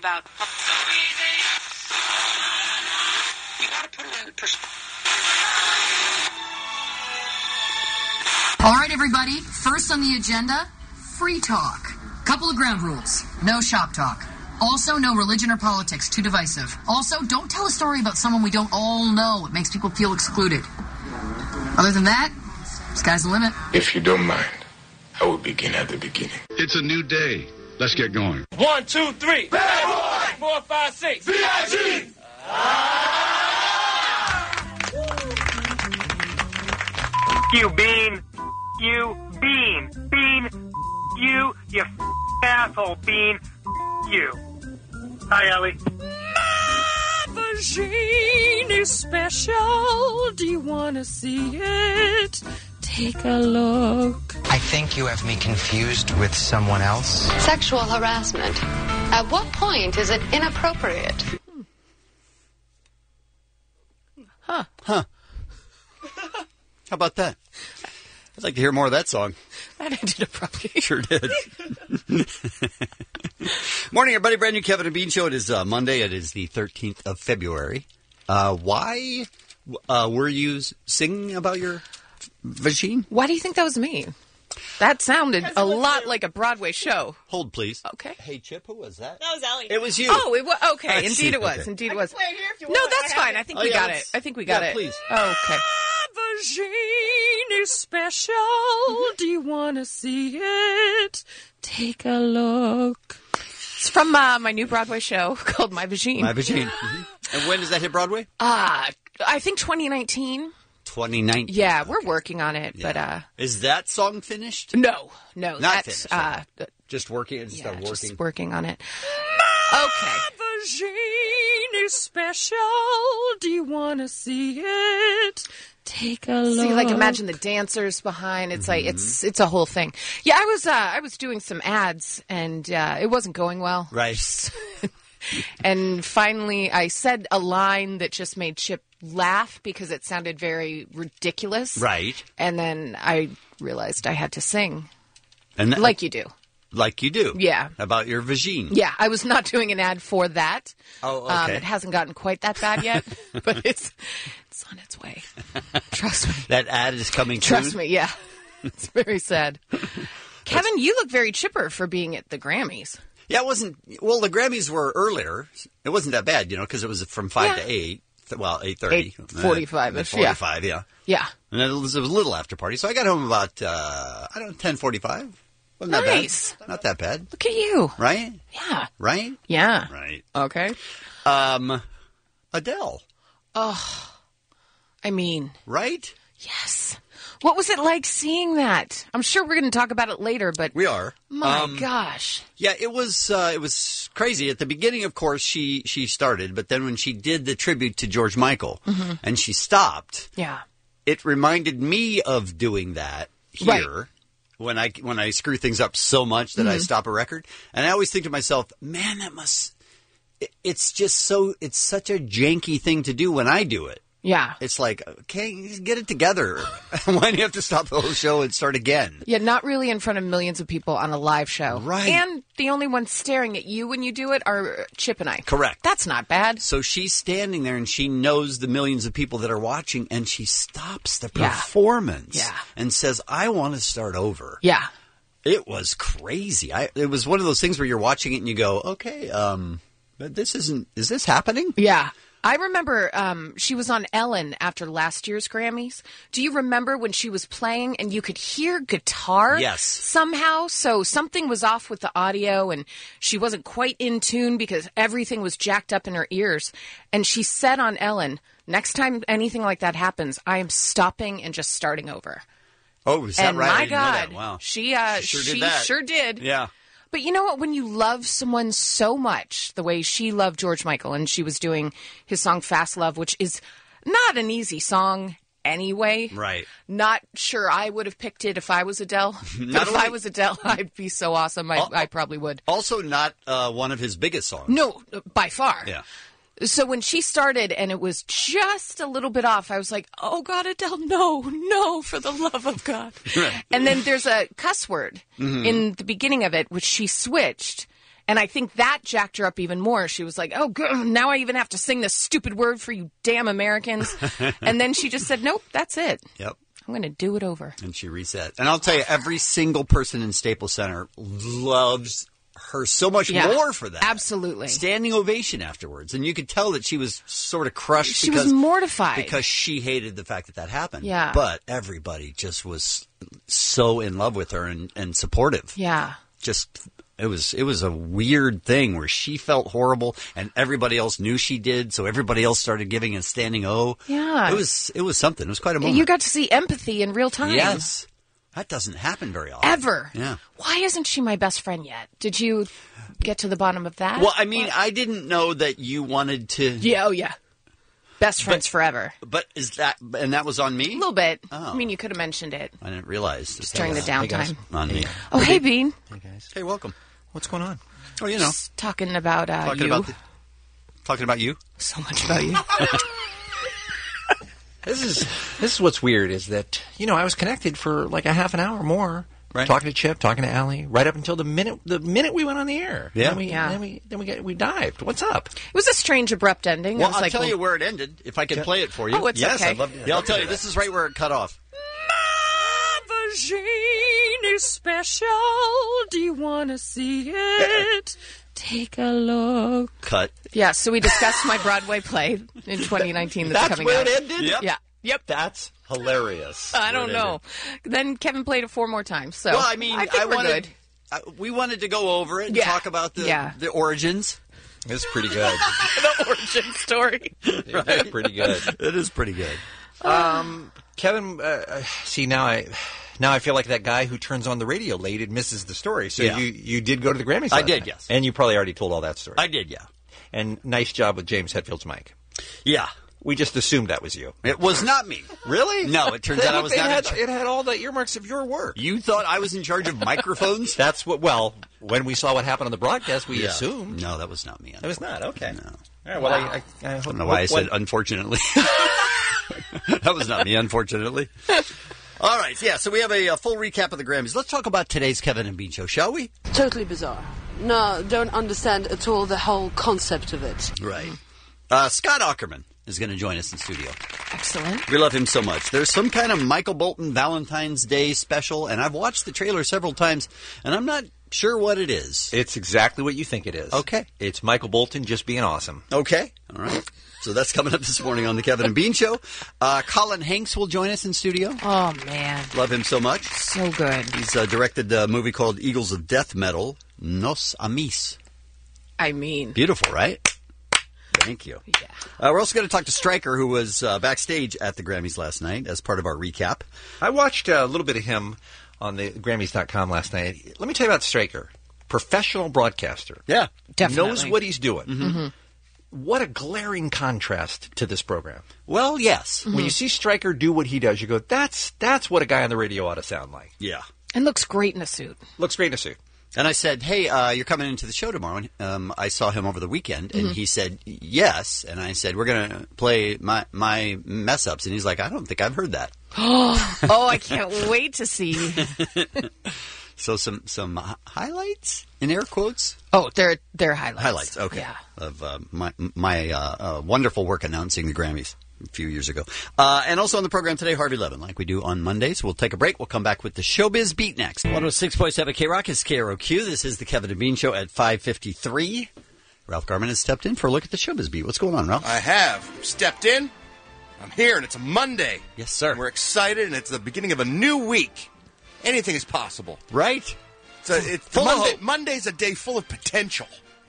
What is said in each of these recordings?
about. So easy. You gotta put it in perspective. All right, everybody. First on the agenda, free talk. Couple of ground rules. No shop talk. Also, no religion or politics. Too divisive. Also, don't tell a story about someone we don't all know. It makes people feel excluded. Other than that, sky's the limit. If you don't mind, I will begin at the beginning. It's a new day. Let's get going. 1, 2, 3. Bad boy! 4, 5, 6. VIG! You Bean. You Bean. Bean. You asshole Bean. You. Hi, Ellie. My vagine is special. Do you want to see it? Take a look. I think you have me confused with someone else. Sexual harassment. At what point is it inappropriate? Huh. How about that? I'd like to hear more of that song. That ended abruptly. Sure did. Morning, everybody. Brand new Kevin and Bean Show. It is Monday. It is the 13th of February. Why were you singing about your vagine? Why do you think that was me? That sounded a lot like a Broadway show. Hold, please. Okay. Hey, Chip, who was that? That was Ellie. It was you. Oh, it was. Okay. I Indeed see. it was. Okay. Indeed it was. Play it here if you No, want. that's fine. I think we got it. I think we got it. Please. Okay. Vagine is special. Do you want to see it? Take a look. It's from my new Broadway show called My Vagine. My Vagine. Mm-hmm. And when does that hit Broadway? I think 2019. 2019. Yeah, we're working on it, but is that song finished? No, not that's finished. Just working. It just working. Just working on it. Okay. Vagine is special. Do you want to see it? Take a look. See, like, imagine the dancers behind. It's like it's a whole thing. Yeah, I was doing some ads, and it wasn't going well. Right. And finally, I said a line that just made Chip laugh because it sounded very ridiculous. Right. And then I realized I had to sing. And like you do. Like you do. Yeah. About your vagine. Yeah, I was not doing an ad for that. Oh, okay. It hasn't gotten quite that bad yet, but it's on its way. Trust me. That ad is coming Trust soon? me, yeah. It's very sad. Kevin, you look very chipper for being at the Grammys. Yeah, it wasn't. Well, the Grammys were earlier. It wasn't that bad, because it was from 5 to 8. Well, 8:30. 8:45-ish, 45, yeah. Yeah. And then it was a little after party. So I got home about, 10:45. Wasn't that Nice. bad. Not that bad. Look at you. Right? Yeah. Right? Yeah. Right. Okay. Adele. Oh, I mean. Right? Yes. What was it like seeing that? I'm sure we're going to talk about it later, but we are. My gosh. Yeah, it was crazy. At the beginning, of course, she started, but then when she did the tribute to George Michael and she stopped, it reminded me of doing that here when I screw things up so much that I stop a record. And I always think to myself, man, it's such a janky thing to do when I do it. Yeah. It's like, okay, just get it together. Why do you have to stop the whole show and start again? Yeah, not really in front of millions of people on a live show. Right. And the only ones staring at you when you do it are Chip and I. Correct. That's not bad. So she's standing there and she knows the millions of people that are watching and she stops the performance and says, I want to start over. Yeah. It was crazy. It was one of those things where you're watching it and you go, okay, but is this happening? Yeah. I remember she was on Ellen after last year's Grammys. Do you remember when she was playing and you could hear guitar somehow? So something was off with the audio and she wasn't quite in tune because everything was jacked up in her ears. And she said on Ellen, next time anything like that happens, I am stopping and just starting over. Oh, is that and right? My I didn't know God, that. Wow. She sure did. Yeah. But you know what? When you love someone so much, the way she loved George Michael, and she was doing his song Fast Love, which is not an easy song anyway. Right. Not sure I would have picked it if I was Adele. But if I was Adele, I'd be so awesome. I probably would. Also not one of his biggest songs. No, by far. Yeah. So when she started and it was just a little bit off, I was like, oh, God, Adele, no, for the love of God. Right. And then there's a cuss word in the beginning of it, which she switched. And I think that jacked her up even more. She was like, oh, God, now I even have to sing this stupid word for you damn Americans. And then she just said, nope, that's it. Yep. I'm going to do it over. And she reset. And I'll tell you, every single person in Staples Center loves her so much more for that. Absolutely. Standing ovation afterwards. And you could tell that she was sort of crushed. She was mortified. Because she hated the fact that happened. Yeah. But everybody just was so in love with her and supportive. Yeah. Just... It was a weird thing where she felt horrible and everybody else knew she did, so everybody else started giving a standing O. Yeah. It was something. It was quite a moment. You got to see empathy in real time. Yes. That doesn't happen very often. Ever. Yeah. Why isn't she my best friend yet? Did you get to the bottom of that? Well, I mean, I didn't know that you wanted to... Yeah, oh yeah. Best friends forever. But is that... And that was on me? A little bit. Oh. I mean, you could have mentioned it. I didn't realize. Just during the downtime. On me. Oh, hey, Bean. Hey, guys. Hey, welcome. What's going on? Oh, you know. Just talking about you. Talking about you? So much about you. This is what's weird is that, I was connected for like a half an hour more. Right. Talking to Chip, talking to Allie, right up until the minute we went on the air. Yeah. Then we dived. What's up? It was a strange, abrupt ending. Well, I'll tell you where it ended, if I can play it for you. Oh, it's yes, okay. I'd love to. Yeah, I'll tell you. This is right where it cut off. My vagine is special. Do you want to see it? Take a look. Cut. Yeah, so we discussed my Broadway play in 2019 that's coming where out. it ended? Yep. Yeah. Yep. That's hilarious. I don't know. Then Kevin played it 4 more times. So Well, I mean, I think we're wanted, good. We wanted to go over it and talk about the origins. It's pretty good. The origin story. It's pretty good. It is pretty good. Kevin, see, now I feel like that guy who turns on the radio late and misses the story. So you did go to the Grammys last did, night. yes. And you probably already told all that story. I did, yeah. And nice job with James Hetfield's mic. Yeah. We just assumed that was you. It was not me. Really? No, it turns out I was not. It had all the earmarks of your work. You thought I was in charge of microphones? That's what, when we saw what happened on the broadcast, we assumed. No, that was not me. It was not? Okay. No. All right, well, I don't know why I said unfortunately. That was not me, unfortunately. All right, yeah, so we have a full recap of the Grammys. Let's talk about today's Kevin and Bean show, shall we? Totally bizarre. No, don't understand at all the whole concept of it. Right. Scott Aukerman is going to join us in studio. Excellent. We love him so much. There's some kind of Michael Bolton Valentine's Day special, and I've watched the trailer several times, and I'm not sure what it is. It's exactly what you think it is. Okay. It's Michael Bolton just being awesome. Okay. All right. So that's coming up this morning on the Kevin and Bean Show. Colin Hanks will join us in studio. Oh, man. Love him so much. So good. He's directed a movie called Eagles of Death Metal, Nos Amis. I mean. Beautiful, right? Thank you. Yeah. We're also going to talk to Stryker, who was backstage at the Grammys last night as part of our recap. I watched a little bit of him on the Grammys.com last night. Let me tell you about Stryker. Professional broadcaster. Yeah. Definitely. Knows what he's doing. Mm-hmm. What a glaring contrast to this program. Well, yes. Mm-hmm. When you see Stryker do what he does, you go, that's what a guy on the radio ought to sound like. Yeah. And looks great in a suit. Looks great in a suit. And I said, hey, you're coming into the show tomorrow. And, I saw him over the weekend, and he said, yes. And I said, we're going to play my mess-ups. And he's like, I don't think I've heard that. Oh, I can't wait to see. So some highlights, in air quotes? Oh, they're highlights. Highlights, okay. Yeah. Of my wonderful work announcing the Grammys a few years ago. And also on the program today, Harvey Levin, like we do on Mondays. We'll take a break. We'll come back with the Showbiz Beat next. 106.7 K-Rock is KROQ. This is the Kevin and Bean Show at 5:53. Ralph Garman has stepped in for a look at the Showbiz Beat. What's going on, Ralph? I have stepped in. I'm here, and it's a Monday. Yes, sir. And we're excited, and it's the beginning of a new week. Anything is possible. Right? It's full Monday. of hope. Monday's a day full of potential.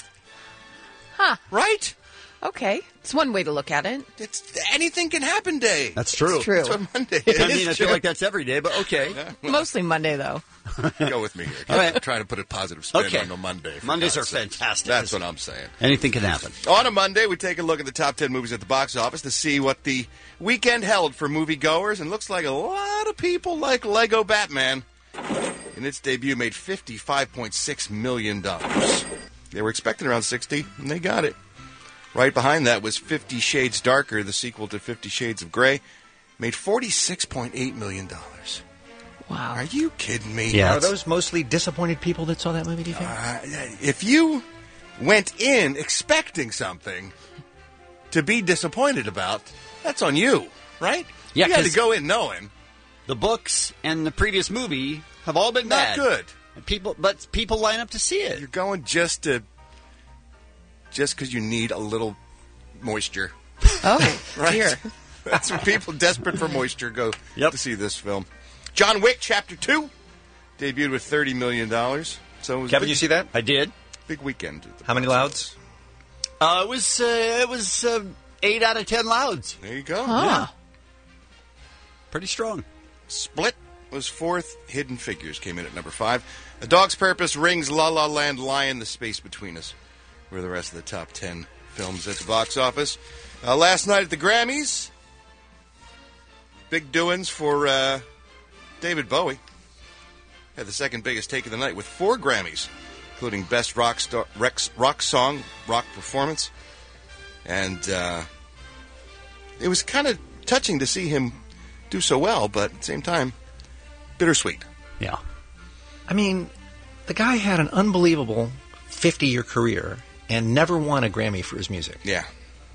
Huh. Right? Okay. It's one way to look at it. It's anything can happen day. That's true. It's true. That's what Monday is. I mean, I feel like that's every day, but okay. Yeah, well, Mostly Monday, though. go with me here. All right. I'm trying to put a positive spin Okay. on a Monday. for Mondays God's are sake. fantastic. That's what I'm saying. Anything can happen. On a Monday, we take a look at the top 10 movies at the box office to see what the weekend held for moviegoers, and looks like a lot of people like Lego Batman. In its debut, made $55.6 million. They were expecting around 60, and they got it. Right behind that was 50 Shades Darker, the sequel to 50 Shades of Grey. Made $46.8 million. Wow. Are you kidding me? Yeah. Are those mostly disappointed people that saw that movie, do you think? If you went in expecting something to be disappointed about, that's on you, right? Yeah, you had to go in knowing. The books and the previous movie have all been Not bad. good. But people line up to see it. You're going just because you need a little moisture. Oh, right? dear. That's when people desperate for moisture go to see this film. John Wick Chapter 2 debuted with $30 million. So it was Kevin, you see that? I did. Big weekend. How many louds? It was 8 out of 10 louds. There you go. Huh. Yeah. Pretty strong. Split was fourth. Hidden Figures came in at number 5. A Dog's Purpose, Rings, La La Land, Lion, The Space Between Us were the rest of the top 10 films at the box office. Last night at the Grammys, big doings for David Bowie. Had the second biggest take of the night with 4 Grammys, including Best Rock Song, Rock Performance. And it was kind of touching to see him do so well, but at the same time, bittersweet. Yeah. I mean, the guy had an unbelievable 50-year career and never won a Grammy for his music. Yeah.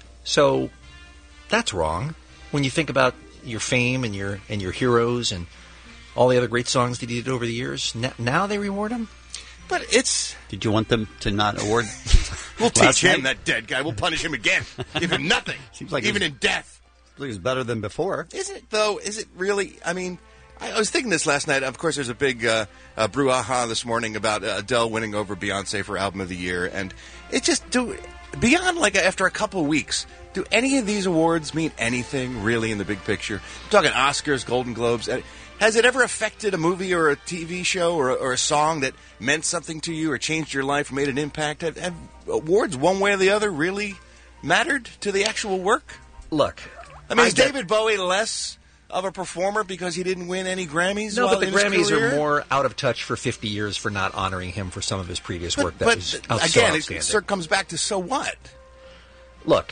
So that's wrong when you think about your fame and your heroes and all the other great songs that he did over the years. Now they reward him? But it's... Did you want them to not award? We'll teach him, that dead guy. We'll punish him again. Give him nothing. Seems like even in death. It was better than before. Isn't it, though? Is it really? I mean, I was thinking this last night. Of course, there's a big brouhaha this morning about Adele winning over Beyonce for Album of the Year. And it just... Beyond, after a couple of weeks, do any of these awards mean anything, really, in the big picture? I'm talking Oscars, Golden Globes. Has it ever affected a movie or a TV show or a song that meant something to you or changed your life or made an impact? Have awards, one way or the other, really mattered to the actual work? Look, I mean, is David Bowie less of a performer because he didn't win any Grammys? No, but the in his Grammys career? are more out of touch for 50 years for not honoring him for some of his previous work. That was so again, outstanding. it comes back to so what? Look,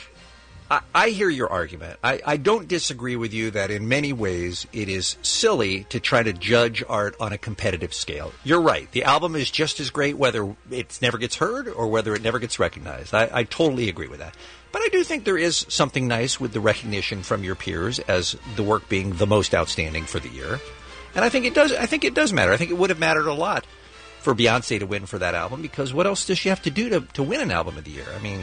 I hear your argument. I don't disagree with you that in many ways it is silly to try to judge art on a competitive scale. You're right. The album is just as great whether it never gets heard or whether it never gets recognized. I totally agree with that. But I do think there is something nice with the recognition from your peers as the work being the most outstanding for the year. And I think it does. I think it does matter. I think it would have mattered a lot for Beyonce to win for that album because what else does she have to do to win an album of the year? I mean,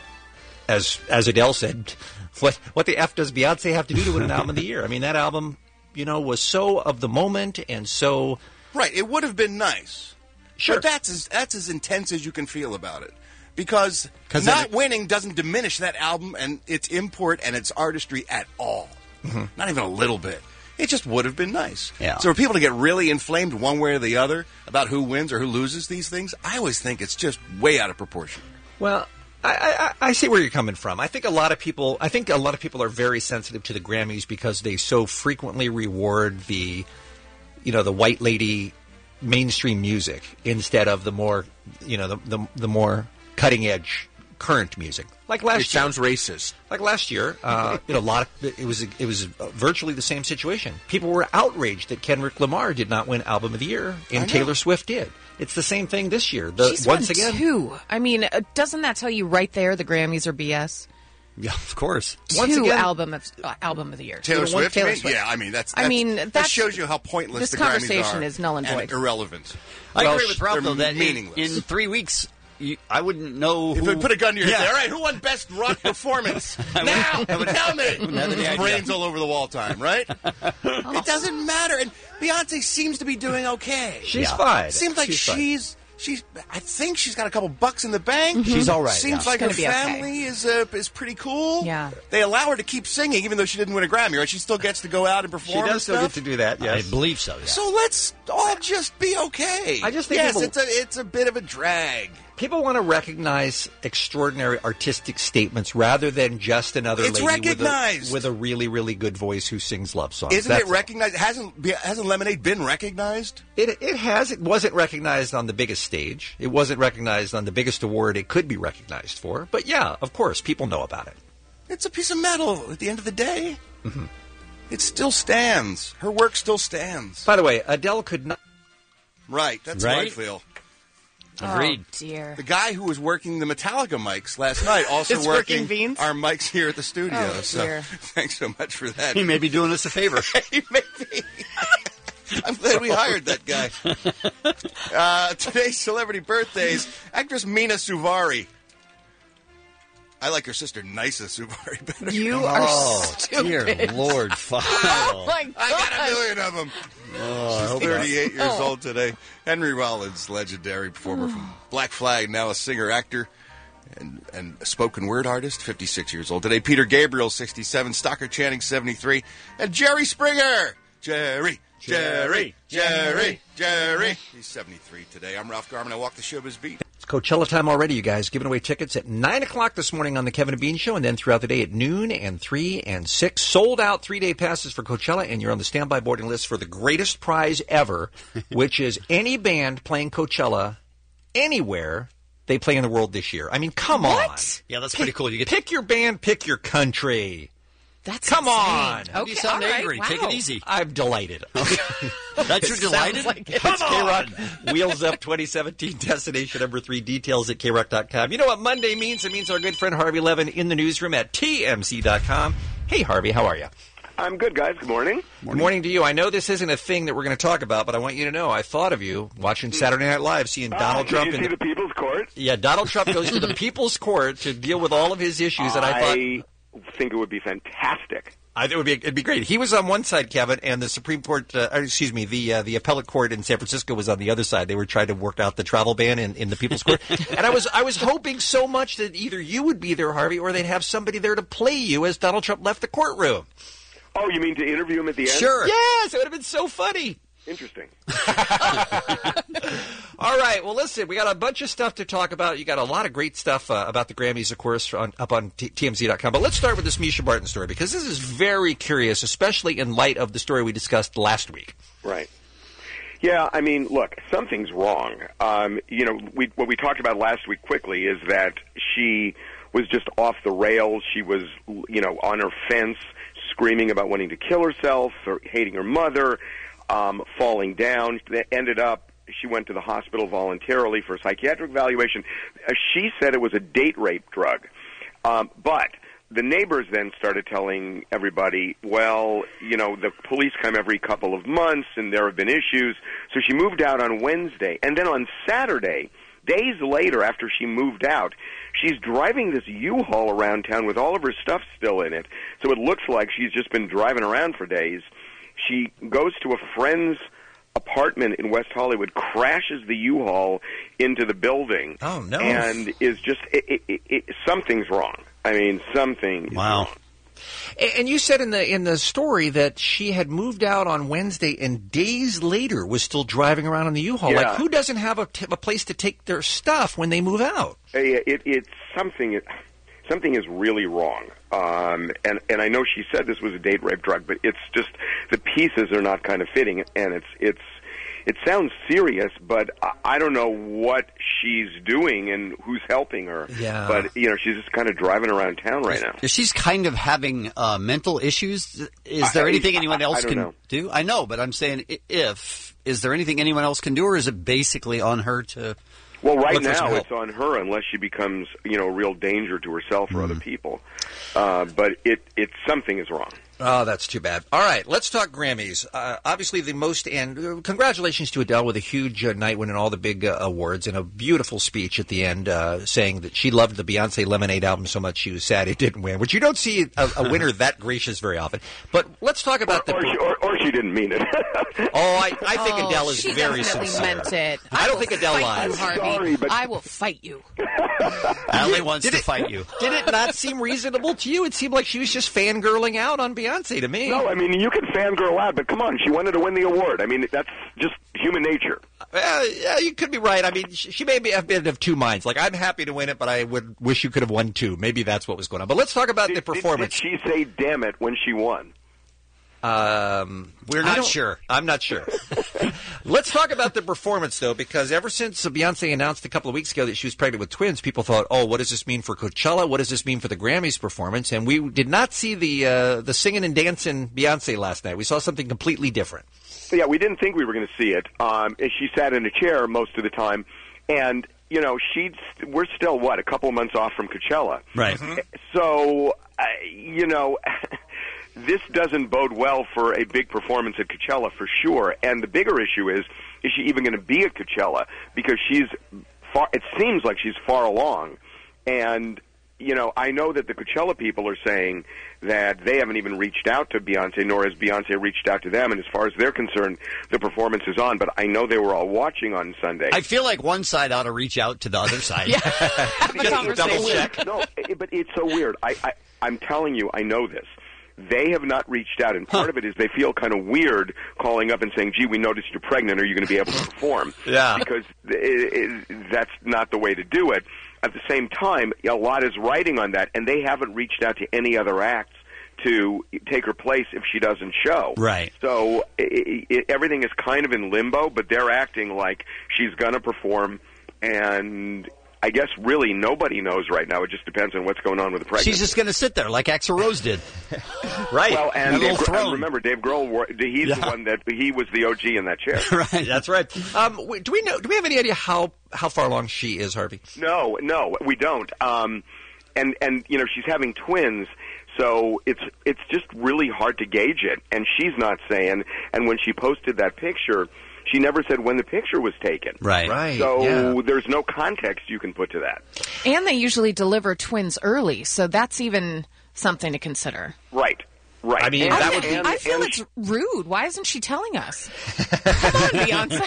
as Adele said, what the F does Beyonce have to do to win an album of the year? I mean, that album, was so of the moment and so... Right, it would have been nice. Sure. But that's as intense as you can feel about it. Because not winning doesn't diminish that album and its import and its artistry at all. Mm-hmm. Not even a little bit. It just would have been nice. Yeah. So for people to get really inflamed one way or the other about who wins or who loses these things, I always think it's just way out of proportion. Well... I see where you're coming from. I think a lot of people are very sensitive to the Grammys because they so frequently reward the white lady mainstream music instead of the more, the more cutting edge current music. Like last year. It sounds racist. Like last year, it was virtually the same situation. People were outraged that Kendrick Lamar did not win Album of the Year and Taylor Swift did. It's the same thing this year. She's won 2. I mean, doesn't that tell you right there the Grammys are BS? Yeah, of course. 2 album of the year. Taylor Swift? Taylor Swift. Yeah, I mean, that shows you how pointless this the Grammys conversation are is null and void. And irrelevant. I agree with Ralph, though, that meaningless. in 3 weeks... I wouldn't know who... If we put a gun to your head, all right, who won Best Rock Performance? Now, tell me! Brains all over the wall time, right? It doesn't matter. And Beyonce seems to be doing okay. She's fine. Seems like she's I think she's got a couple bucks in the bank. Mm-hmm. She's all right. Seems like her family is pretty cool. Yeah. They allow her to keep singing even though she didn't win a Grammy, right? She still gets to go out and perform. She does still get to do that, yes. I believe so, yeah. So let's all just be okay. I just think it's a bit of a drag. People want to recognize extraordinary artistic statements rather than just another lady with a really, really good voice who sings love songs. Isn't it recognized? Hasn't Lemonade been recognized? It has. It wasn't recognized on the biggest stage. It wasn't recognized on the biggest award it could be recognized for. But yeah, of course, people know about it. It's a piece of metal at the end of the day. Mm-hmm. it still stands. Her work still stands. By the way, Adele could not. Right, that's how I feel. Agreed. Oh, dear. The guy who was working the Metallica mics last night also Is working Beans? our mics here at the studio. Oh, so dear. thanks so much for that. He may be doing us a favor. He may be. I'm glad we hired that guy. Today's celebrity birthdays, actress Mina Suvari. I like her sister Nisa Suvari better. You are stupid. Dear Lord, Oh, my God. I got a million of them. Oh, She's 38 years old today. Henry Rollins, legendary performer from Black Flag, now a singer, actor, and a spoken word artist, 56 years old today. Peter Gabriel, 67. Stockard Channing, 73. And Jerry Springer. Jerry. He's 73 today. I'm Ralph Garman. I walk the showbiz beat. It's Coachella time already, you guys. Giving away tickets at 9 o'clock this morning on the Kevin and Bean Show, and then throughout the day at noon and 3 and 6. Sold out 3-day passes for Coachella, and you're on the standby boarding list for the greatest prize ever, which is any band playing Coachella anywhere they play in the world this year. I mean, come on. Yeah, that's pretty cool. You get pick your band, pick your country. That's Come insane. on. You sound angry. Take it easy. I'm delighted. That's your delighted? Like it. It's K-Rock Wheels Up 2017 destination number 3. Details at KRock.com. You know what Monday means? It means our good friend Harvey Levin in the newsroom at TMZ.com. Hey, Harvey, how are you? I'm good, guys. Good morning. Good morning to you. I know this isn't a thing that we're going to talk about, but I want you to know I thought of you watching Saturday Night Live, seeing Donald Trump. Did you see the People's Court? Yeah, Donald Trump goes to the People's Court to deal with all of his issues, and I thought... think it would be fantastic. I think it'd be great. He was on one side, Kevin, and the Supreme Court, the appellate court in San Francisco was on the other side. They were trying to work out the travel ban in the People's Court. And I was hoping so much that either you would be there, Harvey, or they'd have somebody there to play you as Donald Trump left the courtroom. Oh, you mean to interview him at the end? Sure. Yes, it would have been so funny. Interesting. All right. Well, listen, we got a bunch of stuff to talk about. You got a lot of great stuff about the Grammys, of course, up on TMZ.com. But let's start with this Misha Barton story, because this is very curious, especially in light of the story we discussed last week. Right. Yeah, I mean, look, something's wrong. What we talked about last week quickly is that she was just off the rails. She was, on her fence, screaming about wanting to kill herself or hating her mother. Falling down. Ended up, she went to the hospital voluntarily for a psychiatric evaluation. She said it was a date rape drug. But the neighbors then started telling everybody, well, the police come every couple of months and there have been issues. So she moved out on Wednesday. And then on Saturday, days later after she moved out, she's driving this U-Haul around town with all of her stuff still in it. So it looks like she's just been driving around for days. She goes to a friend's apartment in West Hollywood, crashes the U-Haul into the building. Oh, no. And is just, something's wrong. I mean, something is wrong. And you said in the story that she had moved out on Wednesday and days later was still driving around in the U-Haul. Yeah. Like, who doesn't have a place to take their stuff when they move out? It's something... Something is really wrong, and I know she said this was a date rape drug, but it's just the pieces are not kind of fitting, and it sounds serious, but I don't know what she's doing and who's helping her. Yeah. But she's just kind of driving around town right now. She's kind of having mental issues. Is there anything anyone else can do? I know, but I'm saying is there anything anyone else can do, or is it basically on her to? Well, right now it's on her unless she becomes, a real danger to herself or other people. But something is wrong. Oh, that's too bad. All right, let's talk Grammys. Obviously, the most, and congratulations to Adele with a huge night winning all the big awards and a beautiful speech at the end saying that she loved the Beyonce Lemonade album so much she was sad it didn't win, which you don't see a winner that gracious very often. But let's talk about or she didn't mean it. I think Adele is very sincere. She meant it. I don't think Adele lies. Harvey. I will fight you. Allie wants to fight you. Did it not seem reasonable to you? It seemed like she was just fangirling out on Beyonce to me. No, I mean, you can fangirl out, but come on, she wanted to win the award. I mean, that's just human nature. Yeah, you could be right. I mean, she may have been of two minds. Like, I'm happy to win it, but I would wish you could have won too. Maybe that's what was going on. But let's talk about the performance. Did she say, damn it, when she won? We're not sure. I'm not sure. Let's talk about the performance, though, because ever since Beyonce announced a couple of weeks ago that she was pregnant with twins, people thought, oh, what does this mean for Coachella? What does this mean for the Grammys performance? And we did not see the singing and dancing Beyonce last night. We saw something completely different. Yeah, we didn't think we were going to see it. She sat in a chair most of the time, and we're still a couple of months off from Coachella, right? So, this doesn't bode well for a big performance at Coachella for sure. And the bigger issue is she even going to be at Coachella? Because it seems like she's far along. And, I know that the Coachella people are saying that they haven't even reached out to Beyonce, nor has Beyonce reached out to them. And as far as they're concerned, the performance is on. But I know they were all watching on Sunday. I feel like one side ought to reach out to the other side. Have a conversation. Double check. No, but it's so weird. I'm telling you, I know this. They have not reached out, and part of it is they feel kind of weird calling up and saying, gee, we noticed you're pregnant. Are you going to be able to perform? Yeah. Because that's not the way to do it. At the same time, a lot is riding on that, and they haven't reached out to any other acts to take her place if she doesn't show. Right. So everything is kind of in limbo, but they're acting like she's going to perform, and I guess really nobody knows right now. It just depends on what's going on with the pregnancy. She's just going to sit there like Axl Rose did. Right. Well, and remember, Dave Grohl, he's the one that he was the OG in that chair. Right. That's right. Do we have any idea how far along she is, Harvey? No, we don't. And she's having twins. So it's just really hard to gauge it, and she's not saying. And when she posted that picture, she never said when the picture was taken. Right. So there's no context you can put to that. And they usually deliver twins early, so that's even something to consider. Right. I mean, I feel it's rude. Why isn't she telling us? Come on,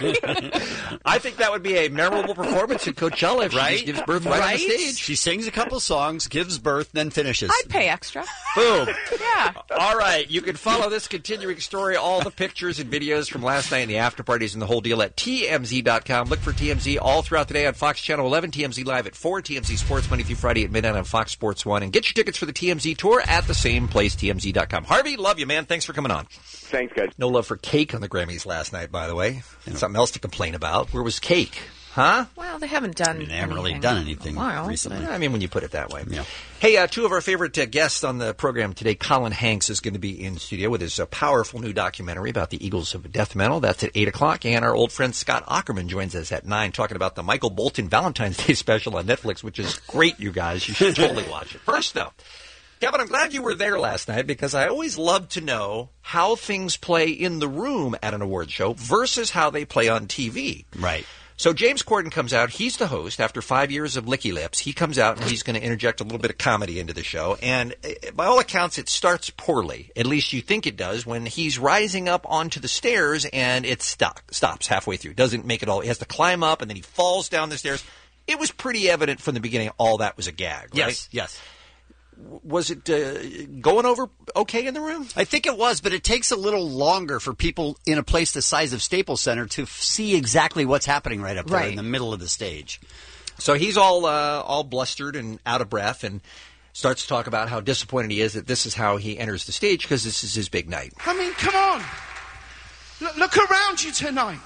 Beyonce. I think that would be a memorable performance at Coachella if she just gives birth right on the stage. She sings a couple songs, gives birth, then finishes. I'd pay extra. Boom. Yeah. All right. You can follow this continuing story, all the pictures and videos from last night and the after parties and the whole deal at TMZ.com. Look for TMZ all throughout the day on Fox Channel 11, TMZ Live at 4, TMZ Sports Monday through Friday at midnight on Fox Sports 1. And get your tickets for the TMZ tour at the same place, TMZ.com. Harvey, love you, man. Thanks for coming on. Thanks, guys. No love for cake on the Grammys last night, by the way. Something else to complain about. Where was cake? Huh? Well, they haven't done They haven't really done anything recently. I mean, when you put it that way. Yeah. Hey, two of our favorite guests on the program today, Colin Hanks is going to be in studio with his powerful new documentary about the Eagles of Death Metal. That's at 8 o'clock. And our old friend Scott Aukerman joins us at 9 talking about the Michael Bolton Valentine's Day special on Netflix, which is great, you guys. You should totally watch it. First, though, Kevin, I'm glad you were there last night because I always love to know how things play in the room at an award show versus how they play on TV. Right. So James Corden comes out. He's the host. After 5 years of licky lips, he comes out and he's going to interject a little bit of comedy into the show. And by all accounts, it starts poorly. At least you think it does when he's rising up onto the stairs and it stops halfway through. Doesn't make it all. He has to climb up and then he falls down the stairs. It was pretty evident from the beginning all that was a gag, right? Yes. Was it going over okay in the room? I think it was, but it takes a little longer for people in a place the size of Staples Center to see exactly what's happening right up there in the middle of the stage. So he's all blustered and out of breath and starts to talk about how disappointed he is that this is how he enters the stage because this is his big night. I mean, come on. Look around you tonight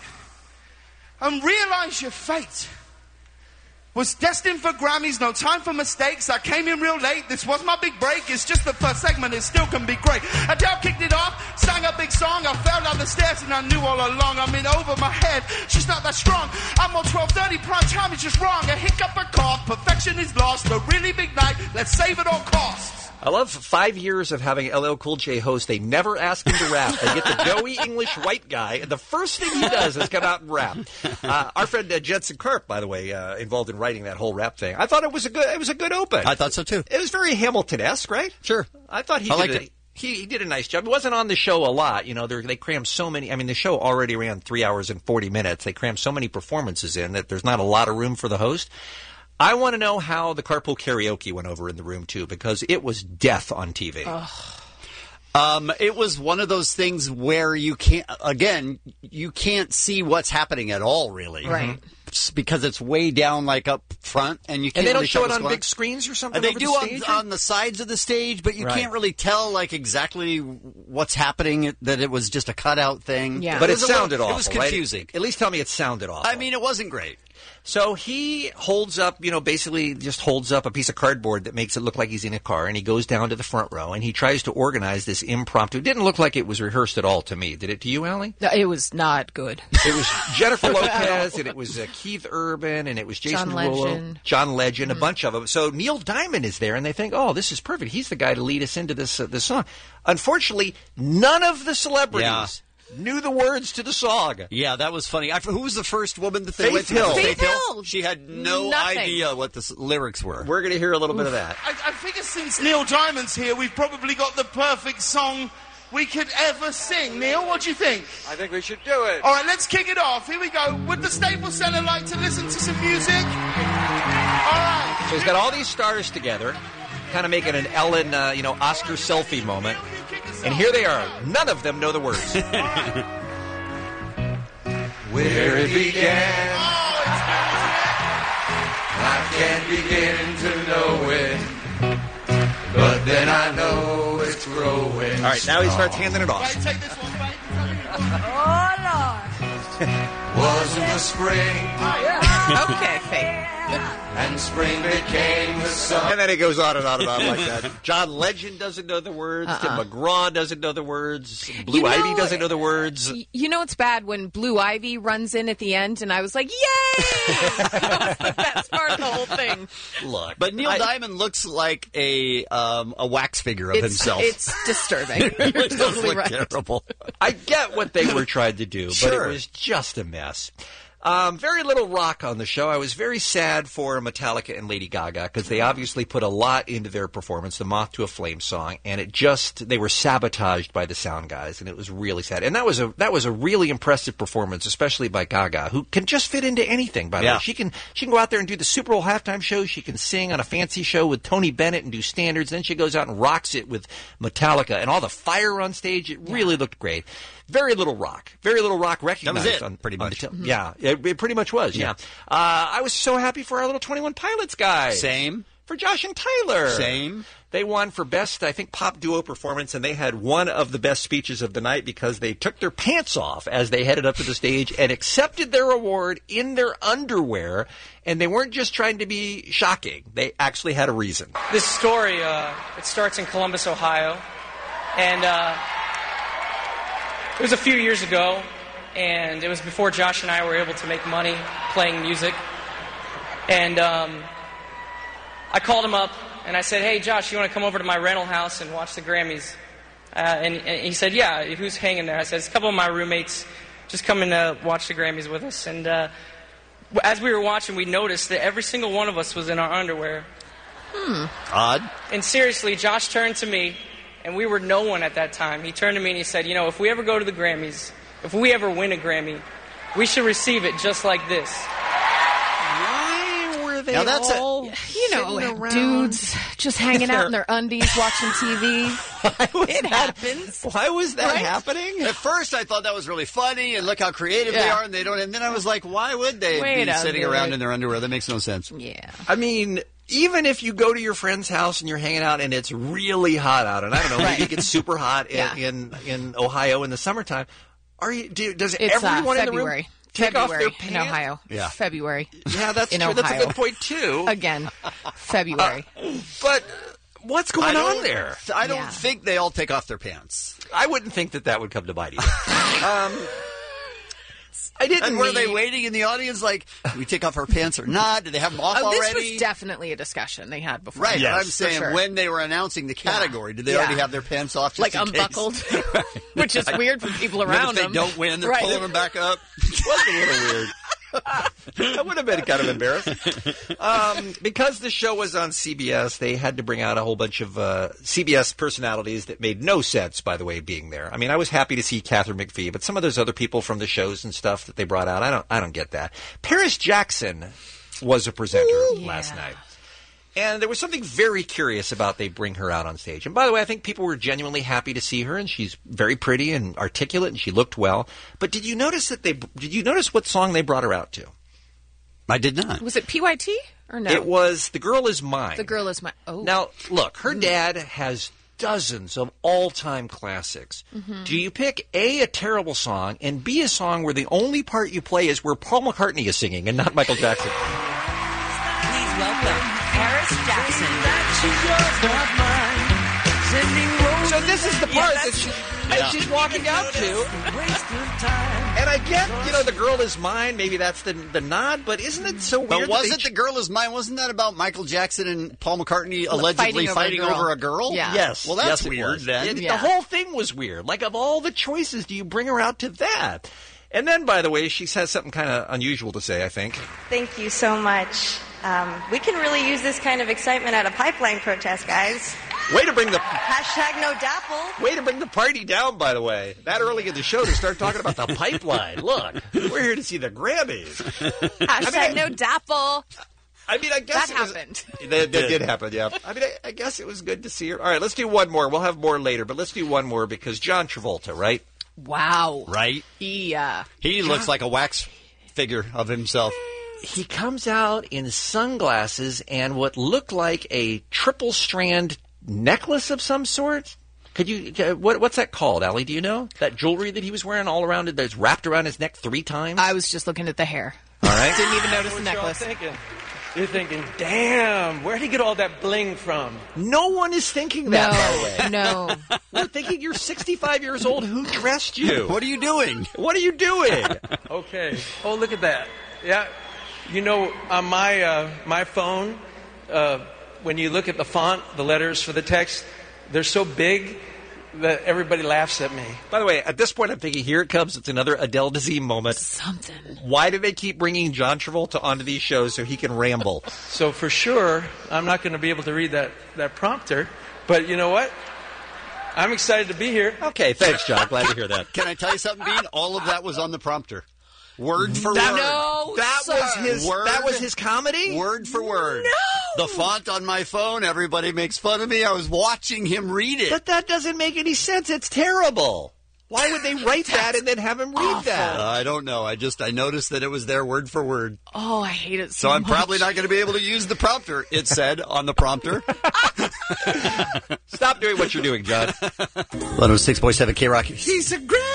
and realize your fate was destined for Grammys, no time for mistakes. I came in real late, this was my big break. It's just the first segment, it still can be great. Adele kicked it off, sang a big song. I fell down the stairs and I knew all along. I'm in over my head, she's not that strong. I'm on 12:30, prime time is just wrong. A hiccup, a cough, perfection is lost. A really big night, let's save it all costs. I love 5 years of having LL Cool J host. They never ask him to rap. They get the doughy English white guy, and the first thing he does is come out and rap. Our friend Jensen Karp, by the way, involved in writing that whole rap thing. I thought it was a good open. I thought so too. It was very Hamilton-esque, right? Sure. I thought he did a nice job. It wasn't on the show a lot. You know, they crammed so many. I mean, the show already ran 3 hours and 40 minutes. They crammed so many performances in that there's not a lot of room for the host. I want to know how the carpool karaoke went over in the room, too, because it was death on TV. It was one of those things where you can't see what's happening at all, really. Right. because it's way down, like up front, and you can't. And they don't really show tell it what's on going big screens or something. They over do the stage, on the sides of the stage, but you Right. can't really tell like exactly what's happening. That it was just a cutout thing. Yeah, but it sounded awful. It was confusing. Right? At least tell me it sounded awful. I mean, it wasn't great. So he holds up, basically just holds up a piece of cardboard that makes it look like he's in a car, and he goes down to the front row, and he tries to organize this impromptu. It didn't look like it was rehearsed at all to me. Did it to you, Allie? No, it was not good. It was Jennifer Lopez, and it was Keith Urban, and it was Jason Derulo, John Legend, a bunch of them. So Neil Diamond is there, and they think, oh, this is perfect. He's the guy to lead us into this song. Unfortunately, none of the celebrities knew the words to the song. Yeah, that was funny. Who was the first woman that they Faith went to? Hill. Faith Hill. She had no idea what the lyrics were. We're going to hear a little bit of that. I figure since Neil Diamond's here, we've probably got the perfect song we could ever sing. Neil, what do you think? I think we should do it. All right, let's kick it off. Here we go. Would the Staples Center like to listen to some music? All right. So he's got all these stars together, kind of making an Ellen, Oscar selfie moment. And here they are. None of them know the words. Where it began, I can't begin to know it, but then I know it's growing. All right, now he starts handing it off. Right, take this one, babe. Oh, Lord. Wasn't the spring, Okay, Faith. and spring became the summer. And then it goes on and on and on like that. John Legend doesn't know the words. Tim McGraw doesn't know the words. Blue Ivy doesn't know the words. You know it's bad when Blue Ivy runs in at the end, and I was like, yay! That was the best part of the whole thing. Look, but Neil Diamond looks like a wax figure of himself. It's disturbing. You're It does totally look right. terrible. I get what they were trying to do, but it was just a mess. Very little rock on the show. I was very sad for Metallica and Lady Gaga because they obviously put a lot into their performance, the Moth to a Flame song, and they were sabotaged by the sound guys, and it was really sad. And that was a really impressive performance, especially by Gaga, who can just fit into anything. By the way, she can go out there and do the Super Bowl halftime show. She can sing on a fancy show with Tony Bennett and do standards. Then she goes out and rocks it with Metallica and all the fire on stage. It really looked great. Very little rock recognized. That was it, pretty much. Yeah, it pretty much was, yeah. I was so happy for our little 21 Pilots guy. Same. For Josh and Tyler. Same. They won for best, I think, pop duo performance, and they had one of the best speeches of the night because they took their pants off as they headed up to the stage and accepted their award in their underwear, and they weren't just trying to be shocking. They actually had a reason. This story, it starts in Columbus, Ohio, and it was a few years ago, and it was before Josh and I were able to make money playing music. And I called him up, and I said, hey, Josh, you want to come over to my rental house and watch the Grammys? And he said, yeah, who's hanging there? I said, it's a couple of my roommates just coming to watch the Grammys with us. And as we were watching, we noticed that every single one of us was in our underwear. Odd. And seriously, Josh turned to me, and we were no one at that time. He turned to me and he said, if we ever go to the Grammys, if we ever win a Grammy, we should receive it just like this. Why were they all dudes just hanging out in their undies watching TV? It happens. Why was that happening? At first, I thought that was really funny, and look how creative they are, and they don't. And then I was like, why would they be sitting around in their underwear? That makes no sense. Yeah. I mean, even if you go to your friend's house and you're hanging out and it's really hot out, and I don't know, maybe it gets super hot in Ohio in the summertime. Does everyone in the room take off their pants? In Ohio? Yeah. February. Yeah, that's in true. Ohio. That's a good point too. Again, February. But what's going on there? I don't think they all take off their pants. I wouldn't think that would come to mind either. I didn't. And were they waiting in the audience like, do we take off our pants or not? Did they have them off already? This was definitely a discussion they had before. Right, yes, I'm saying when they were announcing the category, did they already have their pants off just like in unbuckled? Which is weird for people And around then them. if they don't win, they're pulling them back up. It was a little weird. That would have been kind of embarrassing. Because the show was on CBS, they had to bring out a whole bunch of CBS personalities that made no sense, by the way, being there. I mean, I was happy to see Catherine McPhee, but some of those other people from the shows and stuff that they brought out, I don't get that. Paris Jackson was a presenter last night. And there was something very curious about they bring her out on stage. And by the way, I think people were genuinely happy to see her, and she's very pretty and articulate, and she looked well. But did you notice what song they brought her out to? I did not. Was it PYT or no? It was The Girl Is Mine. The Girl Is Mine. Oh. Now, look, her dad has dozens of all-time classics. Mhm. Do you pick A, a terrible song, and B, a song where the only part you play is where Paul McCartney is singing and not Michael Jackson? Please welcome Paris Jackson. So this is the part that she's walking out to. And I get, The Girl Is Mine, maybe that's the nod, but isn't it so weird? But wasn't The Girl Is Mine, wasn't that about Michael Jackson and Paul McCartney allegedly fighting over a girl? Yeah. Yes. Well, that's yes, weird then. The whole thing was weird. Like, of all the choices, do you bring her out to that? And then, by the way, she has something kind of unusual to say, I think. Thank you so much. We can really use this kind of excitement at a pipeline protest, guys. Way to bring the Hashtag no dapple. way to bring the party down, by the way. That early in the show to start talking about the pipeline. Look, we're here to see the Grammys. Hashtag no dapple. I mean, I guess that happened. That did happen, yeah. I mean, I guess it was good to see her. All right, let's do one more. We'll have more later, but let's do one more because John Travolta, right? Wow. Right? He looks like a wax figure of himself. He comes out in sunglasses and what looked like a triple strand necklace of some sort. Could you? What's that called, Allie? Do you know that jewelry that he was wearing all around it that's wrapped around his neck 3 times? I was just looking at the hair. All right. Didn't even notice the necklace. You're thinking, damn, where'd he get all that bling from? No one is thinking that, by the way. No. We're thinking you're 65 years old. Who dressed you? What are you doing? What are you doing? Okay. Oh, look at that. Yeah. On my phone, when you look at the font, the letters for the text, they're so big that everybody laughs at me. By the way, at this point, I'm thinking, here it comes. It's another Adele Dazeem moment. Something. Why do they keep bringing John Travolta onto these shows so he can ramble? So for sure, I'm not going to be able to read that prompter. But you know what? I'm excited to be here. Okay, thanks, John. Glad to hear that. Can I tell you something, Bean? All of that was on the prompter. Word for word. No, That was his comedy? Word for word. No! The font on my phone, everybody makes fun of me. I was watching him read it. But that doesn't make any sense. It's terrible. Why would they write that and then have him read that? I don't know. I noticed that it was there word for word. Oh, I hate it so much. I'm probably not going to be able to use the prompter, it said on the prompter. Stop doing what you're doing, John. 106.7 K-Rock. He's a grandma.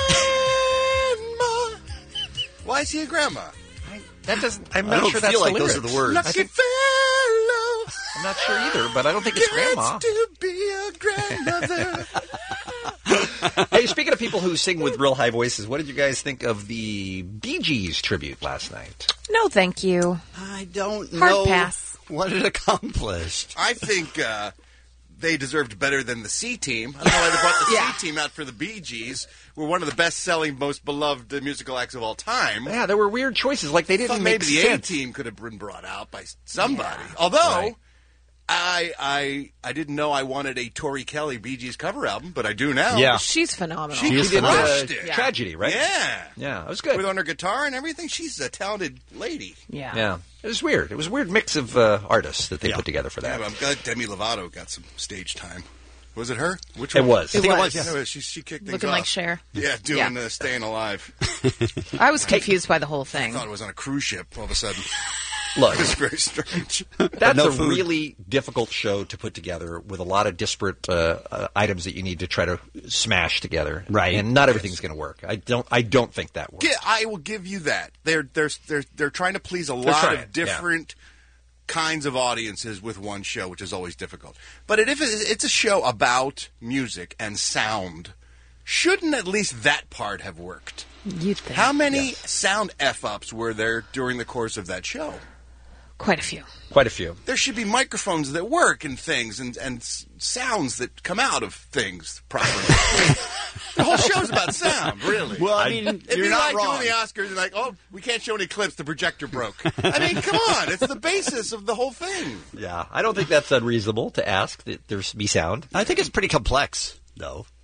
Why is he a grandma? I'm not sure that's feel like the those lyrics. are the words. Lucky fellow. I'm not sure either, but I don't think it's grandma. To be a grandmother. Hey, speaking of people who sing with real high voices, what did you guys think of the Bee Gees tribute last night? No, thank you. I don't Hard know pass. what it accomplished. I think they deserved better than the C-Team. I don't know why they brought the C-Team out for the Bee Gees. We're one of the best-selling, most beloved musical acts of all time. Yeah, there were weird choices. Like, they didn't make maybe the sense. A-Team could have been brought out by somebody. Yeah. Although, I didn't know I wanted a Tori Kelly Bee Gees cover album, but I do now. Yeah. She's phenomenal. She did crushed it. Tragedy, right? Yeah. Yeah, it was good. With on her guitar and everything, she's a talented lady. Yeah. Yeah. It was weird. It was a weird mix of artists that they put together for that. Yeah, I'm glad Demi Lovato got some stage time. Was it her? Which It one? was. It was. Yeah, she kicked things Looking off. like Cher. Yeah, doing Staying Alive. I was confused by the whole thing. I thought it was on a cruise ship all of a sudden. Look, It was very strange. that's a really difficult show to put together with a lot of disparate items that you need to try to smash together. Right. And not everything's going to work. I don't think that works. Yeah, I will give you that. They're trying to please a lot of different kinds of audiences with one show, which is always difficult. But if it's a show about music and sound, shouldn't at least that part have worked? You'd think. How many sound F-ups were there during the course of that show? Quite a few. Quite a few. There should be microphones that work and things and sounds that come out of things properly. The whole show's about sound, really. Well, I mean, it'd you're be not like wrong. doing the Oscars and like, oh, we can't show any clips, the projector broke. I mean, come on, it's the basis of the whole thing. Yeah, I don't think that's unreasonable to ask that there be sound. I think it's pretty complex, though.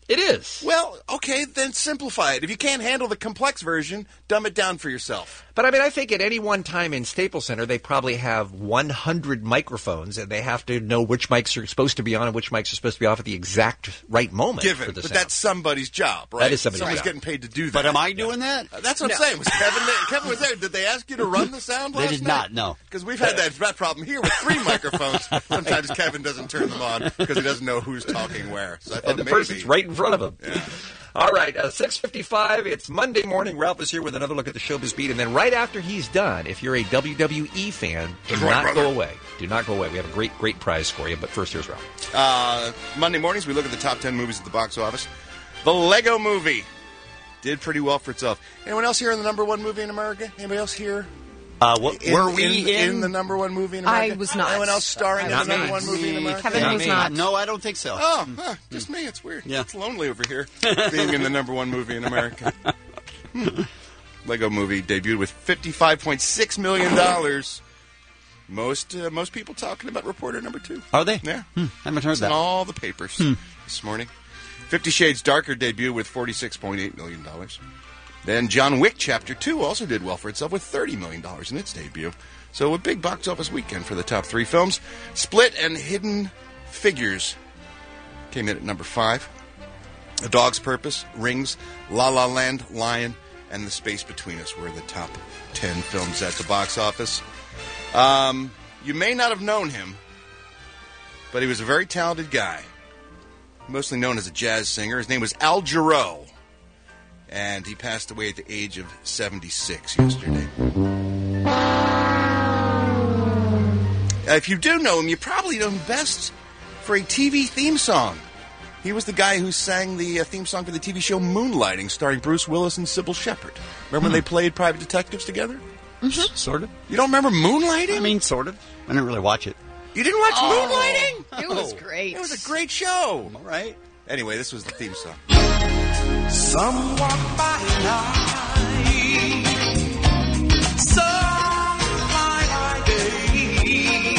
It is. Well, okay, then simplify it. If you can't handle the complex version, dumb it down for yourself. But I mean, I think at any one time in Staples Center, they probably have 100 microphones, and they have to know which mics are supposed to be on and which mics are supposed to be off at the exact right moment. Given, for the but sound. that's somebody's job, right? That is somebody's job. getting paid to do that. But am I doing that? That's what I'm saying. Was Kevin there? Kevin was there. Did they ask you to run the sound last They did night? not, no. Because we've had that problem here with 3 microphones. Sometimes Kevin doesn't turn them on because he doesn't know who's talking where. So I thought And the maybe. person's right in front of him. Yeah. All right, 6:55. It's Monday morning. Ralph is here with another look at the Showbiz Beat. And then right after he's done, if you're a WWE fan, do not go away. Do not go away. We have a great prize for you. But first, here's Ralph. Monday mornings, we look at the top 10 movies at the box office. The Lego Movie did pretty well for itself. Anyone else here in the number one movie in America? Anybody else here? Were we in the number one movie in America? I was not. Anyone else starring in the number one movie in America? Kevin was not. No, I don't think so. Oh, just me. It's weird. Yeah. It's lonely over here, being in the number one movie in America. Lego Movie debuted with $55.6 million. Most people talking about Reporter number 2. Are they? Yeah. Haven't heard It's in that. all the papers this morning. 50 Shades Darker debuted with $46.8 million. Then John Wick Chapter 2 also did well for itself with $30 million in its debut. So a big box office weekend for the top 3 films. Split and Hidden Figures came in at number 5. A Dog's Purpose, Rings, La La Land, Lion, and The Space Between Us were the top 10 films at the box office. You may not have known him, but he was a very talented guy. Mostly known as a jazz singer. His name was Al Jarreau. And he passed away at the age of 76 yesterday. If you do know him, you probably know him best for a TV theme song. He was the guy who sang the theme song for the TV show Moonlighting, starring Bruce Willis and Sybil Shepherd. Remember when they played private detectives together? Mm-hmm. Sort of. You don't remember Moonlighting? I mean, sort of. I didn't really watch it. You didn't watch Moonlighting? It was great. It was a great show. All right. Anyway, this was the theme song. Some walk by night, some fly by day.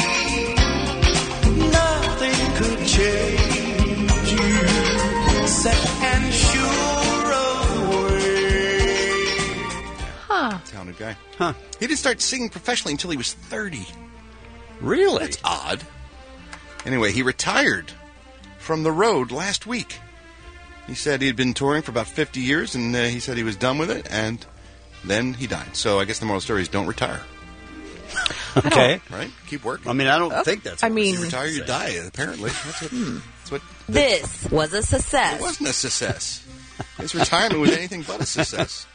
Nothing could change you, set and sure away. Huh. Talented guy. Huh. He didn't start singing professionally until he was 30. Really? That's odd. Anyway, he retired from the road last week. He said he had been touring for about 50 years, and he said he was done with it, and then he died. So I guess the moral story is don't retire. Okay. Right? Keep working. I mean, I don't think that's. I mean, you retire, you die, apparently. That's what This was a it success. wasn't a success. His retirement was anything but a success.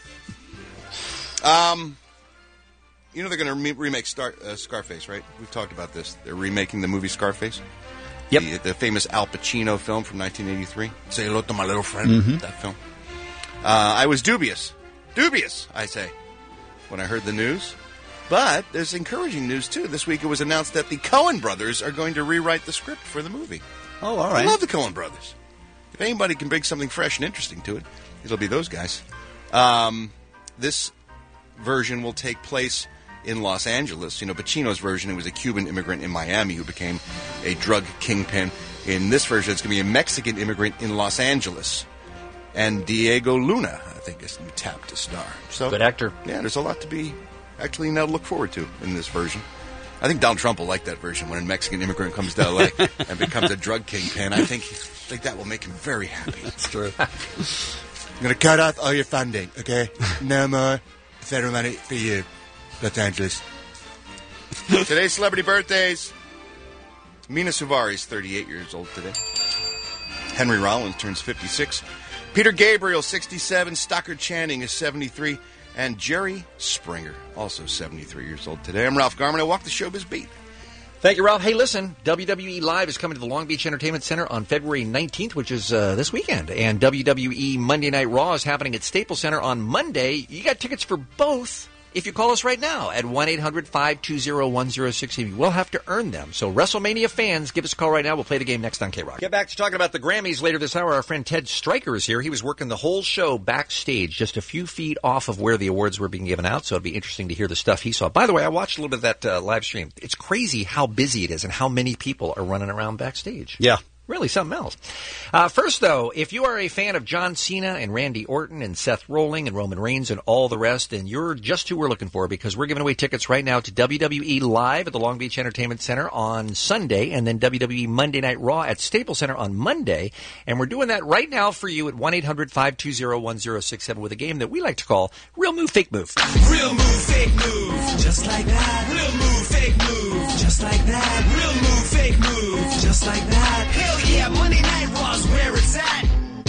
You know they're going to remake Scarface, right? We've talked about this. They're remaking the movie Scarface. Yep. The famous Al Pacino film from 1983. Say hello to my little friend. Mm-hmm. That film. I was dubious, I say, when I heard the news. But there's encouraging news, too. This week it was announced that the Coen brothers are going to rewrite the script for the movie. Oh, all right. I love the Coen brothers. If anybody can bring something fresh and interesting to it, it'll be those guys. This version will take place in Los Angeles. You know, Pacino's version, it was a Cuban immigrant in Miami who became a drug kingpin. In this version, it's going to be a Mexican immigrant in Los Angeles. And Diego Luna, I think, is tapped to star. So, good actor. Yeah, there's a lot to be actually now look forward to in this version. I think Donald Trump will like that version when a Mexican immigrant comes to L.A. and becomes a drug kingpin. I think that will make him very happy. That's true. I'm going to cut off all your funding, okay? No more federal money for you, Los Angeles. Today's celebrity birthdays. Mina Suvari is 38 years old today. Henry Rollins turns 56. Peter Gabriel, 67. Stockard Channing is 73. And Jerry Springer, also 73 years old today. I'm Ralph Garman. I walk the showbiz beat. Thank you, Ralph. Hey, listen, WWE Live is coming to the Long Beach Entertainment Center on February 19th, which is this weekend. And WWE Monday Night Raw is happening at Staples Center on Monday. You got tickets for both if you call us right now at 1-800-520-1060. You will have to earn them. So WrestleMania fans, give us a call right now. We'll play the game next on K-Rock. Get back to talking about the Grammys later this hour. Our friend Ted Stryker is here. He was working the whole show backstage, just a few feet off of where the awards were being given out. So it'd be interesting to hear the stuff he saw. By the way, I watched a little bit of that live stream. It's crazy how busy it is and how many people are running around backstage. Yeah. Really something else. First, though, if you are a fan of John Cena and Randy Orton and Seth Rollins and Roman Reigns and all the rest, then you're just who we're looking for, because we're giving away tickets right now to WWE Live at the Long Beach Entertainment Center on Sunday, and then WWE Monday Night Raw at Staples Center on Monday. And we're doing that right now for you at 1-800-520-1067 with a game that we like to call Real Move, Fake Move. Real move, fake move, just like that. Real move, fake move, just like that. Real move, fake move, just like that. Hell yeah, Monday Night Raw's where it's at.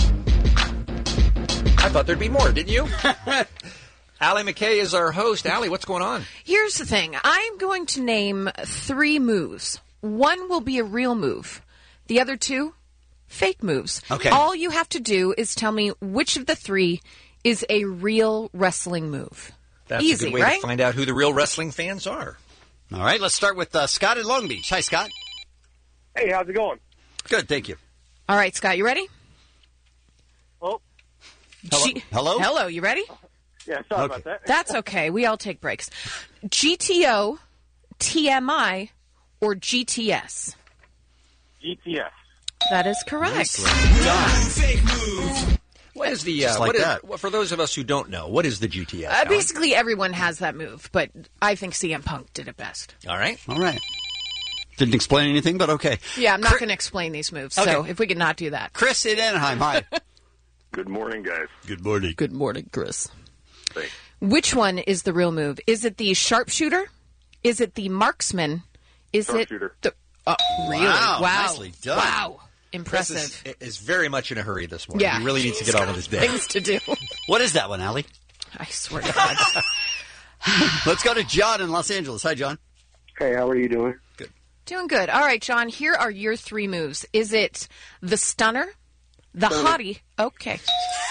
I thought there'd be more, didn't you? Allie McKay is our host. Allie, what's going on? Here's the thing. I'm going to name 3 moves. One will be a real move. The other 2, fake moves. Okay. All you have to do is tell me which of the 3 is a real wrestling move. That's Easy, a good way right? to find out who the real wrestling fans are. All right, let's start with Scott in Long Beach. Hi, Scott. Hey, how's it going? Good, thank you. All right, Scott, you ready? Oh. Hello? Hello, you ready? Yeah, sorry about that. That's okay. We all take breaks. GTO, TMI, or GTS? GTS. That is correct. Fake move. What is the Just like that. for those of us who don't know, what is the GTS? Alan? Basically, everyone has that move, but I think CM Punk did it best. All right. Didn't explain anything, but okay. Yeah, I'm not going to explain these moves, so Okay. if we could not do that. Chris in Anaheim, hi. Good morning, guys. Good morning. Good morning, Chris. Thanks. Which one is the real move? Is it the sharpshooter? Is it the marksman? Is Sharpshooter. it the... really? Wow, Wow. nicely done. Wow. Impressive. Chris is very much in a hurry this morning. Yeah. He really needs to get on with his day. Things to do. What is that one, Allie? I swear to God. Let's go to John in Los Angeles. Hi, John. Hey, how are you doing? Doing good. All right, John, here are your 3 moves. Is it the stunner, the hottie? Okay.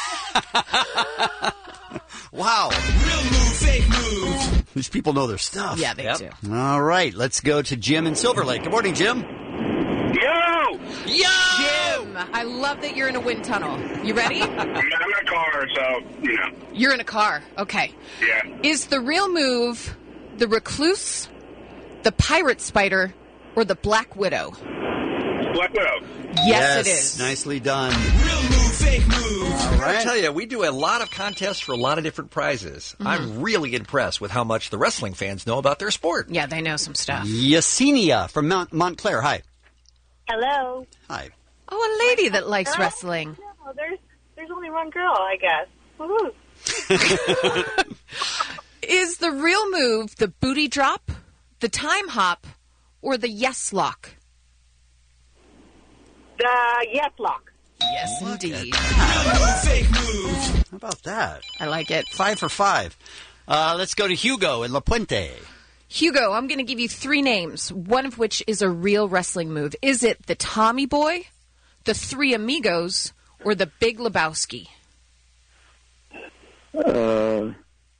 Wow. Real move, fake move. These people know their stuff. Yeah, they do. All right, let's go to Jim in Silver Lake. Good morning, Jim. Yo! Jim, I love that you're in a wind tunnel. You ready? I'm in a car, so, You're in a car. Okay. Yeah. Is the real move the recluse, the pirate spider, or the Black Widow? Black Widow. Yes, it is. Nicely done. Real move, fake move. I gotta tell you, we do a lot of contests for a lot of different prizes. Mm-hmm. I'm really impressed with how much the wrestling fans know about their sport. Yeah, they know some stuff. Yesenia from Montclair. Hi. Hello. Hi. Oh, a lady that likes wrestling. No, there's only one girl, I guess. Woohoo. Is the real move the booty drop, the time hop, or the yes lock? The yes lock. Yes, indeed. Fake move. How about that? I like it. 5 for 5. Let's go to Hugo in La Puente. Hugo, I'm going to give you 3 names, one of which is a real wrestling move. Is it the Tommy Boy, the Three Amigos, or the Big Lebowski? The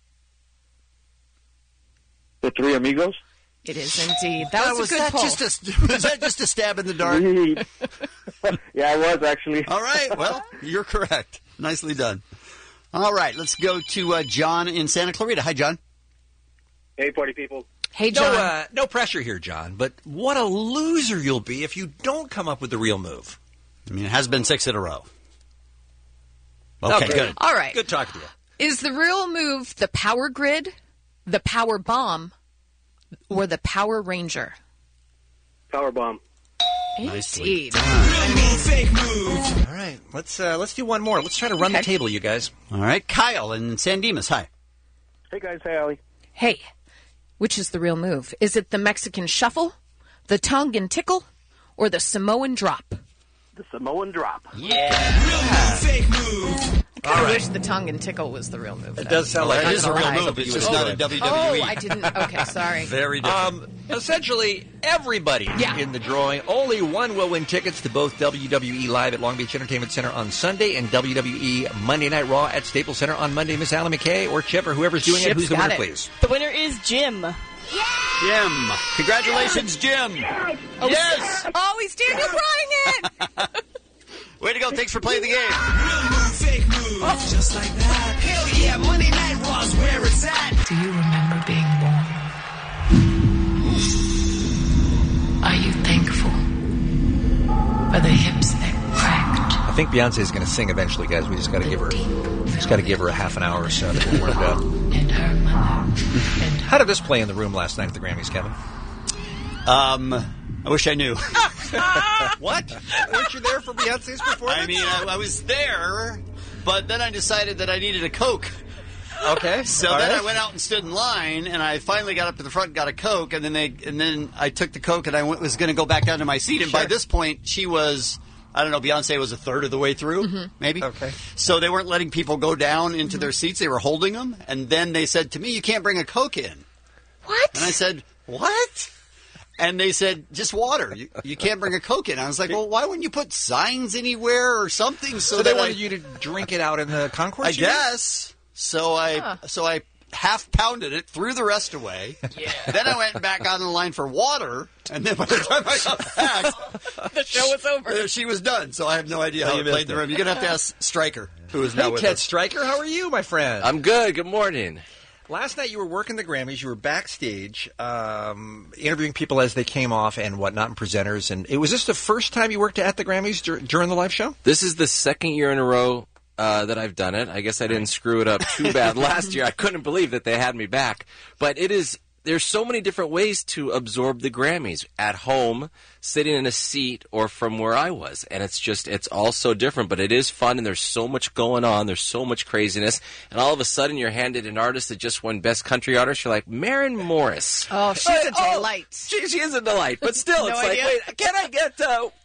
Three Amigos? It is indeed. That was a good pull. Was that just a stab in the dark? Yeah, it was, actually. All right. Well, you're correct. Nicely done. All right. Let's go to John in Santa Clarita. Hi, John. Hey, party people. Hey, John. No pressure here, John, but what a loser you'll be if you don't come up with the real move. I mean, it has been 6 in a row. Okay, good. All right. Good talking to you. Is the real move the Power Grid, the Power Bomb, or the Power Ranger? Power bomb. Indeed. Fake move. All right, let's do one more. Let's try to run the table, you guys. All right, Kyle in San Dimas. Hi. Hey, guys. Hey, Allie. Hey, which is the real move? Is it the Mexican Shuffle, the Tongue and Tickle, or the Samoan Drop? The Samoan Drop. Yeah. Real move, fake move. I kind of wish the Tongue and Tickle was the real move. It does sound like it is a real lie. move. It's just not in WWE. Oh, I didn't. Okay, sorry. Very different. Essentially, everybody in the drawing. Only one will win tickets to both WWE Live at Long Beach Entertainment Center on Sunday and WWE Monday Night Raw at Staples Center on Monday. Miss Allie McKay or Chip or whoever's doing it. Who's the winner, please? The winner is Jim. Jim. Congratulations, Jim. Oh, Yes. Oh, he's Daniel Bryan it. Way to go. Thanks for playing the game. Real move, fake move. Just like that. Hell yeah, Monday Night Raw's where it's at. Do you remember being born? Are you thankful Are the hips that cracked? I think Beyonce is going to sing eventually, guys. We just got to give her a half an hour or so to get warmed up. And her mother. How did this play in the room last night at the Grammys, Kevin? I wish I knew. What? Weren't you there for Beyonce's performance? I mean, I was there, but then I decided that I needed a Coke. Okay. So All then right. I went out and stood in line, and I finally got up to the front and got a Coke, and then I took the Coke, and I was going to go back down to my seat, and by this point, she was... I don't know, Beyonce was a third of the way through, maybe. Okay. So they weren't letting people go down into their seats. They were holding them. And then they said to me, you can't bring a Coke in. What? And I said, what? And they said, just water. You can't bring a Coke in. I was like, well, why wouldn't you put signs anywhere or something? So they wanted you to drink it out in the concourse? I guess. So I half pounded it, threw the rest away. Yeah. Then I went back on the line for water, and then by the time I got back, the show was over. She was done. So I have no idea how it played in the room. You're gonna have to ask Stryker, who is now Hey, with Ted us. Stryker, how are you, my friend? I'm good. Good morning. Last night you were working the Grammys. You were backstage, interviewing people as they came off and whatnot, and presenters. And was this the first time you worked at the Grammys during the live show? This is the second year in a row that I've done it. I guess I didn't screw it up too bad last year. I couldn't believe that they had me back. But there's so many different ways to absorb the Grammys. At home, sitting in a seat, or from where I was. And it's all so different, but it is fun, and there's so much going on. There's so much craziness. And all of a sudden, you're handed an artist that just won Best Country Artist. You're like, Maren Morris. Oh, she's a delight. She is a delight. But still, it's like, wait, can I get,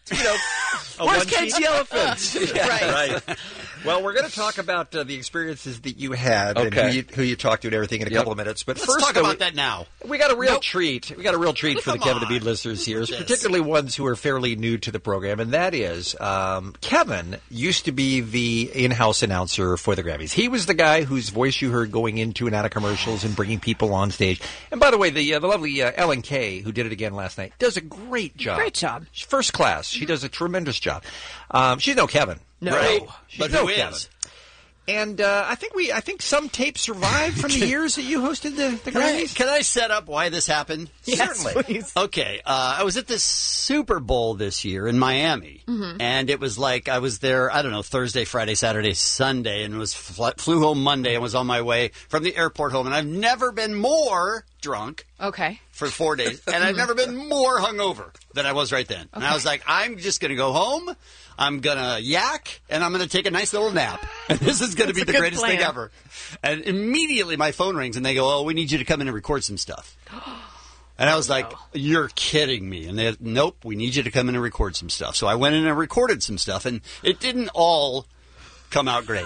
where's Cagey Elephant? Right. Well, we're going to talk about the experiences that you had and who you talked to and everything in a couple of minutes. But Let's first, talk about that now. We got a real treat. We got a real treat for the Kevin and Bean listeners here, Yes. particularly ones who are fairly new to the program, and that is Kevin used to be the in-house announcer for the Grammys. He was the guy whose voice you heard going into and out of commercials and bringing people on stage. And by the way, the lovely Ellen Kay, who did it again last night, does a great job. Great job. She's first class. She does a tremendous job. She's no Kevin. No. Right. She's But no who Kevin. is? And I think some tapes survived from the years that you hosted the Grammys. Can I set up why this happened? Yes, certainly. Please. Okay, I was at this Super Bowl this year in Miami, and it was like I was there, I don't know, Thursday, Friday, Saturday, Sunday, and flew home Monday and was on my way from the airport home, and I've never been more drunk for 4 days, and I've never been more hungover than I was right then. And I was like, I'm just going to go home, I'm going to yak, and I'm going to take a nice little nap. And this is going to be the greatest thing ever. And immediately my phone rings, and they go, oh, we need you to come in and record some stuff. And I was like, you're kidding me. And they nope, we need you to come in and record some stuff. So I went in and recorded some stuff, and it didn't all come out great.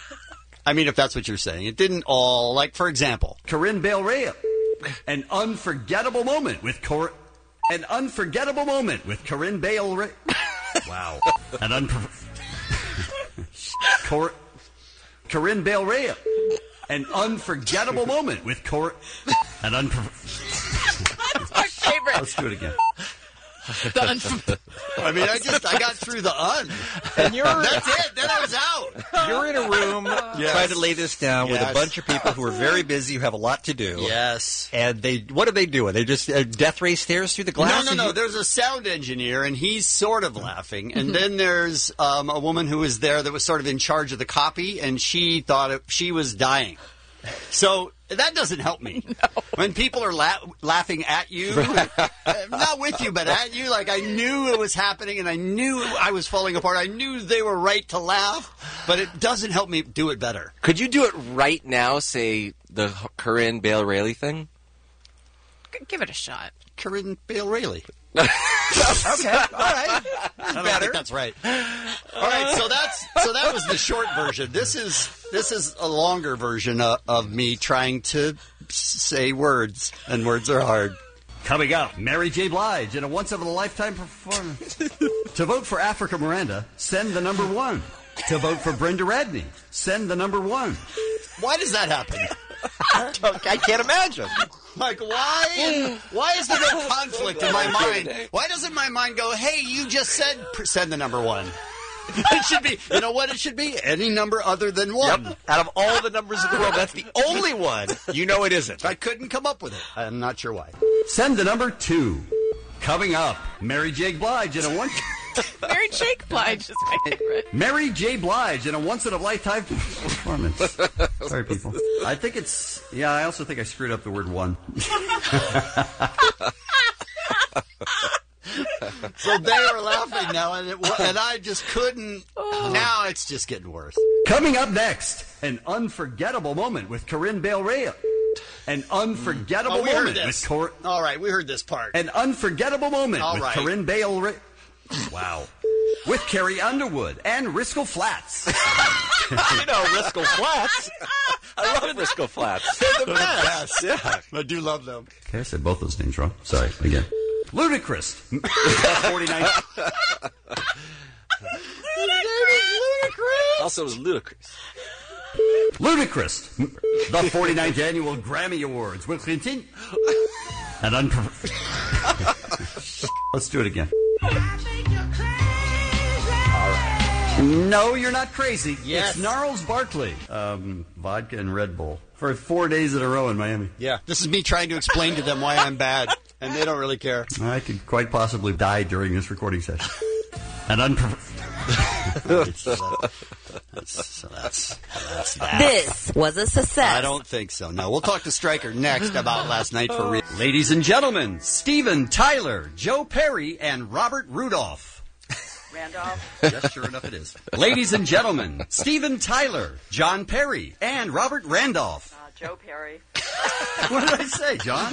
I mean, if that's what you're saying. It didn't all, like, for example. Corinne Bale Rea. An unforgettable moment with Corinne Bale Rea. Wow. Corinne Bale Rea. An unforgettable moment with Corinne. My favorite. Let's do it again. I mean, I got through the And that's it. Then I was out. You're in a room trying to lay this down with a bunch of people who are very busy, who have a lot to do. Yes. And what are they doing? They just death ray stares through the glass? No. There's a sound engineer, and he's sort of laughing. And then there's a woman who was there that was sort of in charge of the copy, and she thought she was dying. So that doesn't help me. No. When people are laughing at you, not with you, but at you, like I knew it was happening and I knew I was falling apart. I knew they were right to laugh, but it doesn't help me do it better. Could you do it right now, say the Corinne Bale Rayleigh thing? Give it a shot. Corinne Bale Rayleigh. Okay, all right. I don't think that's right. All right, so that was the short version. This is a longer version of me trying to say words, and words are hard. Coming up, Mary J. Blige in a once-in-a-lifetime performance. To vote for Africa Miranda, send the number 1. To vote for Brenda Radney, send the number 1. Why does that happen? I can't imagine. Like, why is there no conflict in my mind? Why doesn't my mind go, hey, you just said send the number 1? It should be, you know what it should be? Any number other than 1. Yep. Out of all the numbers in the world, that's the only one you know it isn't. I couldn't come up with it. I'm not sure why. Send the number 2. Coming up, Mary J. Blige in a Mary J. Blige is my favorite. Mary J. Blige in a once-in-a-lifetime performance. Sorry, people. I think it's... Yeah, I also think I screwed up the word one. So they were laughing now, and I just couldn't. Now it's just getting worse. Coming up next, an unforgettable moment with Corinne Bale-Reyes. An unforgettable moment with Corinne. All right, we heard this part. An unforgettable moment with Corinne Bale-Reyes. Wow. With Carrie Underwood and Risco Flats. You know Risco Flats. I love Risco Flats. They're the best. Yeah, I do love them. Okay, I said both those names wrong. Sorry, again. Ludicrous. 49. Also, it was ludicrous. Ludicrous. The 49th annual Grammy Awards will continue. And Let's do it again. No, you're not crazy. Yes. It's Gnarls Barkley. Vodka and Red Bull. For 4 days in a row in Miami. Yeah, this is me trying to explain to them why I'm bad, and they don't really care. I could quite possibly die during this recording session. And that's that. This was a success. I don't think so. No, we'll talk to Stryker next about last night for real. Ladies and gentlemen, Steven Tyler, Joe Perry, and Robert Rudolph. Randolph? Yes, sure enough it is. Ladies and gentlemen, Steven Tyler, John Perry, and Robert Randolph. Joe Perry. What did I say, John?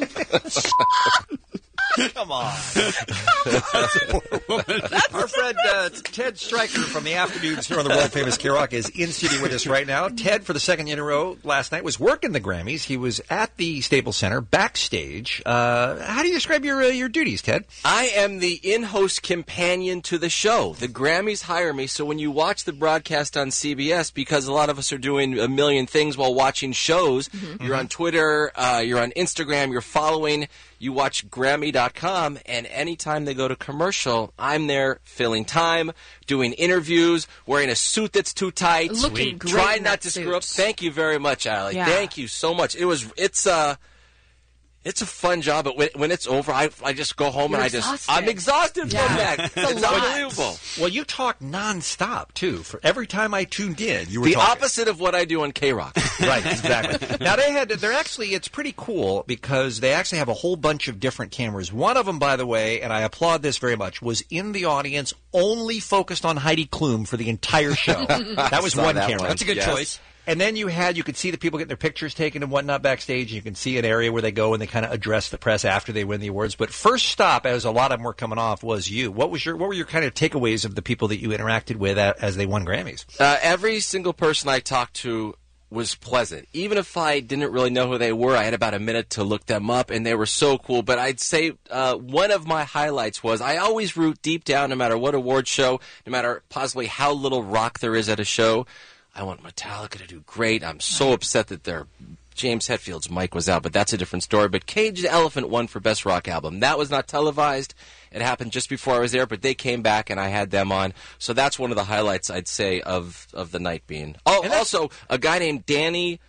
Come on. Our friend Ted Stryker from the afternoons here on the world famous K-Rock is in studio with us right now. Ted, for the second in a row last night, was working the Grammys. He was at the Staples Center backstage. How do you describe your duties, Ted? I am the in-host companion to the show. The Grammys hire me, so when you watch the broadcast on CBS, because a lot of us are doing a million things while watching shows, you're on Twitter, you're on Instagram, you're following. You watch Grammy.com, and anytime they go to commercial, I'm there filling time, doing interviews, wearing a suit that's too tight. Looking great. Trying not to screw up. Thank you very much, Allie. Yeah. Thank you so much. It's a fun job, but when it's over, I just go home I'm exhausted from that. It's unbelievable. Well, you talk nonstop too. For every time I tuned in, you were the talking. opposite of what I do on K-Rock. Right, exactly. Now it's pretty cool because they actually have a whole bunch of different cameras. One of them, by the way, and I applaud this very much, was in the audience, only focused on Heidi Klum for the entire show. That was one camera. That's a good choice. And then you could see the people getting their pictures taken and whatnot backstage. You can see an area where they go and they kind of address the press after they win the awards. But first stop, as a lot of them were coming off, was you. What were your kind of takeaways of the people that you interacted with as they won Grammys? Every single person I talked to was pleasant. Even if I didn't really know who they were, I had about a minute to look them up, and they were so cool. But I'd say one of my highlights was I always root deep down, no matter what award show, no matter possibly how little rock there is at a show, I want Metallica to do great. I'm so upset that James Hetfield's mic was out, but that's a different story. But Cage the Elephant won for Best Rock Album. That was not televised. It happened just before I was there, but they came back and I had them on. So that's one of the highlights, I'd say, of the night being. Oh, also, a guy named Danny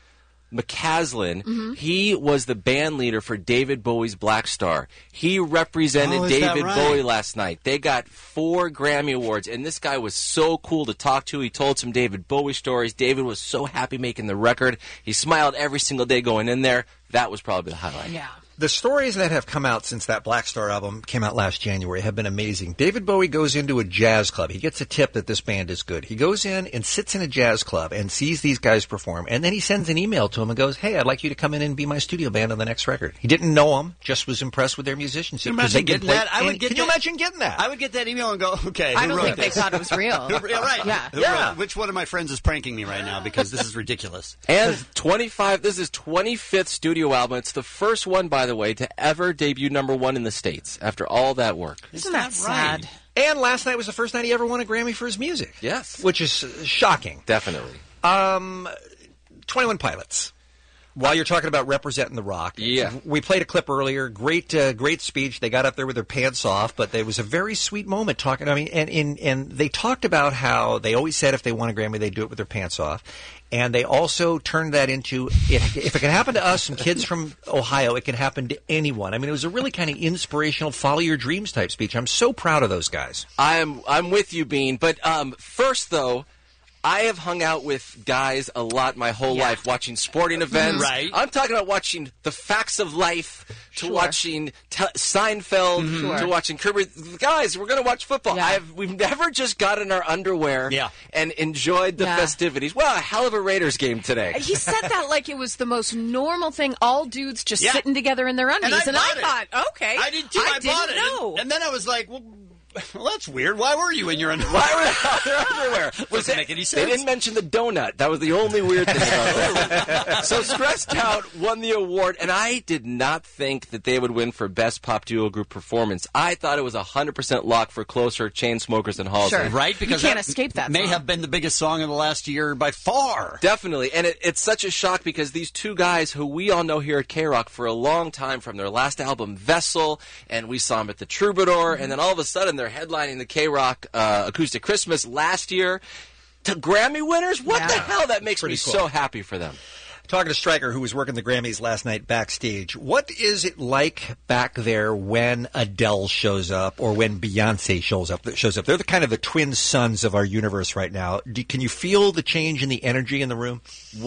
McCaslin, he was the band leader for David Bowie's Black Star. He represented David Bowie last night. They got 4 Grammy Awards, and this guy was so cool to talk to. He told some David Bowie stories. David was so happy making the record. He smiled every single day going in there. That was probably the highlight. Yeah. The stories that have come out since that Black Star album came out last January have been amazing. David Bowie goes into a jazz club. He gets a tip that this band is good. He goes in and sits in a jazz club and sees these guys perform, and then he sends an email to them and goes, "Hey, I'd like you to come in and be my studio band on the next record." He didn't know them, just was impressed with their musicianship. Can you imagine getting that? Can you imagine getting that? I would get that email and go, okay, I don't think they thought it was real. Yeah, right. Yeah. Which one of my friends is pranking me right now because this is ridiculous? And this is 25th studio album. It's the first one, by the way, to ever debut #1 in the States after all that work. Isn't that sad? And last night was the first night he ever won a Grammy for his music. Yes. Which is shocking. Definitely. 21 Pilots. while you're talking about representing the rock, we played a clip earlier. Great speech. They got up there with their pants off, but there was a very sweet moment talking. I mean, and they talked about how they always said if they won a Grammy, they'd do it with their pants off. And they also turned that into, if it can happen to us and kids from Ohio, it can happen to anyone. I mean, it was a really kind of inspirational, follow your dreams type speech. I'm so proud of those guys. I'm with you, Bean. But first, though, I have hung out with guys a lot my whole life, watching sporting events. Right. I'm talking about watching The Facts of Life, to watching Seinfeld, to watching Kirby. Guys, we're going to watch football. We've never just got in our underwear and enjoyed the festivities. Well, a hell of a Raiders game today. He said that like it was the most normal thing, all dudes just sitting together in their undies. And I thought, okay. I did too. I bought it. Know. And then I was like, well, that's weird. Why were you in your underwear? Why were they in their underwear? Doesn't make any sense. They didn't mention the donut. That was the only weird thing about that. So Stressed Out won the award, and I did not think that they would win for Best Pop Duo Group Performance. I thought it was 100% lock for Closer, Chainsmokers, and Halsey. Sure. Right? Because you can't escape that may song. have been the biggest song of the last year by far. Definitely. And it's such a shock because these two guys who we all know here at K-Rock for a long time from their last album, Vessel, and we saw them at the Troubadour, and then all of a sudden they're headlining the K-Rock Acoustic Christmas last year. To Grammy winners? What the hell? That makes me so happy for them. Talking to Stryker, who was working the Grammys last night backstage, what is it like back there when Adele shows up or when Beyonce shows up? They're the kind of the twin sons of our universe right now. Can you feel the change in the energy in the room?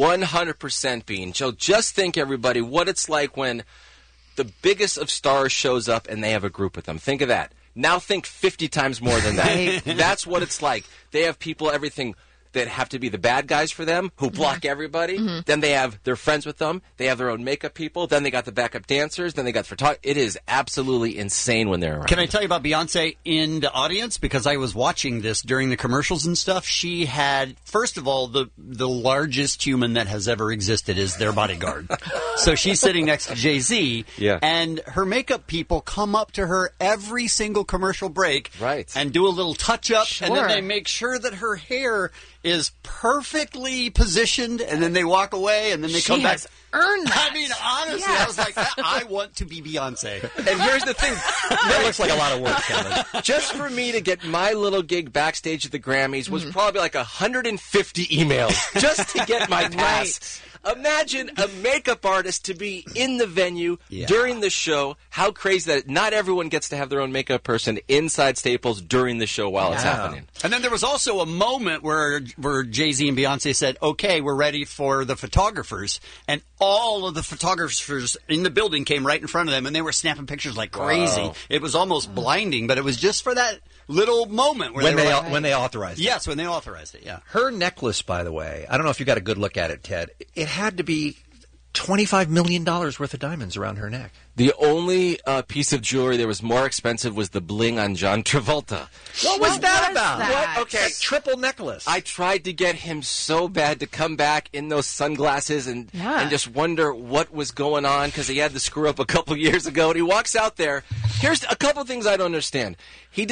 100%, Bean. Joe, just think, everybody, what it's like when the biggest of stars shows up and they have a group with them. Think of that. Now think 50 times more than that. That's what it's like. They have people, everything that have to be the bad guys for them, who block everybody. Then they have their friends with them. They have their own makeup people. Then they got the backup dancers. Then they got the photography. It is absolutely insane when they're around. Can I tell you about Beyonce in the audience? Because I was watching this during the commercials and stuff. She had, first of all, the largest human that has ever existed is their bodyguard. So she's sitting next to Jay-Z. Yeah. And her makeup people come up to her every single commercial break. Right. And do a little touch-up. And then they make sure that her hair is perfectly positioned, and then they walk away, and then they come back. Earned that. I mean, honestly, I was like, I want to be Beyonce. And here's the thing. That looks like a lot of work, Kevin. Just for me to get my little gig backstage at the Grammys was probably like 150 emails just to get my pass. Imagine a makeup artist to be in the venue during the show. How crazy that not everyone gets to have their own makeup person inside Staples during the show while it's happening. And then there was also a moment where Jay-Z and Beyonce said, okay, we're ready for the photographers. And all of the photographers in the building came right in front of them, and they were snapping pictures like crazy. Wow. It was almost blinding, but it was just for that little moment where when they authorized it. Yes, when they authorized it, Her necklace, by the way, I don't know if you got a good look at it, Ted. It had to be $25 million worth of diamonds around her neck. The only piece of jewelry that was more expensive was the bling on John Travolta. What was that about? That? What? Okay, triple necklace. I tried to get him so bad to come back in those sunglasses and just wonder what was going on because he had the screw up a couple years ago. And he walks out there. Here's a couple things I don't understand. He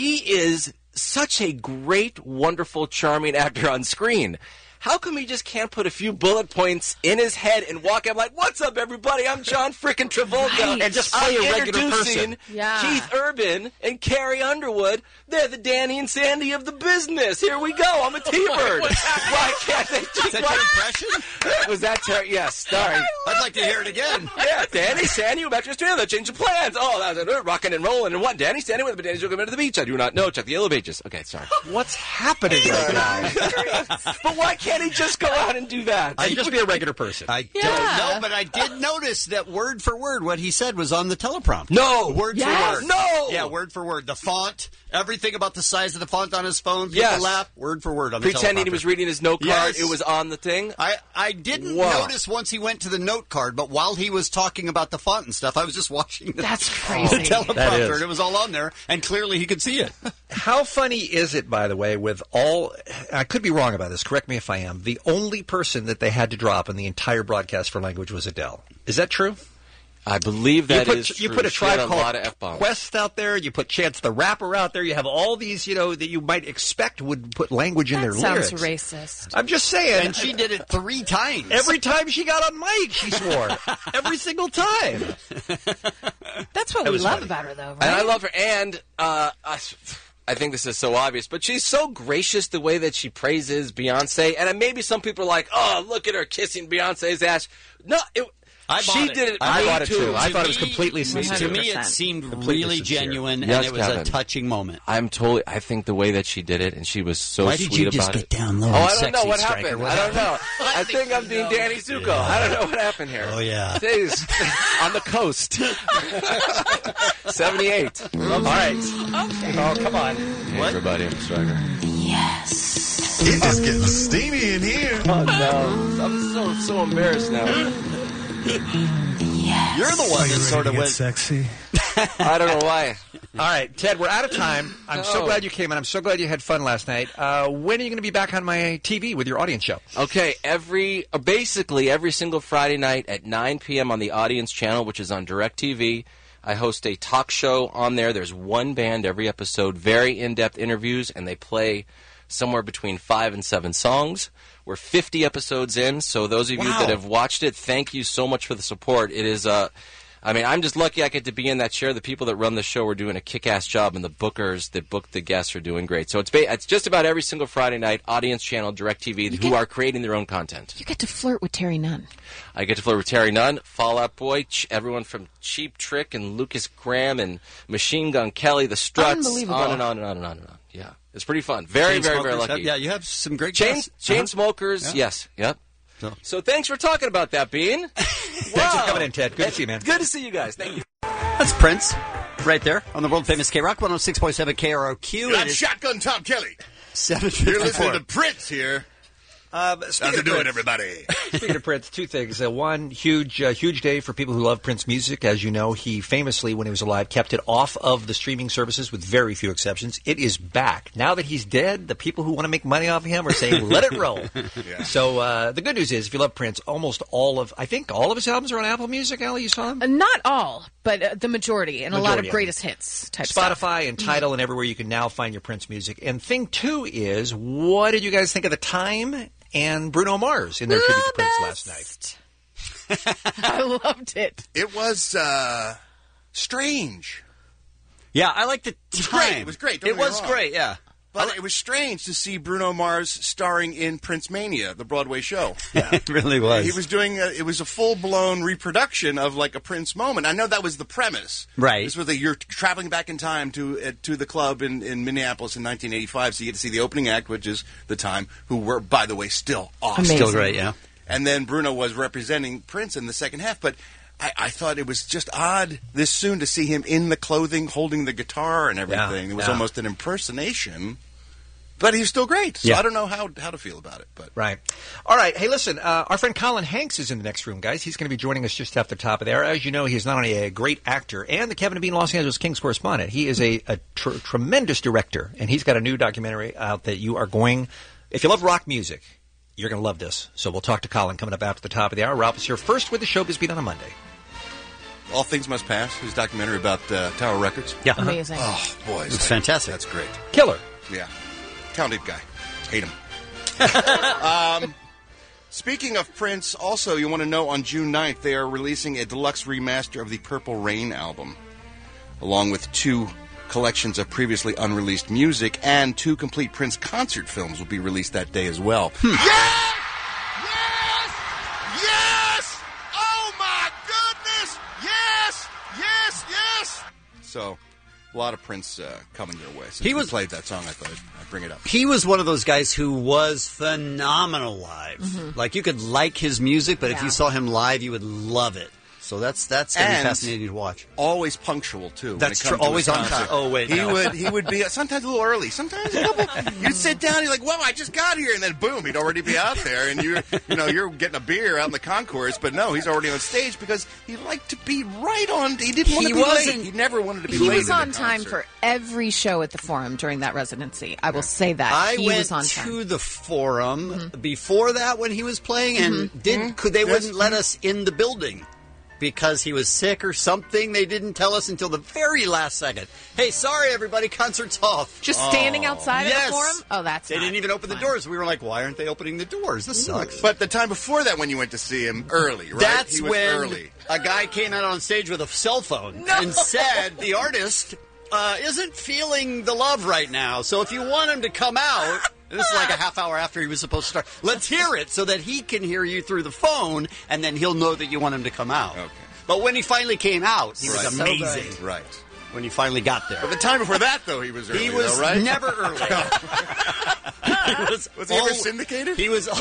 is such a great, wonderful, charming actor on screen. How come he just can't put a few bullet points in his head and walk out like, what's up, everybody? I'm John frickin' Travolta. And just play a regular person. Keith Urban and Carrie Underwood. They're the Danny and Sandy of the business. Here we go. I'm a T-Bird. Why can't they do that? Your impression? Was that yes, sorry. I'd like to hear it again. Yeah, Danny, Sandy, you back to Australia. Change of plans. Oh, that was rocking and rolling. And what? Danny, Sandy, with the Danny's going to the beach. I do not know. Check the yellow pages. Okay, sorry. What's happening right now? But why can't he just go out and do that? I'd just be a regular person. I don't know, but I did notice that word for word what he said was on the teleprompter. No. Word for word. No. Yeah, word for word. The font, everything about the size of the font on his phone, people laugh, word for word on the teleprompter. Pretending he was reading his note card, it was on the thing? I didn't notice once he went to the note card, but while he was talking about the font and stuff, I was just watching the teleprompter, and it was all on there, and clearly he could see it. How funny is it, by the way, with all... I could be wrong about this, correct me if I am. The only person that they had to drop in the entire broadcast for language was Adele. Is that true? I believe that is true. You put a She had Tribe a Called lot of F-bombs. Quest out there. You put Chance the Rapper out there. You have all these, that you might expect would put language in their lyrics. Sounds racist. I'm just saying. And she did it 3 times. Every time she got on mic, she swore. Every single time. That's what we love about her, though, right? And I love her. And I think this is so obvious, but she's so gracious the way that she praises Beyonce. And maybe some people are like, oh, look at her kissing Beyonce's ass. No, she did it. I bought it too. too. I thought it was completely sincere. To me, it seemed really genuine, Yes, and it was Kevin. a touching moment. I think the way that she did it, and she was so Why sweet did you about just it. get down low? Oh, and I don't know sexy, what Stryker? happened. I don't know. I think I'm being Danny Zuko. I don't know what happened here. Oh, yeah. Jeez. On the coast. 78. All right. Okay. Oh, come on. Hey, everybody, I'm Stryker. Yes. It's just getting steamy in here. Oh, no. I'm so embarrassed now. Yes. You're the one that sort of went sexy. I don't know why. All right, Ted, we're out of time. I'm so glad you came, and I'm so glad you had fun last night. When are you going to be back on my TV with your audience show? Okay, basically every single Friday night at 9 p.m. on the Audience Channel, which is on DirecTV. I host a talk show on there. There's one band every episode, very in-depth interviews, and they play somewhere between 5 and 7 songs. We're 50 episodes in, so those of you that have watched it, thank you so much for the support. It is, I'm just lucky I get to be in that chair. The people that run the show are doing a kick-ass job, and the bookers that book the guests are doing great. So it's just about every single Friday night, Audience Channel, DirecTV, who are creating their own content. You get to flirt with Terry Nunn. I get to flirt with Terry Nunn, Fall Out Boy, everyone from Cheap Trick and Lucas Graham and Machine Gun Kelly, the Struts, Unbelievable. on and on and on and on and on. Yeah, it's pretty fun. Very, very, very lucky. Yeah, you have some great Chain Smokers, yes, yep. So thanks for talking about that, Bean. Thanks for coming in, Ted. Good to see you, man. Good to see you guys. Thank you. That's Prince, right there on the world-famous K-Rock, 106.7 KROQ. I'm Shotgun Tom Kelly. 7:54. You're listening to Prince here. How's it doing, everybody? Speaking of Prince, 2 things. One, huge day for people who love Prince music. As you know, he famously, when he was alive, kept it off of the streaming services with very few exceptions. It is back. Now that he's dead, the people who want to make money off of him are saying, let it roll. Yeah. So the good news is, if you love Prince, almost all of his albums are on Apple Music. Allie, you saw them? Not all, but the majority, and a lot of greatest hits type Spotify stuff. and Tidal and everywhere you can now find your Prince music. And thing 2 is, what did you guys think of The Time and Bruno Mars in their tribute to Prince last night? I loved it. It was strange. Yeah, I liked The Time. It was great. It was great, yeah. But it was strange to see Bruno Mars starring in Prince Mania, the Broadway show. Yeah, it really was. He was doing it was a full-blown reproduction of like a Prince moment. I know that was the premise. Right. This was you're traveling back in time to the club in Minneapolis in 1985, so you get to see the opening act, which is The Time, who were, by the way, still awesome. Amazing. Still great, yeah. And then Bruno was representing Prince in the second half, but I thought it was just odd this soon to see him in the clothing, holding the guitar and everything. Yeah, it was yeah. almost an impersonation. But he's still great, so Yeah. I don't know how to feel about it. But Right. All right. Hey, listen, our friend Colin Hanks is in the next room, guys. He's going to be joining us just after the top of the hour. As you know, he's not only a great actor and the Kevin and Bean Los Angeles Kings correspondent, he is a tremendous director, and he's got a new documentary out that you are going, if you love rock music, you're going to love this. So we'll talk to Colin coming up after the top of the hour. Ralph is here first with the Showbiz Beat on a Monday. All Things Must Pass, his documentary about Tower Records. Yeah. Amazing. Oh, boy. It's fantastic. That's great. Killer. Yeah. Talented guy. Hate him. Speaking of Prince, also, you want to know, on June 9th, they are releasing a deluxe remaster of the Purple Rain album, along with 2 collections of previously unreleased music, and 2 complete Prince concert films will be released that day as well. Yes! Yes! Yes! Oh, my goodness! Yes! Yes! Yes! So, a lot of Prince coming your way. Since we played that song, I thought I'd bring it up. He was one of those guys who was phenomenal live. Mm-hmm. Like, you could like his music, but if you saw him live, you would love it. So that's going to be fascinating to watch. Always punctual too. That's when it true. comes to Always his on concert. time. Oh wait, he would be sometimes a little early. Sometimes a couple. You'd sit down. You're like, "Whoa, I just got here," and then boom, he'd already be out there, and you're getting a beer out in the concourse. But no, he's already on stage because he liked to be right on. He didn't want to be late. He never wanted to be late. He was in on the time concert. for every show at the Forum during that residency. I will say that. I he went was on time. to the Forum before that when he was playing, and they wouldn't let us in the building. because he was sick or something. They didn't tell us until the very last second. Hey, sorry, everybody, concert's off. Just standing outside of the forum? Oh, They didn't even open the doors. We were like, why aren't they opening the doors? This sucks. But the time before that, when you went to see him, early, right? That's he was when early. a guy came out on stage with a cell phone and said the artist isn't feeling the love right now. So if you want him to come out, this is like a half hour after he was supposed to start. Let's hear it so that he can hear you through the phone, and then he'll know that you want him to come out. Okay. But when he finally came out, he was amazing. So right. When he finally got there. But the time before that, though, he was early. He was right? never early. Was he ever syndicated? He was.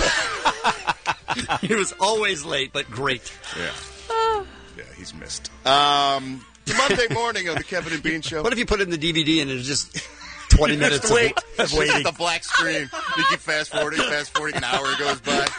He was always late, but great. Yeah. Yeah, he's missed. Monday morning on the Kevin and Bean Show. What if you put it in the DVD and it's just 20 minutes of waiting? The black screen. You keep fast forwarding, an hour goes by.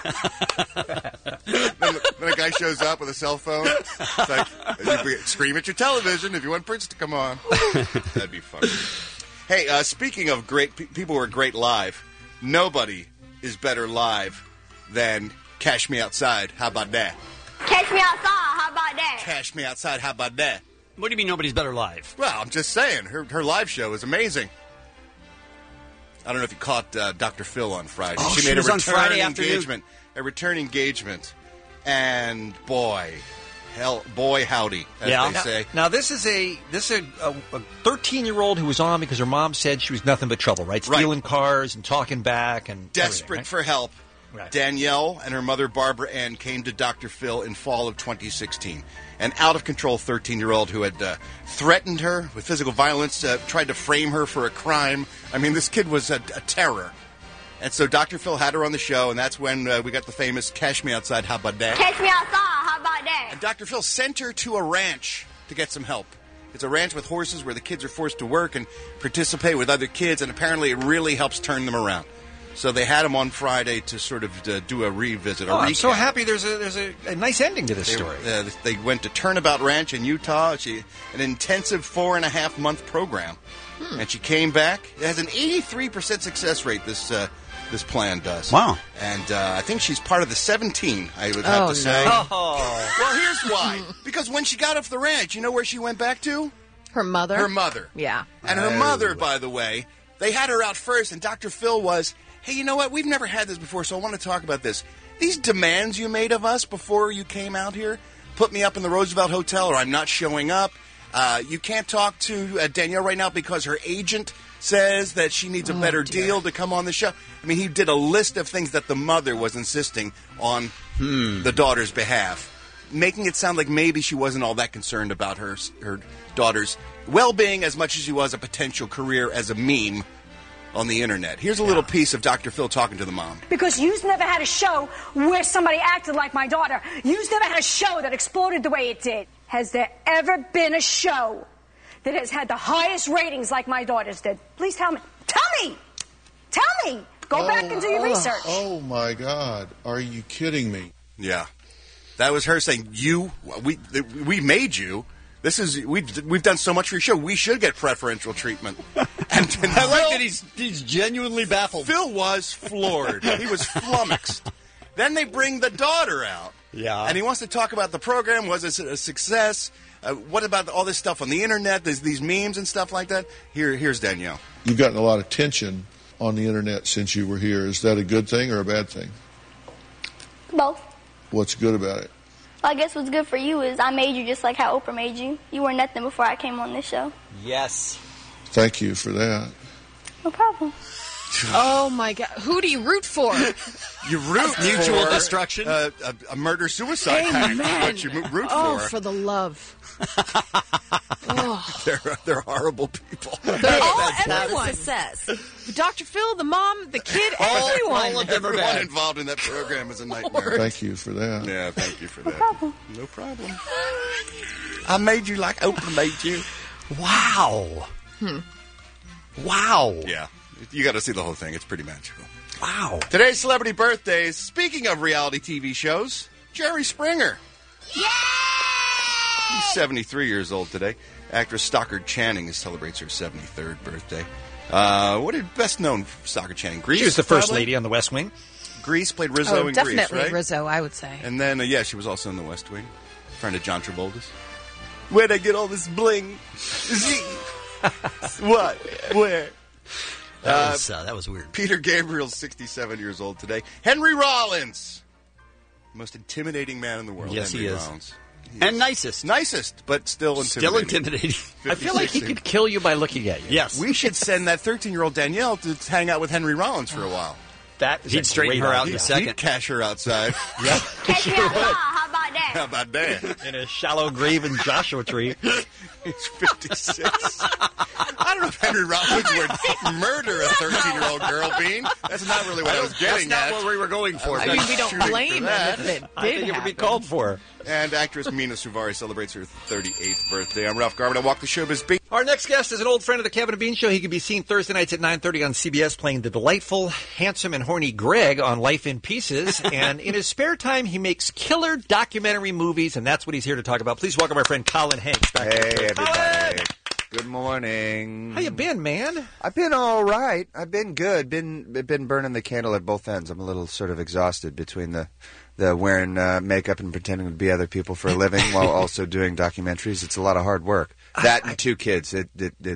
then a guy shows up with a cell phone. It's like, you scream at your television if you want Prince to come on. That'd be fun. Hey, speaking of great people who are great live, nobody is better live than Cash Me Outside. How about that? Catch me outside. How about that? Cash Me Outside. How about that? What do you mean nobody's better live? Well, I'm just saying. Her live show is amazing. I don't know if you caught Dr. Phil on Friday. Oh, she made was a on Friday engagement. A return engagement. And boy, howdy, as they say. Now this is a 13-year-old who was on because her mom said she was nothing but trouble, right? Stealing cars and talking back and desperate for help. Right. Danielle and her mother, Barbara Ann, came to Dr. Phil in fall of 2016. An out-of-control 13-year-old who had threatened her with physical violence, tried to frame her for a crime. I mean, this kid was a terror. And so Dr. Phil had her on the show, and that's when we got the famous Cash Me Outside, how about that? Catch me outside. How about that? And Dr. Phil sent her to a ranch to get some help. It's a ranch with horses where the kids are forced to work and participate with other kids, and apparently it really helps turn them around. So they had him on Friday to sort of do a revisit, a recap. I'm so happy there's a nice ending to this story. They went to Turnabout Ranch in Utah. An intensive 4.5-month program. And she came back. It has an 83% success rate, this plan does. Wow. And I think she's part of the 17, I would have to say. Oh. Well, here's why. Because when she got off the ranch, you know where she went back to? Her mother? Her mother. Yeah. And her mother, by the way, they had her out first, and Dr. Phil was, hey, you know what? We've never had this before, so I want to talk about this. These demands you made of us before you came out here, put me up in the Roosevelt Hotel or I'm not showing up. You can't talk to Danielle right now because her agent says that she needs a better deal to come on the show. I mean, he did a list of things that the mother was insisting on the daughter's behalf, making it sound like maybe she wasn't all that concerned about her daughter's well-being as much as she was a potential career as a meme on the internet. Here's a little piece of Dr. Phil talking to the mom. Because you've never had a show where somebody acted like my daughter. You've never had a show that exploded the way it did. Has there ever been a show that has had the highest ratings like my daughter's did? Please tell me. Tell me! Tell me! Go back and do your research. Oh, my God. Are you kidding me? Yeah. That was her saying, we made you. We've done so much for your show. We should get preferential treatment. And I like that he's genuinely baffled. Phil was floored. He was flummoxed. Then they bring the daughter out. Yeah. And he wants to talk about the program. Was it a success? What about all this stuff on the internet? There's these memes and stuff like that. Here's Danielle. You've gotten a lot of attention on the internet since you were here. Is that a good thing or a bad thing? Both. What's good about it? Well, I guess what's good for you is I made you just like how Oprah made you. You were nothing before I came on this show. Yes. Thank you for that. No problem. Oh, my God. Who do you root for? You root mutual for destruction. A murder-suicide pact. What you root Oh, for. for the love. They're horrible people. Everyone. Success. Dr. Phil, the mom, the kid, everyone. All of them are Everyone bad. involved in that program is a nightmare. Thank you for that. Yeah, thank you for that. No problem. I made you like Oprah made you. Wow. Wow. Yeah, you got to see the whole thing. It's pretty magical. Wow. Today's celebrity birthdays. Speaking of reality TV shows, Jerry Springer. Yay! He's 73 years old today. Actress Stockard Channing celebrates her 73rd birthday. What is best known for Stockard Channing? Grease? She was the first probably? lady on The West Wing. Grease, played Rizzo in Grease, definitely right? Rizzo, I would say. And then, she was also in The West Wing. Friend of John Travolta's. Where'd I get all this bling? What? Where? That was weird. Peter Gabriel's 67 years old today. Henry Rollins. Most intimidating man in the world. Yes, Henry he is. Rollins. And nicest. Nicest, but still intimidating. I feel like he could kill you by looking at you. Yes. We should send that 13-year-old Danielle to hang out with Henry Rollins for a while. That is He'd straighten her out in a second. He'd cash her outside. Yeah. Catch me outside. How about that? How about that? In a shallow grave in Joshua Tree. He's 56. I don't know if Henry Rollins would murder a 13-year-old girl, Bean. That's not really what I was getting That's at. not what we were going for. I mean, we don't blame him if it did I think it would be called for. And actress Mina Suvari celebrates her 38th birthday. I'm Ralph Garman. I walk the showbiz beat. Our next guest is an old friend of the Kevin and Bean Show. He can be seen Thursday nights at 9:30 on CBS playing the delightful, handsome, and horny Greg on Life in Pieces. And in his spare time, he makes killer documentary movies, and that's what he's here to talk about. Please welcome our friend Colin Hanks. Back Hey, to everybody. Colin! Good morning. How you been, man? I've been all right. I've been good. Been burning the candle at both ends. I'm a little sort of exhausted between the wearing makeup and pretending to be other people for a living while also doing documentaries. It's a lot of hard work. That and 2 kids. It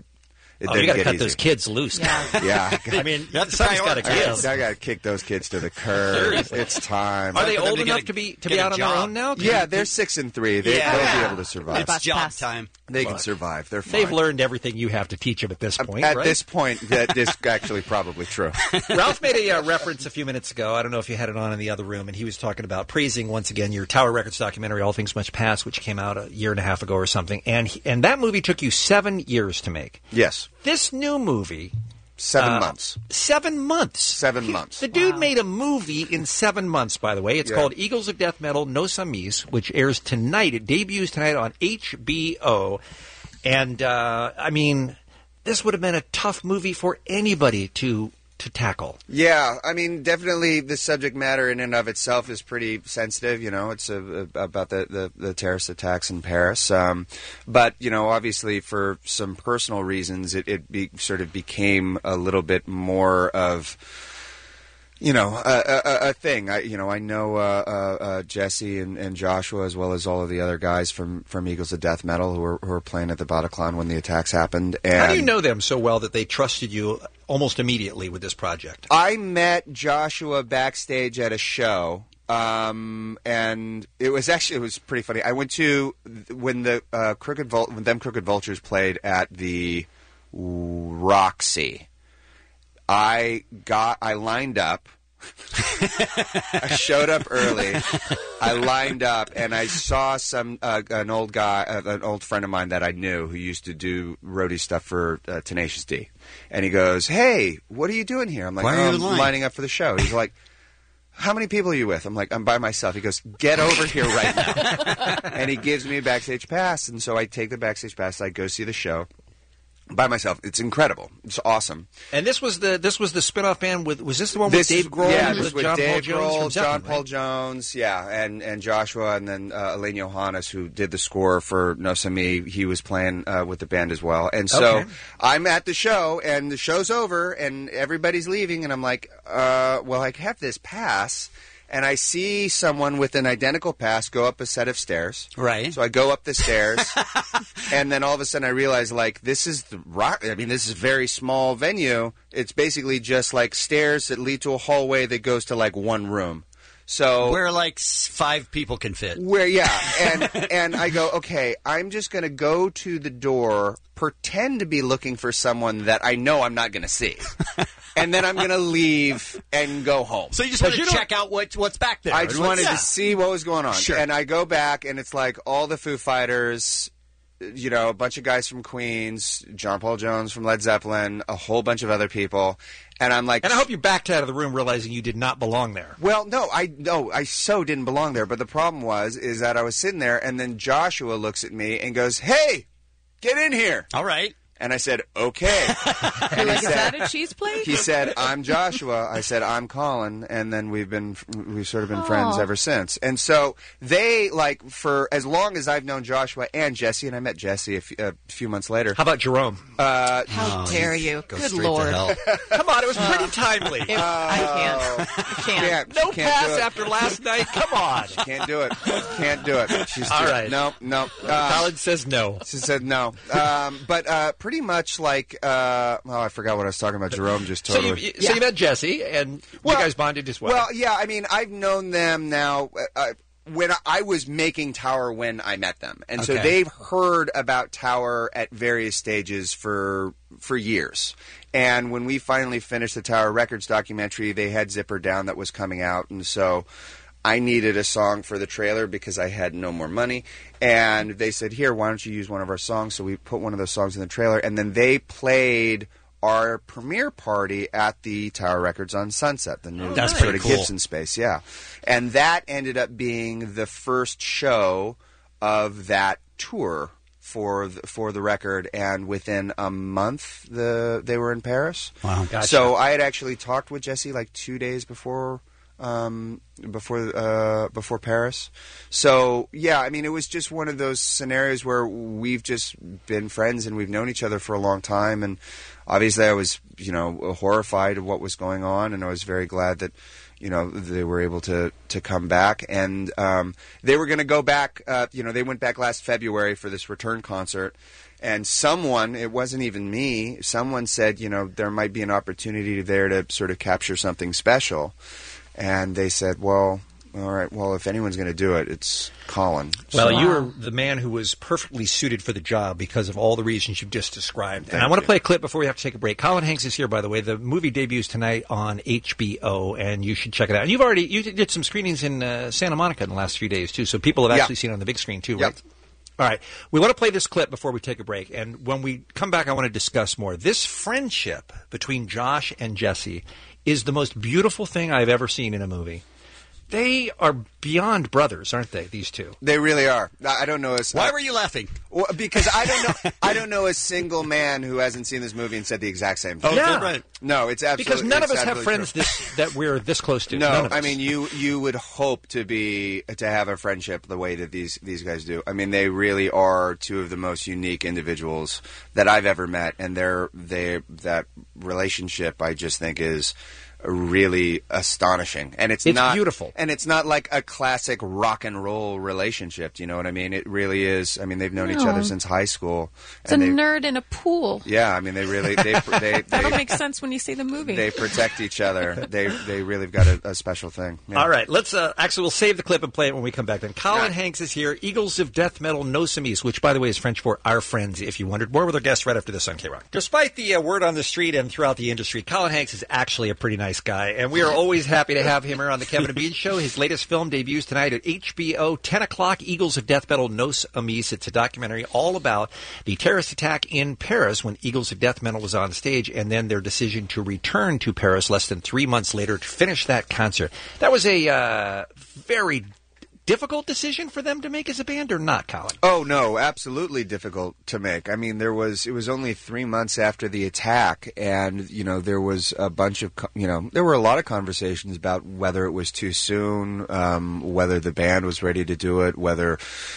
you got to get cut easy. those kids loose. Yeah. I mean, something's got to give. I got to kick those kids to the curb. It's time. Are they old enough to be out on their own now? Yeah, they're 6 and 3. They'll be able to survive. It's job time. They can survive. They're fine. They've learned everything you have to teach them at this point, At right? this point, that is actually probably true. Ralph made a reference a few minutes ago. I don't know if you had it on in the other room, and he was talking about praising once again your Tower Records documentary, All Things Must Pass, which came out a year and a half ago or something. And that movie took you 7 years to make. Yes. This new movie... 7 months. 7 months. 7 months. The dude made a movie in 7 months, by the way. It's called Eagles of Death Metal, Nos Amis, which airs tonight. It debuts tonight on HBO. And, I mean, this would have been a tough movie for anybody to tackle. Yeah, I mean, definitely the subject matter in and of itself is pretty sensitive. You know, it's about the terrorist attacks in Paris. But, you know, obviously for some personal reasons, it sort of became a little bit more of... You know, a thing. I know Jesse and Joshua, as well as all of the other guys from Eagles of Death Metal who were playing at the Bataclan when the attacks happened. And how do you know them so well that they trusted you almost immediately with this project? I met Joshua backstage at a show. And it was pretty funny. I went to when the Crooked Vultures played at the Roxy. I lined up. I showed up early. I lined up, and I saw an old friend of mine that I knew who used to do roadie stuff for Tenacious D. And he goes, "Hey, what are you doing here?" I'm like, Why are you I'm lining up for the show. He's like, "How many people are you with?" I'm like, "I'm by myself." He goes, "Get over here right now." And he gives me a backstage pass, and so I take the backstage pass. I go see the show. By myself. It's incredible. It's awesome. And this was the spin-off band was this the one with Dave Grohl? Yeah, this was John Dave Paul Jones Grohl, from John Zeppelin, Paul right? Jones, and Joshua, and then Elaine Johannes, who did the score for Nos Amis. He was playing with the band as well. And so I'm at the show, and the show's over, and everybody's leaving, and I'm like, well, I have this pass. And I see someone with an identical pass go up a set of stairs. Right. So I go up the stairs, and then all of a sudden I realize, like, this is this is a very small venue. It's basically just like stairs that lead to a hallway that goes to like one room. So where like 5 people can fit. And I go, okay, I'm just going to go to the door, pretend to be looking for someone that I know I'm not going to see. And then I'm going to leave and go home. So you just want to check out what's back there. I just wanted to see what was going on. Sure. And I go back, and it's like all the Foo Fighters, you know, a bunch of guys from Queens, John Paul Jones from Led Zeppelin, a whole bunch of other people. And I'm like... And I hope you backed out of the room realizing you did not belong there. Well, no, I so didn't belong there. But the problem is that I was sitting there, and then Joshua looks at me and goes, "Hey, get in here." All right. And I said, okay. And Like, is that a cheese plate? He said, I'm Joshua. I said, I'm Colin. And then we've sort of been friends ever since. And so they, like, for as long as I've known Joshua and Jesse, and I met Jesse a few months later. How about Jerome? How dare you? Good Lord. Come on, it was pretty timely. I can't. No can't pass do it. after last night. Come on. Can't do it. Can't do it. She's All right. No. Colin says no. She said no. But pretty much like, I forgot what I was talking about. Jerome just totally. So you met Jesse, and you guys bonded as well. Well, yeah. I mean, I've known them now. When I was making Tower when I met them, and so they've heard about Tower at various stages for years. And when we finally finished the Tower Records documentary, they had Zipper Down that was coming out, and so I needed a song for the trailer because I had no more money. And they said, here, why don't you use one of our songs? So we put one of those songs in the trailer. And then they played our premiere party at the Tower Records on Sunset, the new sort of cool. Gibson space. Yeah. And that ended up being the first show of that tour for the record, and within a month they were in Paris. Wow. Gotcha. So I had actually talked with Jesse like 2 days before Paris. So yeah, I mean, it was just one of those scenarios where we've just been friends and we've known each other for a long time. And obviously, I was horrified of what was going on, and I was very glad that they were able to come back, and they were going to go back. They went back last February for this return concert. And someone, it wasn't even me, someone said, there might be an opportunity there to sort of capture something special. And they said, well, all right, well, if anyone's going to do it, it's Colin. Well, you were the man who was perfectly suited for the job because of all the reasons you've just described. And I want to play a clip before we have to take a break. Colin Hanks is here, by the way. The movie debuts tonight on HBO, and you should check it out. And you did some screenings in Santa Monica in the last few days, too, so people have actually seen it on the big screen, too, right? All right. We want to play this clip before we take a break. And when we come back, I want to discuss more. This friendship between Josh and Jesse is the most beautiful thing I've ever seen in a movie. They are beyond brothers, aren't they, these two? They really are. I don't know. Why were you laughing? Well, because I don't know a single man who hasn't seen this movie and said the exact same thing. Oh, yeah. Right. No, it's absolutely because none of us have friends that we're this close to. No, I mean you would hope to have a friendship the way that these guys do. I mean, they really are two of the most unique individuals that I've ever met, and that relationship I just think is really astonishing, and it's not beautiful, and it's not like a classic rock and roll relationship. Do you know what I mean? It really is. I mean, they've known each other since high school. It's a nerd in a pool. Yeah, I mean, they really that'll make sense when you see the movie. They protect each other. They really have got a special thing. Yeah. All right, let's actually we'll save the clip and play it when we come back. Then Colin Hanks is here. Eagles of Death Metal, Nos Amis, which by the way is French for our friends. If you wondered, more with our guests right after this on K-Rock. Despite the word on the street and throughout the industry, Colin Hanks is actually a pretty nice guy, and we are always happy to have him here on the Kevin and Bean Show. His latest film debuts tonight at HBO, 10 o'clock, Eagles of Death Metal, Nos Amis. It's a documentary all about the terrorist attack in Paris when Eagles of Death Metal was on stage, and then their decision to return to Paris less than 3 months later to finish that concert. That was a very difficult decision for them to make as a band, or not, Colin? Oh, no, absolutely difficult to make. I mean, it was only 3 months after the attack, and, there was a bunch of, there were a lot of conversations about whether it was too soon, whether the band was ready to do it, whether,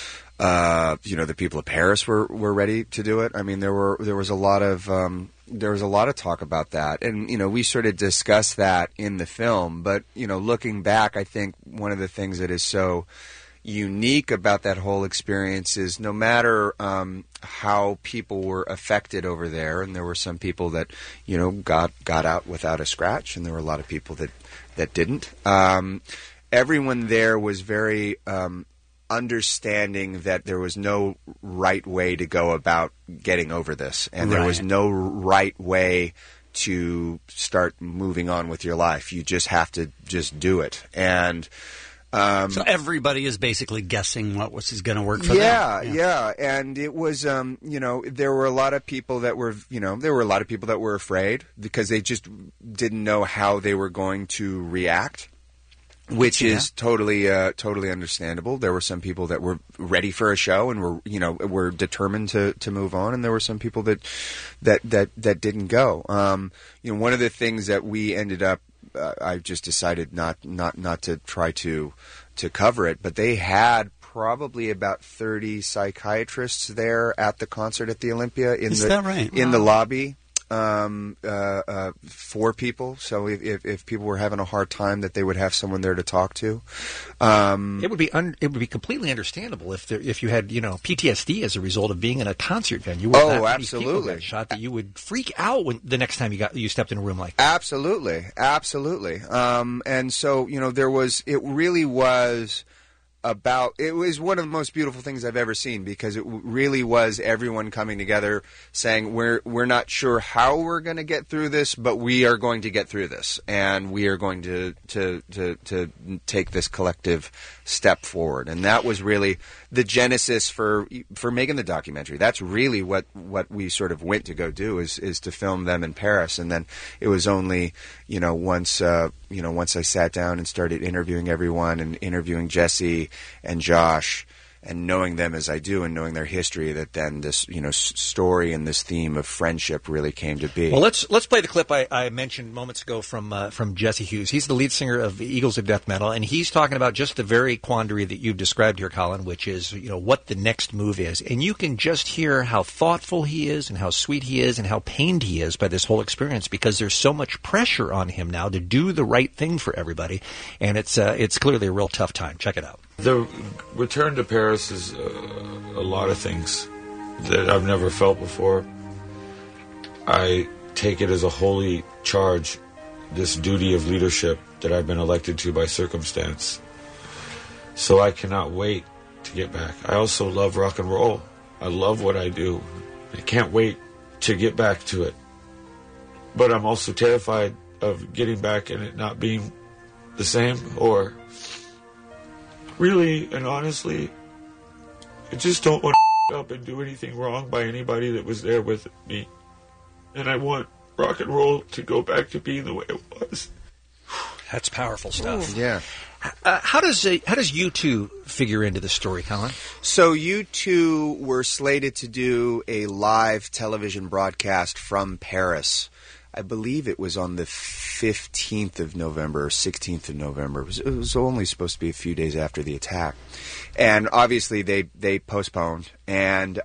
the people of Paris were ready to do it. I mean, there was a lot of talk about that, and we sort of discussed that in the film. But looking back, I think one of the things that is so unique about that whole experience is no matter how people were affected over there, and there were some people that got out without a scratch, and there were a lot of people that didn't. Everyone there was very understanding that there was no right way to go about getting over this, and there was no right way to start moving on with your life. You just have to just do it. And so everybody is basically guessing what was going to work for them. Yeah. And it was, there were a lot of people that were afraid because they just didn't know how they were going to react. which is totally understandable. There were some people that were ready for a show and were determined to move on, and there were some people that didn't go. One of the things that we ended up, I just decided not to try to cover it, but they had probably about 30 psychiatrists there at the concert at the Olympia in the lobby. For people, so if people were having a hard time, that they would have someone there to talk to. It would be completely understandable if you had PTSD as a result of being in a concert venue. Where that many people got shot, that you would freak out when the next time you stepped in a room like that. Absolutely. And so it really was. It was one of the most beautiful things I've ever seen, because it really was everyone coming together saying, we're not sure how we're going to get through this, but we are going to get through this, and we are going to take this collective step forward. And that was really the genesis for making the documentary. That's really what we sort of went to go do, is to film them in Paris. And then it was only once I sat down and started interviewing everyone, and interviewing Jesse and Josh, and knowing them as I do, and knowing their history, that then this story and this theme of friendship really came to be. Well, let's play the clip I mentioned moments ago from Jesse Hughes. He's the lead singer of Eagles of Death Metal, and he's talking about just the very quandary that you've described here, Colin, which is what the next move is. And you can just hear how thoughtful he is, and how sweet he is, and how pained he is by this whole experience, because there's so much pressure on him now to do the right thing for everybody, and it's clearly a real tough time. Check it out. The return to Paris is a lot of things that I've never felt before. I take it as a holy charge, this duty of leadership that I've been elected to by circumstance. So I cannot wait to get back. I also love rock and roll. I love what I do. I can't wait to get back to it. But I'm also terrified of getting back and it not being the same, or really and honestly, I just don't want to up and do anything wrong by anybody that was there with me. And I want rock and roll to go back to being the way it was. That's powerful stuff. Ooh. Yeah. How does U2 figure into the story, Colin? So U2 were slated to do a live television broadcast from Paris. I believe it was on the 15th of November or 16th of November. It was only supposed to be a few days after the attack. And obviously they postponed. And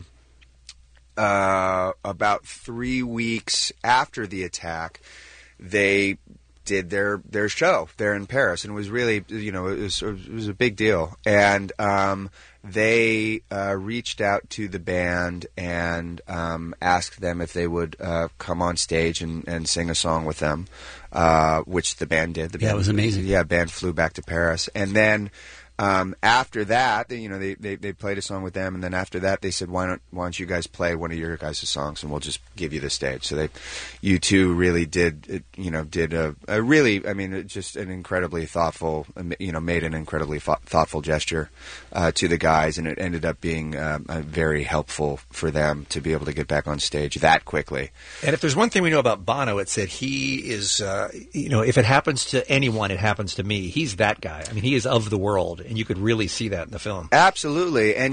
about 3 weeks after the attack, they did their show there in Paris. And it was really, it was a big deal. And they reached out to the band and asked them if they would come on stage and sing a song with them, which the band did. The band, it was amazing. Yeah, band flew back to Paris. And then after that, they played a song with them, and then after that they said, why don't you guys play one of your guys' songs, and we'll just give you the stage. So U2 really did a really, just an incredibly thoughtful, made an incredibly thoughtful gesture to the guys, and it ended up being very helpful for them to be able to get back on stage that quickly. And if there's one thing we know about Bono, it's that he is, if it happens to anyone, it happens to me. He's that guy. He is of the world. And you could really see that in the film. Absolutely, and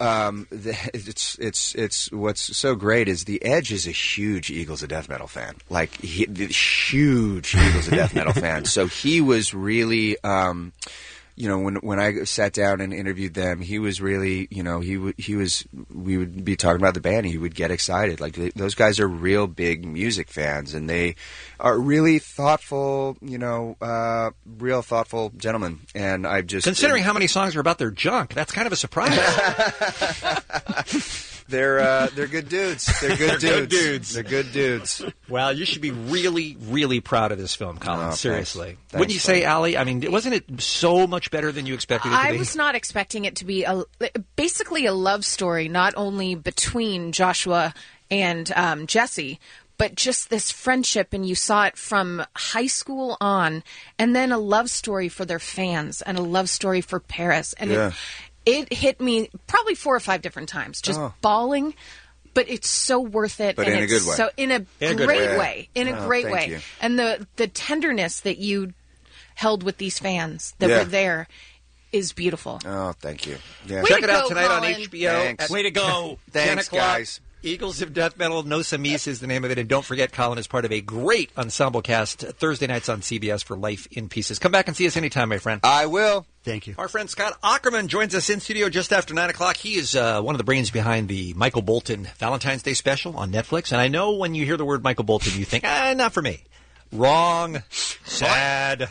it's what's so great is the Edge is a huge Eagles of Death Metal fan, huge Eagles of Death Metal fan. So he was really, when I sat down and interviewed them, he was really, we would be talking about the band, and he would get excited. Like, those guys are real big music fans, and they are really thoughtful, real thoughtful gentlemen. And I just... Considering how many songs are about their junk, that's kind of a surprise. They're good dudes. They're good dudes. They're good dudes. Well, you should be really, really proud of this film, Colin. Oh, seriously. Thanks, wouldn't you say, Allie? Wasn't it so much better than you expected it to be? I was not expecting it to be basically a love story, not only between Joshua and Jesse, but just this friendship, and you saw it from high school on, and then a love story for their fans, and a love story for Paris. And it hit me probably 4 or 5 different times, just bawling. But it's so worth it. But and in a good way. So in a great way. In a great way. You. And the tenderness that you held with these fans that were there is beautiful. Oh, thank you. Yeah. Check it out tonight on Colin. HBO. Way to go. 10 Thanks, o'clock. guys. Eagles of Death Metal, No Samis is the name of it. And don't forget, Colin is part of a great ensemble cast Thursday nights on CBS for Life in Pieces. Come back and see us anytime, my friend. I will. Thank you. Our friend Scott Ackerman joins us in studio just after 9 o'clock. He is one of the brains behind the Michael Bolton Valentine's Day special on Netflix. And I know when you hear the word Michael Bolton, you think, not for me. Wrong. Sad.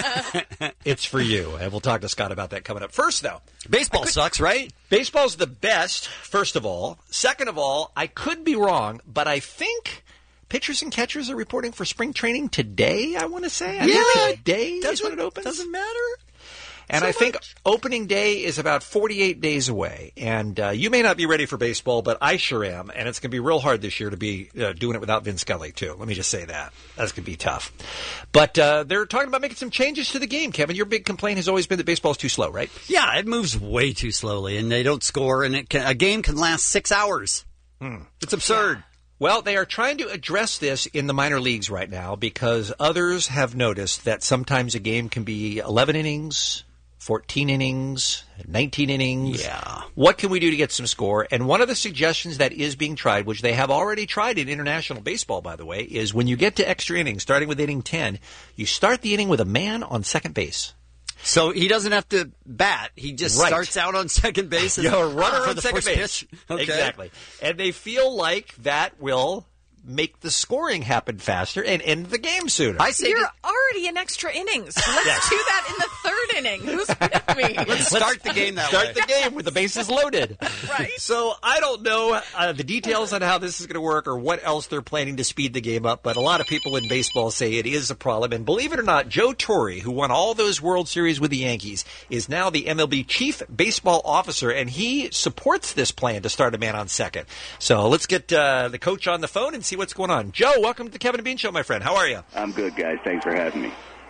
It's for you. And we'll talk to Scott about that coming up. First, though. Baseball sucks, right? Baseball's the best, first of all. Second of all, I could be wrong, but I think pitchers and catchers are reporting for spring training today, I want to say. I think today is when it opens. Doesn't matter. And I think opening day is about 48 days away. And you may not be ready for baseball, but I sure am. And it's going to be real hard this year to be doing it without Vin Scully, too. Let me just say that. That's going to be tough. But they're talking about making some changes to the game. Kevin, your big complaint has always been that baseball is too slow, right? Yeah, it moves way too slowly, and they don't score, and a game can last 6 hours. It's absurd. Well, they are trying to address this in the minor leagues right now because others have noticed that sometimes a game can be 11 innings, 14 innings, 19 innings. Yeah. What can we do to get some score? And one of the suggestions that is being tried, which they have already tried in international baseball, by the way, is when you get to extra innings, starting with inning 10, you start the inning with a man on second base. So he doesn't have to bat. He just starts out on second base. You're a runner for on the second first base. pitch. Okay. Exactly. And they feel like that will make the scoring happen faster and end the game sooner. I say You're already in extra innings. Let's do that in the third inning. Who's with me? Let's start the game that way. Start the game with the bases loaded. Right. So I don't know the details on how this is going to work or what else they're planning to speed the game up, but a lot of people in baseball say it is a problem. And believe it or not, Joe Torre, who won all those World Series with the Yankees, is now the MLB chief baseball officer, and he supports this plan to start a man on second. So let's get the coach on the phone and see what's going on. Joe, welcome to the Kevin and Bean Show, my friend. How are you? I'm good, guys. Thanks for having me.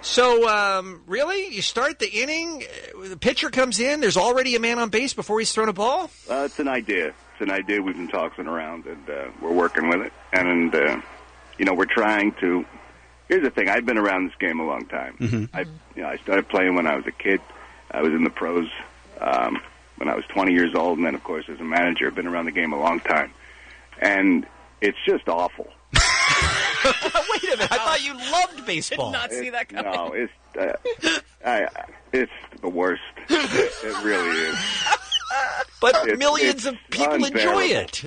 So, really? You start the inning, the pitcher comes in, there's already a man on base before he's thrown a ball? It's an idea. It's an idea we've been tossing around, and we're working with it. And, we're trying to... Here's the thing. I've been around this game a long time. Mm-hmm. I started playing when I was a kid. I was in the pros when I was 20 years old, and then, of course, as a manager, I've been around the game a long time. And it's just awful. Wait a minute. I thought you loved baseball. Did not see that coming. No, it's the worst. It really is. But millions of people enjoy it.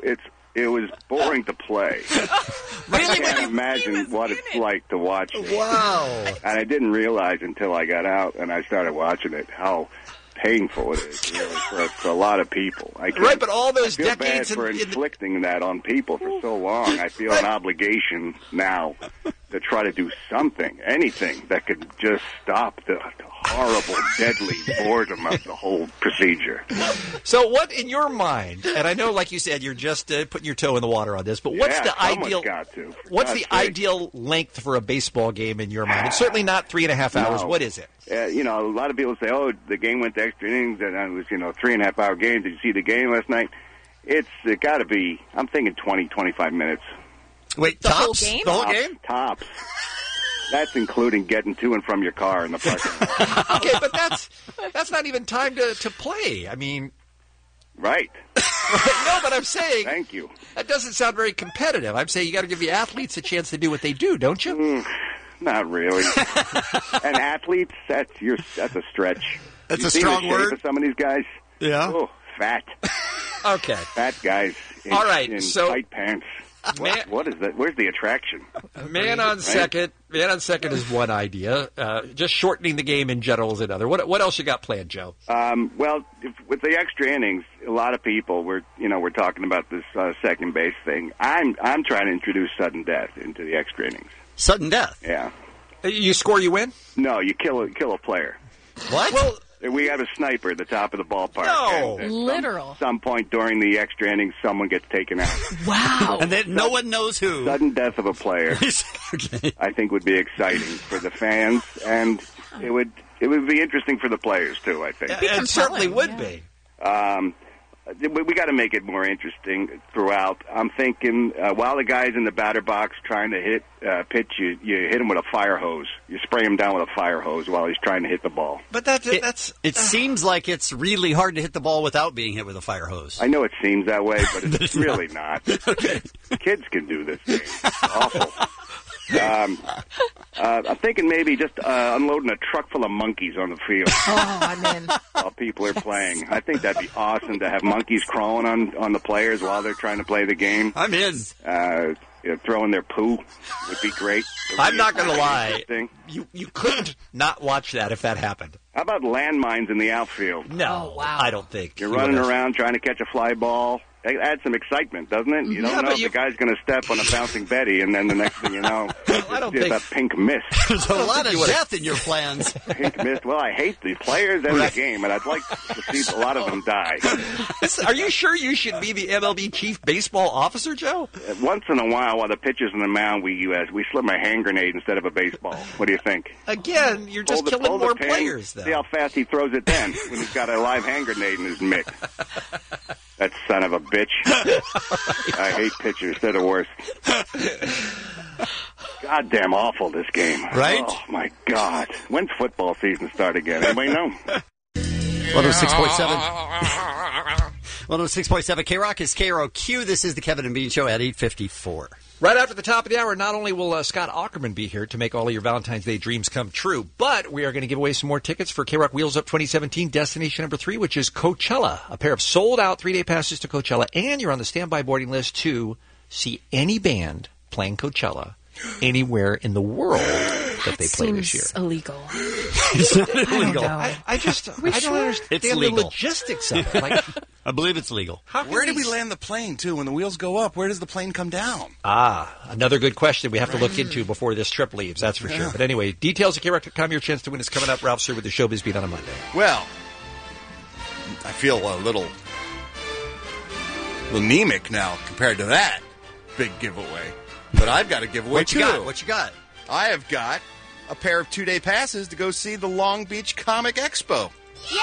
It was boring to play. Really? I can't imagine what it's like to watch it. Wow. And I didn't realize until I got out and I started watching it how painful it is, really, for a lot of people. Right, but all those I feel decades bad for inflicting that on people for so long. I feel an obligation now to try to do something, anything that could just stop the horrible, deadly boredom of the whole procedure. So what, in your mind, and I know, like you said, you're just putting your toe in the water on this, but what's the ideal? What's the ideal length for a baseball game in your mind? It's certainly not 3.5 hours. No. What is it? A lot of people say, "Oh, the game went to extra innings, and it was 3.5 hour game." Did you see the game last night? It got to be. I'm thinking 20, 25 minutes. Wait, the tops? whole game? The whole game? Tops. That's including getting to and from your car in the parking lot. Okay, but that's not even time to play. I mean, right? No, but I'm saying. Thank you. That doesn't sound very competitive. I'm saying you got to give the athletes a chance to do what they do, don't you? Not really. And athletes, that's a stretch. That's you a see strong the shape word. Of some of these guys. Yeah. Oh, fat. Okay. Fat guys. All right. In So tight pants. What is that? Where's the attraction? Man on second is one idea. Just shortening the game in general is another. What else you got planned, Joe? Well, with the extra innings, a lot of people we're talking about this second base thing. I'm trying to introduce sudden death into the extra innings. Sudden death? Yeah. You score, you win? No, you kill a player. What? Well, we have a sniper at the top of the ballpark. No. And at Literal. Some point during the extra innings, someone gets taken out. Wow. And then no one knows who. Sudden death of a player, Okay. I think, would be exciting for the fans, and it would be interesting for the players too. I think. It certainly would be. we got to make it more interesting throughout. I'm thinking while the guy's in the batter box trying to hit pitch, you hit him with a fire hose. You spray him down with a fire hose while he's trying to hit the ball. But it seems like it's really hard to hit the ball without being hit with a fire hose. I know it seems that way, but it's really not. Kids can do this game. It's awful. I'm thinking maybe just unloading a truck full of monkeys on the field. Oh, I'm in. While people are playing. I think that'd be awesome to have monkeys crawling on the players while they're trying to play the game. I'm in. Throwing their poo would be great. I'm not going to lie. You couldn't not watch that if that happened. How about landmines in the outfield? No, I don't think. You're running around trying to catch a fly ball. It adds some excitement, doesn't it? You don't know if the guy's going to step on a bouncing Betty, and then the next thing you know, it's a pink mist. There's a lot of death in your plans. Pink mist. Well, I hate the players and the game, and I'd like to see a lot of them die. Are you sure you should be the MLB chief baseball officer, Joe? Once in a while the pitcher's on the mound, we slip a hand grenade instead of a baseball. What do you think? Again, you're just killing more players, though. See how fast he throws it then when he's got a live hand grenade in his mitt. That son of a bitch. I hate pitchers. They're the worst. Goddamn awful, this game. Right? Oh, my God. When's football season start again? Anybody know? 106.7. 106.7 K-Rock is KROQ. This is the Kevin and Bean Show at 8:54. Right after the top of the hour, not only will Scott Aukerman be here to make all of your Valentine's Day dreams come true, but we are going to give away some more tickets for K-Rock Wheels Up 2017 Destination Number 3, which is Coachella. A pair of sold-out 3-day passes to Coachella, and you're on the standby boarding list to see any band playing Coachella anywhere in the world that they play this year. Illegal. It's not illegal. I don't understand It's the legal. logistics of it. Like, I believe it's legal. Where do we land the plane, too? When the wheels go up, where does the plane come down? Another good question we have to look into before this trip leaves, that's for sure. But anyway, details at KROC.com. Your chance to win is coming up. Ralph Sir with the Showbiz Beat on a Monday. Well, I feel a little anemic now compared to that big giveaway. But I've got a giveaway, too. What you got? I have got a pair of 2-day passes to go see the Long Beach Comic Expo. Yay!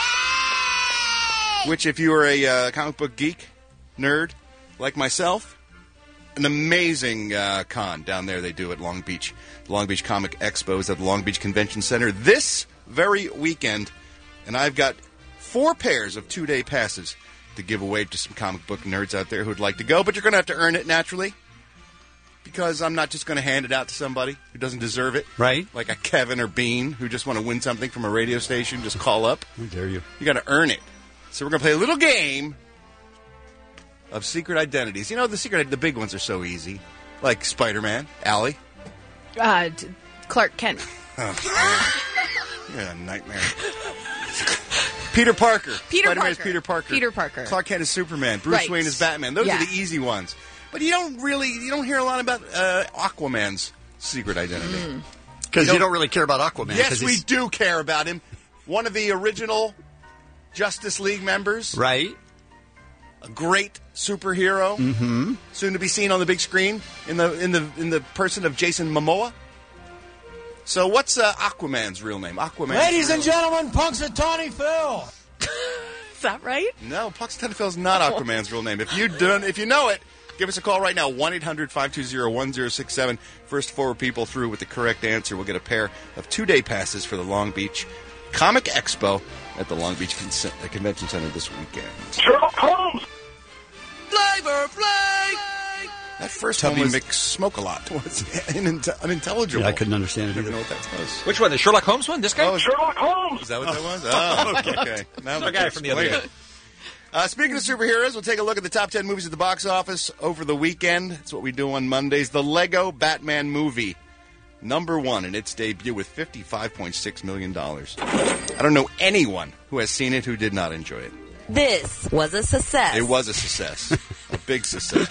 Which, if you are a comic book geek, nerd, like myself, an amazing con down there they do at Long Beach. The Long Beach Comic Expo is at the Long Beach Convention Center this very weekend. And I've got 4 pairs of 2-day passes to give away to some comic book nerds out there who would like to go. But you're going to have to earn it naturally. Because I'm not just going to hand it out to somebody who doesn't deserve it. Right. Like a Kevin or Bean who just want to win something from a radio station. Just call up. How dare you? You got to earn it. So we're going to play a little game of secret identities. You know, the big ones are so easy. Like Spider-Man. Allie? Clark Kent. Oh, you're a nightmare. Peter Parker. Spider-Man is Peter Parker. Peter Parker. Clark Kent is Superman. Bruce Wayne is Batman. Those are the easy ones. But you don't hear a lot about Aquaman's secret identity. Because you don't really care about Aquaman. Yes, we do care about him. One of the original Justice League members. Right. A great superhero. Mm-hmm. Soon to be seen on the big screen in the person of Jason Momoa. So what's Aquaman's real name? Ladies and gentlemen, Punxsutawney Phil. Is that right? No, Punxsutawney Phil is not Aquaman's real name. If you know it, give us a call right now, 1-800-520-1067. First 4 people through with the correct answer will get a pair of 2-day passes for the Long Beach Comic Expo at the Long Beach Convention Center this weekend. Sherlock Holmes! Flavor Flake! That first one was Smoke-A-Lot was unintelligible. Yeah, I couldn't understand it I either. don't know what that was. Which one? The Sherlock Holmes one? This guy? Oh, Sherlock Holmes! Is that what that was? Oh, okay. Now Our guy from the other day. Speaking of superheroes, we'll take a look at the top 10 movies at the box office over the weekend. That's what we do on Mondays. The Lego Batman movie, number 1 in its debut with $55.6 million. I don't know anyone who has seen it who did not enjoy it. This was a success. It was a success. A big success.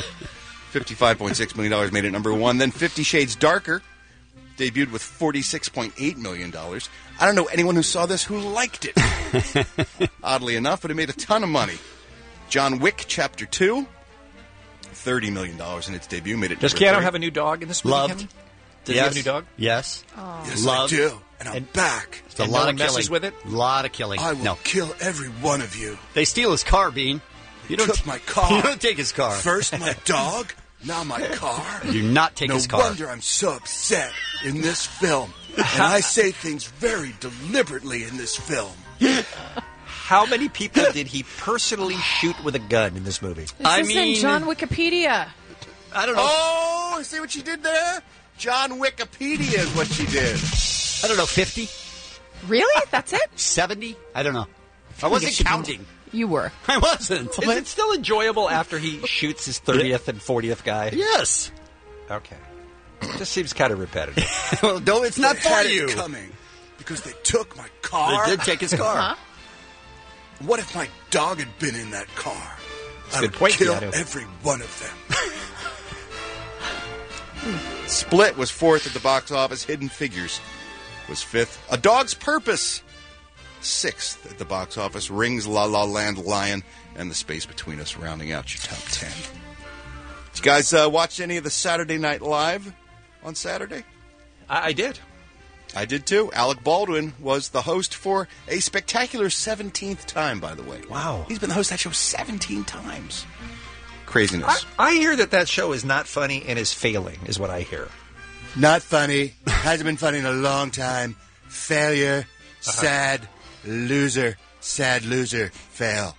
$55.6 million made it number 1. Then 50 Shades Darker debuted with $46.8 million. I don't know anyone who saw this who liked it. Oddly enough, but it made a ton of money. John Wick Chapter 2, $30 million in its debut. Made it. Does Keanu have a new dog in this movie? Loved. Kevin? Did he have a new dog? Yes. Oh. Yes, Loved. I do. And I'm back. It's a And lot no of one messes killing. with it? A lot of killing. I will kill every one of you. They steal his car, Bean. You don't took my car. You don't take his car. First my dog, now my car. You do not take his car. No wonder I'm so upset in this film. And I say things very deliberately in this film. How many people did he personally shoot with a gun in this movie? This isn't John Wikipedia. I don't know. Oh, see what she did there? John Wikipedia is what she did. I don't know, 50? Really? That's it? 70? I don't know. I I wasn't think it should be- counting. You were. I wasn't. Is it still enjoyable after he shoots his 30th and 40th guy? Yes. Okay. Just seems kind of repetitive. Well, no, it's not They for had you. it coming because they took my car. They did take his car. Huh? What if my dog had been in that car? That's a I good would point, kill Keanu. every one of them. Split was fourth at the box office. Hidden Figures was fifth. A Dog's Purpose, sixth at the box office. Rings, La La Land, Lion, and The Space Between Us rounding out your top 10. Did you guys watch any of the Saturday Night Live on Saturday? I did. I did too. Alec Baldwin was the host for a spectacular 17th time, by the way. Wow. He's been the host of that show 17 times. Craziness. I hear that show is not funny and is failing, is what I hear. Not funny. Hasn't been funny in a long time. Failure. Sad. Loser. Sad loser. Fail.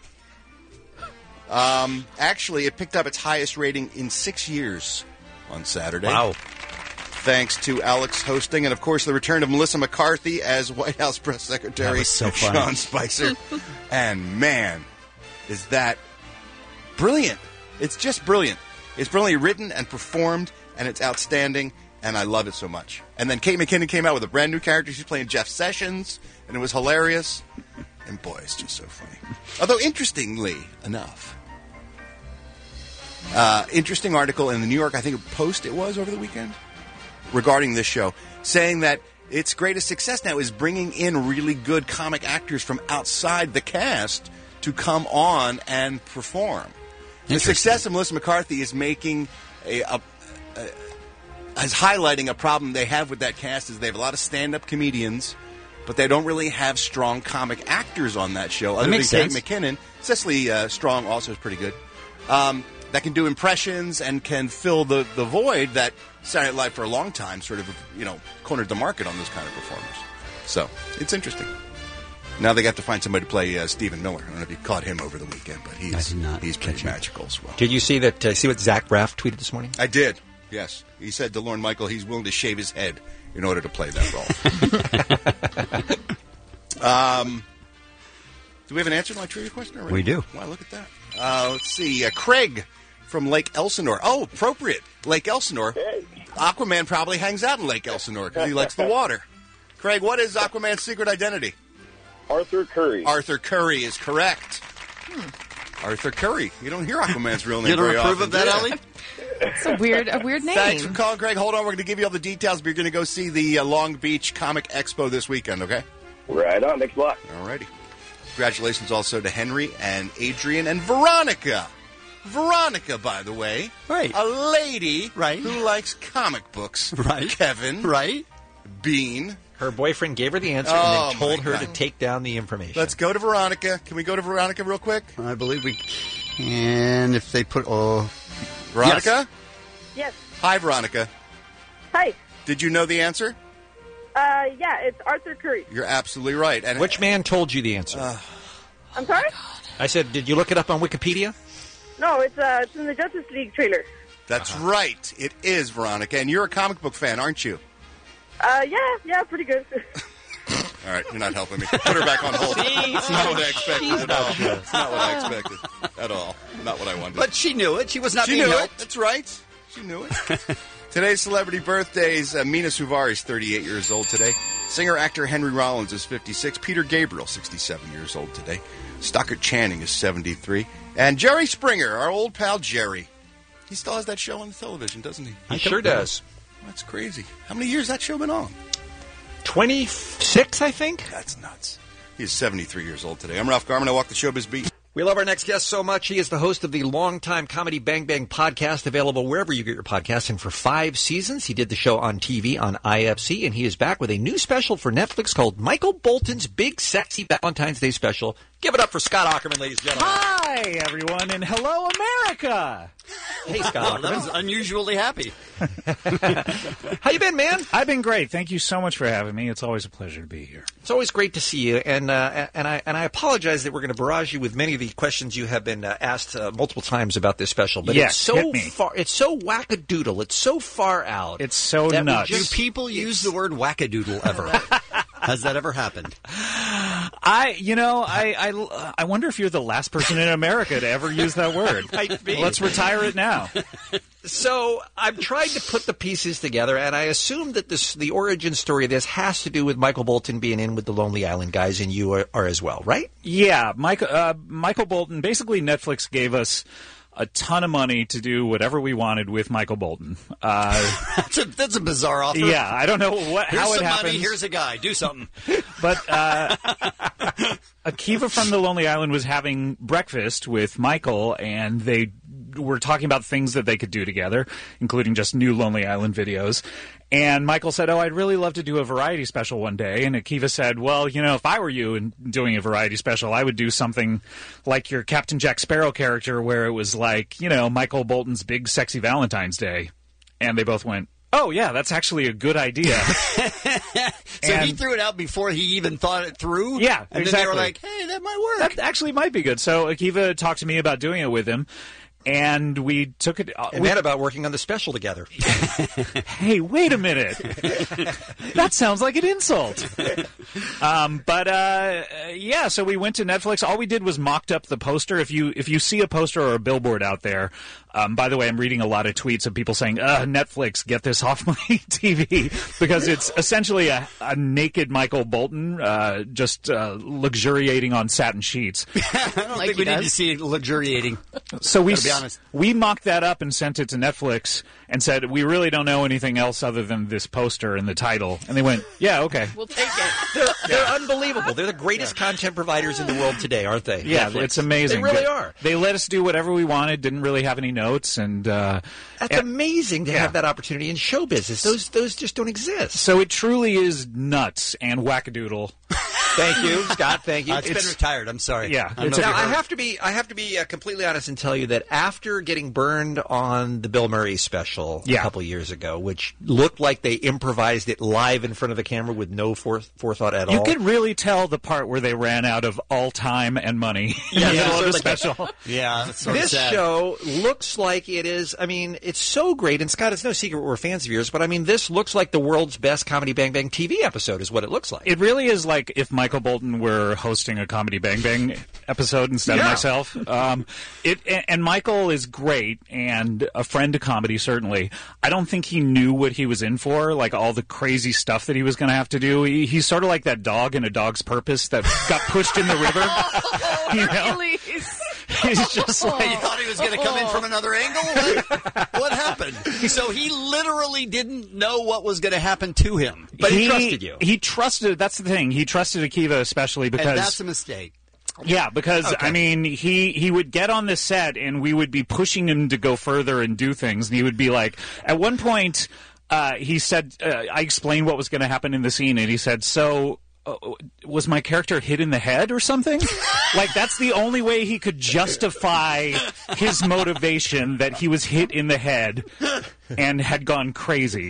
Actually, it picked up its highest rating in 6 years on Saturday. Wow. Thanks to Alex hosting, and of course the return of Melissa McCarthy as White House Press Secretary That was so funny. Sean Spicer. And man, is that brilliant. It's just brilliant. It's brilliantly written and performed, and it's outstanding, and I love it so much. And then Kate McKinnon came out with a brand new character. She's playing Jeff Sessions, and it was hilarious. And boy, it's just so funny. Although, interestingly enough, interesting article in the New York, I think, Post it was over the weekend, regarding this show, saying that its greatest success now is bringing in really good comic actors from outside the cast to come on and perform. The success of Melissa McCarthy is making is highlighting a problem they have with that cast is they have a lot of stand-up comedians, but they don't really have strong comic actors on that show. Other than makes sense. Kate McKinnon, Cecily Strong also is pretty good. That can do impressions and can fill the void that Saturday Night Live for a long time sort of, cornered the market on those kind of performers. So, it's interesting. Now they got to find somebody to play Stephen Miller. I don't know if you caught him over the weekend, but he's pretty magical as well. Did you see that? See what Zach Braff tweeted this morning? I did, yes. He said to Lorne Michael he's willing to shave his head in order to play that role. Do we have an answer to my trivia question already? We do. Wow, look at that. Let's see. Craig from Lake Elsinore. Oh, appropriate. Lake Elsinore. Aquaman probably hangs out in Lake Elsinore because he likes the water. Craig, what is Aquaman's secret identity? Arthur Curry. Arthur Curry is correct. Arthur Curry. You don't hear Aquaman's real name You don't very approve often. of that, do you? Ellie? It's a weird name. Thanks for calling, Craig. Hold on. We're going to give you all the details, but you're going to go see the Long Beach Comic Expo this weekend, okay? Right on. Thanks a lot. All righty. Congratulations also to Henry and Adrian and Veronica. Veronica, by the way. Right. A lady Right. who likes comic books. Right. Kevin. Right. Bean. Her boyfriend gave her the answer Oh, and then told my her God. to take down the information. Let's go to Veronica. Can we go to Veronica real quick? I believe we can if they put... Veronica? Yes. Hi, Veronica. Hi. Did you know the answer? Yeah, it's Arthur Curry. You're absolutely right. And Which man told you the answer? I'm sorry? I said, did you look it up on Wikipedia? No, it's in the Justice League trailer. That's right. It is, Veronica. And you're a comic book fan, aren't you? Yeah, pretty good. All right, you're not helping me. Put her back on hold. It's not what I expected at all. It's not what I expected at all. Not what I wanted. But she knew it. She was not She being knew helped. it. That's right. She knew it. Today's celebrity birthdays. Mina Suvari is 38 years old today. Singer-actor Henry Rollins is 56. Peter Gabriel, 67 years old today. Stockard Channing is 73. And Jerry Springer, our old pal Jerry. He still has that show on the television, doesn't he? He sure does. That's crazy. How many years has that show been on? 26, I think. That's nuts. He's 73 years old today. I'm Ralph Garman. I walk the showbiz beat. We love our next guest so much. He is the host of the Longtime Comedy Bang Bang podcast, available wherever you get your podcasts. And for 5 seasons, he did the show on TV on IFC, and he is back with a new special for Netflix called Michael Bolton's Big Sexy Valentine's Day Special. Give Give it up for Scott Aukerman, ladies and gentlemen. Hi, everyone, and hello, America. Hey, Scott Aukerman. That was unusually happy. How you been, man? I've been great. Thank you so much for having me. It's always a pleasure to be here. It's always great to see you, and I apologize that we're going to barrage you with many of the questions you have been asked multiple times about this special. But Yes, it's so hit me. far, it's so wackadoodle, it's so far out. It's so that we nuts. Do people use the word wackadoodle ever? Has that ever happened? I wonder if you're the last person in America to ever use that word. Might be. Let's retire it now. So I've tried to put the pieces together, and I assume that the origin story of this has to do with Michael Bolton being in with the Lonely Island guys, and you are as well, right? Yeah, Michael Bolton. Basically, Netflix gave us a ton of money to do whatever we wanted with Michael Bolton. That's a bizarre offer. Yeah, I don't know how it some happens. money, here's a guy. Do something. But Akiva from the Lonely Island was having breakfast with Michael, and they were talking about things that they could do together, including just new Lonely Island videos. And Michael said, I'd really love to do a variety special one day. And Akiva said, well, if I were you and doing a variety special, I would do something like your Captain Jack Sparrow character, where it was like, Michael Bolton's Big Sexy Valentine's Day. And they both went, oh, yeah, that's actually a good idea. So he threw it out before he even thought it through? Yeah, and exactly. then they were like, hey, that might work. That actually might be good. So Akiva talked to me about doing it with him. And we took it. And then about working on the special together. Hey, wait a minute. That sounds like an insult. So we went to Netflix. All we did was mocked up the poster. If you see a poster or a billboard out there, by the way, I'm reading a lot of tweets of people saying, Netflix, get this off my TV, because it's essentially a naked Michael Bolton just luxuriating on satin sheets. I don't think we need to see it luxuriating. So we mocked that up and sent it to Netflix and said, we really don't know anything else other than this poster and the title. And they went, yeah, okay. We'll take it. They're unbelievable. They're the greatest content providers in the world today, aren't they? Yeah, Netflix. It's amazing. They really are. They let us do whatever we wanted, didn't really have any notes. And that's amazing to have that opportunity in show business. Those just don't exist. So it truly is nuts and wackadoodle. Thank you, Scott. Thank you. It's been retired. I'm sorry. Yeah. Now, I have to be completely honest and tell you that after getting burned on the Bill Murray special a couple years ago, which looked like they improvised it live in front of the camera with no forethought at all. You could really tell the part where they ran out of all time and money in the middle of the special. Yeah, that's sort this of sad. show looks like it is. I mean, it's so great. And Scott, it's no secret we're fans of yours, but I mean, this looks like the world's best Comedy Bang Bang TV episode is what it looks like. It really is like if Michael Bolton were hosting a Comedy Bang Bang episode instead of myself. And Michael is great and a friend to comedy, certainly. I don't think he knew what he was in for, like all the crazy stuff that he was going to have to do. He's sort of like that dog in A Dog's Purpose that got pushed in the river. He's just like... You thought he was going to come in from another angle? What happened? So he literally didn't know what was going to happen to him. But he trusted you. He trusted... That's the thing. He trusted Akiva especially because... And that's a mistake. Yeah, because, I mean, he would get on the set and we would be pushing him to go further and do things. And he would be like... At one point, he said... I explained what was going to happen in the scene, and he said, so... was my character hit in the head or something? Like, that's the only way he could justify his motivation, that he was hit in the head and had gone crazy.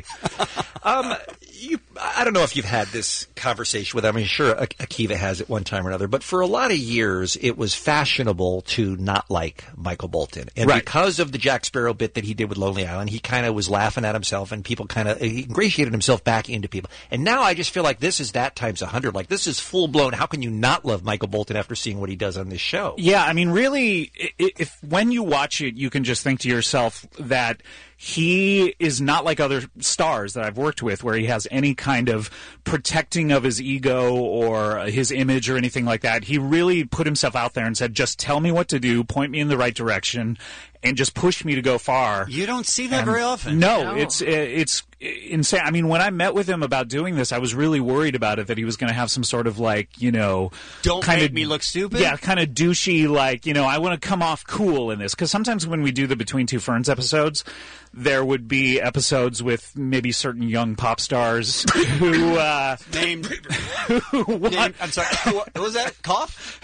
I don't know if you've had this conversation with him. I mean, sure, Akiva has at one time or another, but for a lot of years, it was fashionable to not like Michael Bolton. And because of the Jack Sparrow bit that he did with Lonely Island, he kind of was laughing at himself, and people kind of ingratiated himself back into people. And now I just feel like this is that times 100. Like, this is full-blown. How can you not love Michael Bolton after seeing what he does on this show? Yeah, I mean, really, if when you watch it, you can just think to yourself that he is not like other stars that I've worked with, where he has any kind of protecting of his ego or his image or anything like that. He really put himself out there and said, just tell me what to do, point me in the right direction, and just push me to go far. You don't see that very often. No, it's insane. I mean, when I met with him about doing this, I was really worried about it, that he was going to have some sort of don't make me look stupid. Yeah, kind of douchey, I want to come off cool in this. Because sometimes when we do the Between Two Ferns episodes, there would be episodes with maybe certain young pop stars who I'm sorry. What was that? Cough?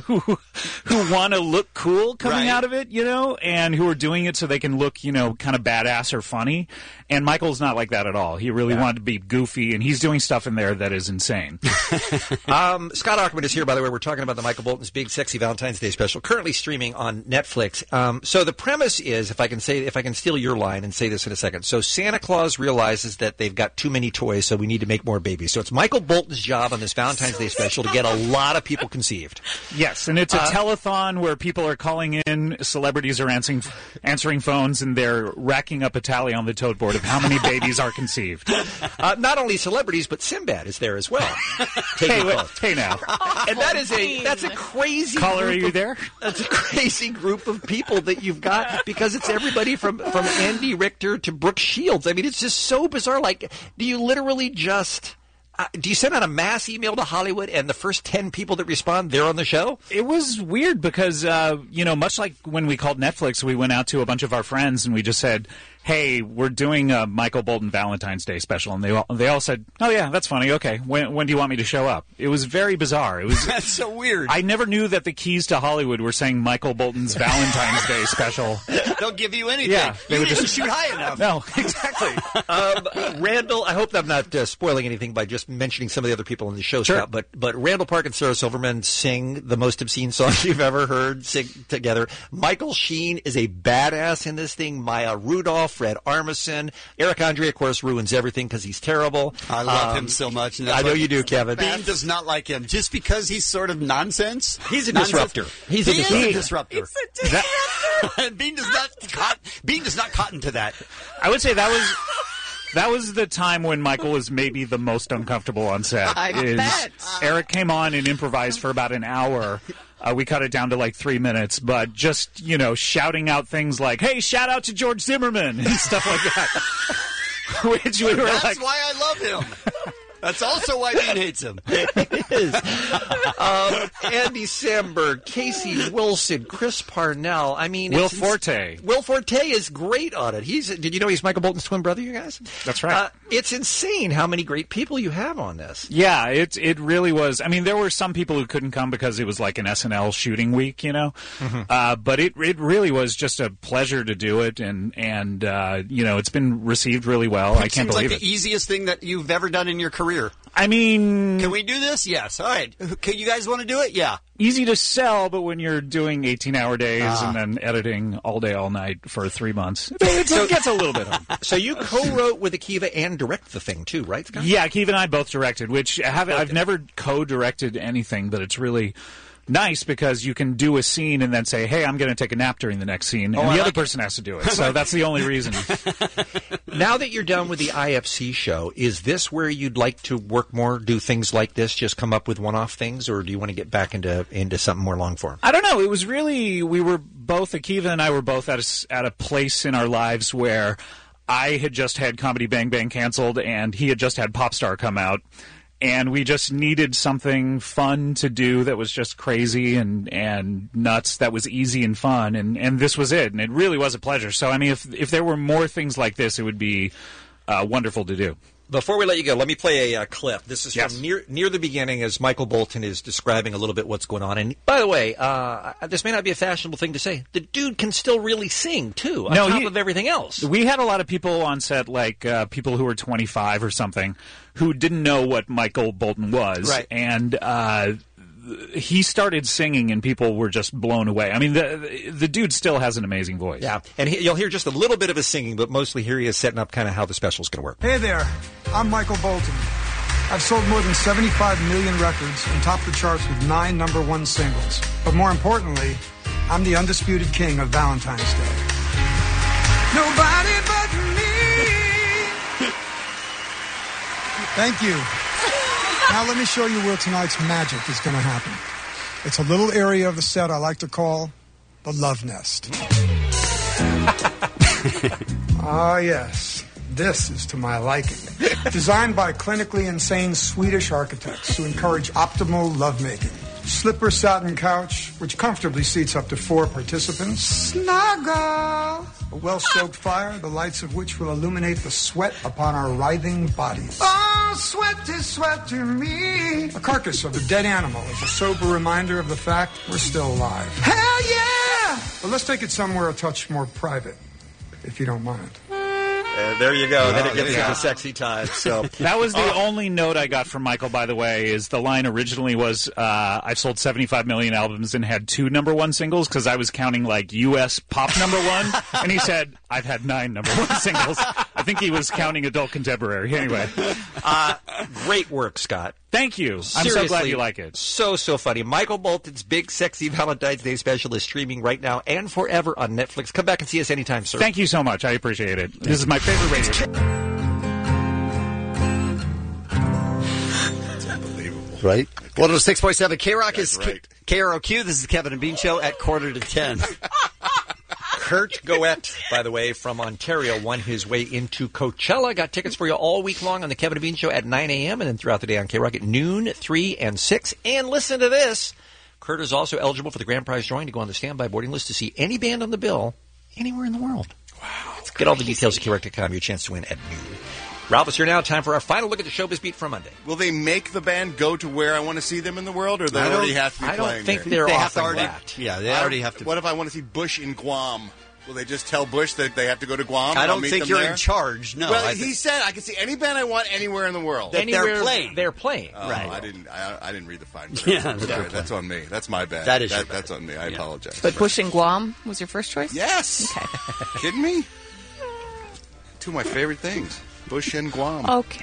who want to look cool coming out of it, and who are doing it so they can look, kind of badass or funny. And Michael's not like that at all. He really wanted to be goofy, and he's doing stuff in there that is insane. Scott Ackerman is here, by the way. We're talking about the Michael Bolton's Big Sexy Valentine's Day special, currently streaming on Netflix. So the premise is, if I can steal your line and say this in a second. So Santa Claus realizes that they've got too many toys, so we need to make more babies. So it's Michael Bolton's job on this Valentine's Day special to get a lot of people conceived. Yes, and it's a telethon where people are calling in, celebrities are answering phones, and they're racking up a tally on the tote board of how many babies are conceived. Not only celebrities, but Sinbad is there as well. Hey now. And that's a crazy caller. Are you there? That's a crazy group of people that you've got, because it's everybody from Andy Richter to Brooke Shields. I mean, it's just so bizarre. Do you literally just... do you send out a mass email to Hollywood, and the first 10 people that respond, they're on the show? It was weird because, much like when we called Netflix, we went out to a bunch of our friends and we just said, hey, we're doing a Michael Bolton Valentine's Day special. And they all said, oh, yeah, that's funny. Okay, when do you want me to show up? It was very bizarre. That's so weird. I never knew that the keys to Hollywood were saying Michael Bolton's Valentine's Day special. They'll give you anything. Yeah, you didn't shoot high enough. No, exactly. Randall, I hope I'm not spoiling anything by just mentioning some of the other people in the show, sure. Scott, but Randall Park and Sarah Silverman sing the most obscene songs you've ever heard sing together. Michael Sheen is a badass in this thing. Maya Rudolph, Fred Armisen. Eric Andre, of course, ruins everything because he's terrible. I love him so much. I know you do, Kevin. Bean does not like him just because he's sort of nonsense. He's a disruptor. He's a disruptor. Bean does not cotton to that. I would say that was the time when Michael was maybe the most uncomfortable on set. I bet. Eric came on and improvised for about an hour. We cut it down to 3 minutes, but just, shouting out things like, hey, shout out to George Zimmerman and stuff like that. Which we were That's why I love him. That's also why Bean hates him. It is. Andy Samberg, Casey Wilson, Chris Parnell. I mean, Will Forte. Will Forte is great on it. Did you know he's Michael Bolton's twin brother, you guys? That's right. It's insane how many great people you have on this. Yeah, it really was. I mean, there were some people who couldn't come because it was like an SNL shooting week, Mm-hmm. But it really was just a pleasure to do it, and it's been received really well. I can't believe it. Seems like the easiest thing that you've ever done in your career. I mean... Can we do this? Yes. All right. You guys want to do it? Yeah. Easy to sell, but when you're doing 18-hour days and then editing all day, all night for 3 months, it gets a little bit hard. So you co-wrote with Akiva and direct the thing, too, right, Scott? Yeah, Akiva and I both directed, which I've never co-directed anything, but it's really... nice because you can do a scene and then say, hey, I'm going to take a nap during the next scene, and the other person has to do it. So that's the only reason. Now that you're done with the IFC show, is this where you'd like to work more, do things like this, just come up with one-off things, or do you want to get back into something more long-form? I don't know. It was really, Akiva and I were both at a place in our lives where I had just had Comedy Bang Bang canceled, and he had just had Popstar come out. And we just needed something fun to do that was just crazy and nuts, that was easy and fun, and this was it. And it really was a pleasure. So, I mean, if there were more things like this, it would be wonderful to do. Before we let you go, let me play a clip. This is from near the beginning as Michael Bolton is describing a little bit what's going on. And by the way, this may not be a fashionable thing to say. The dude can still really sing, too, on top of everything else. We had a lot of people on set, like people who were 25 or something, who didn't know what Michael Bolton was. Right. And he started singing and people were just blown away. I mean, the dude still has an amazing voice. Yeah, and you'll hear just a little bit of his singing, but mostly here he is setting up kind of how the special's going to work. Hey there, I'm Michael Bolton. I've sold more than 75 million records and topped the charts with 9 #1 singles. But more importantly, I'm the undisputed king of Valentine's Day. Nobody but me. Thank you. Now let me show you where tonight's magic is going to happen. It's a little area of the set I like to call the love nest. Ah, yes. this is to my liking. Designed by clinically insane Swedish architects who encourage optimal lovemaking. Slipper satin couch, which comfortably seats up to 4 participants. Snuggle! A well-stoked fire, the lights of which will illuminate the sweat upon our writhing bodies. Oh, sweat is sweat to me. A carcass of a dead animal is a sober reminder of the fact we're still alive. Hell yeah! But let's take it somewhere a touch more private, if you don't mind. There you go. Then it gets into sexy time. So that was the only note I got from Michael, by the way, is the line originally was, I've sold 75 million albums and had 2 number 1 singles because I was counting like U.S. pop number 1. And he said, I've had 9 number 1 singles. I think he was counting adult contemporary. Anyway. Great work, Scott. Thank you. Seriously, I'm so glad you like it. So funny. Michael Bolton's big, sexy Valentine's Day special is streaming right now and forever on Netflix. Come back and see us anytime, sir. Thank you so much. I appreciate it. This is my favorite radio show. It's unbelievable. Right? 106.7 K-Rock is right. KROQ. This is the Kevin and Bean Show at 9:45. Kurt Goett, by the way, from Ontario, won his way into Coachella. Got tickets for you all week long on the Kevin and Bean Show at 9 a.m. and then throughout the day on K-Rock at noon, 3, and 6. And listen to this. Kurt is also eligible for the grand prize drawing to go on the standby boarding list to see any band on the bill anywhere in the world. Wow. Get all the details at KROC.com. Your chance to win at noon. Ralph, it's here now. Time for our final look at the Showbiz Beat for Monday. Will they make the band go to where I want to see them in the world, or they already have to be playing I don't think there? they're have to offering already, that. Yeah, they already have to. What if I want to see Bush in Guam? Will they just tell Bush that they have to go to Guam? I and I'll don't meet think them you're there? in charge. No. Well, he said I can see any band I want anywhere in the world. Anywhere they're playing. Oh, right. I didn't read the fine print. Yeah, Sorry, that's on me. That's my bad. That is that's on me. I apologize. But Bush and Guam was your first choice? Yes. Okay. Kidding me? 2 of my favorite things: Bush and Guam. Okay.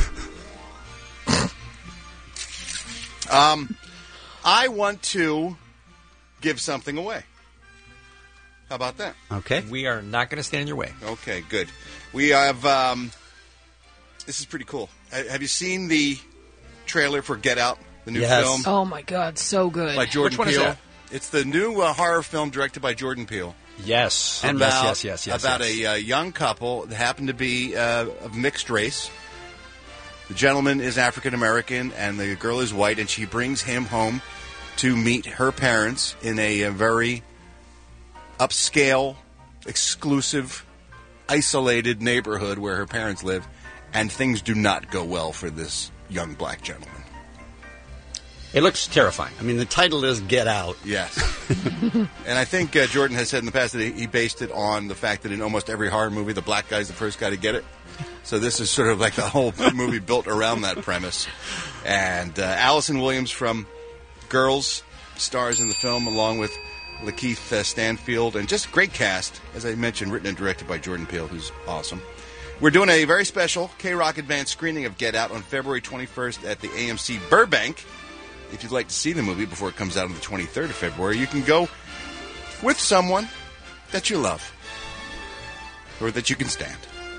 I want to give something away. How about that? Okay. We are not going to stand in your way. Okay, good. We have, this is pretty cool. Have you seen the trailer for Get Out, the new film? Oh, my God, so good. By Jordan Which one Peele? is that? It's the new horror film directed by Jordan Peele. Yes. And yes. About a young couple that happen to be of mixed race. The gentleman is African American and the girl is white, and she brings him home to meet her parents in a very upscale, exclusive, isolated neighborhood where her parents live, and things do not go well for this young black gentleman. It looks terrifying. I mean, the title is Get Out. Yes. And I think Jordan has said in the past that he based it on the fact that in almost every horror movie, the black guy's the first guy to get it. So this is sort of like the whole movie built around that premise. And Allison Williams from Girls stars in the film, along with Lakeith Stanfield, and just a great cast, as I mentioned, written and directed by Jordan Peele, who's awesome. We're doing a very special K-Rock advanced screening of Get Out on February 21st at the AMC Burbank. If you'd like to see the movie before it comes out on the 23rd of February, you can go with someone that you love or that you can stand.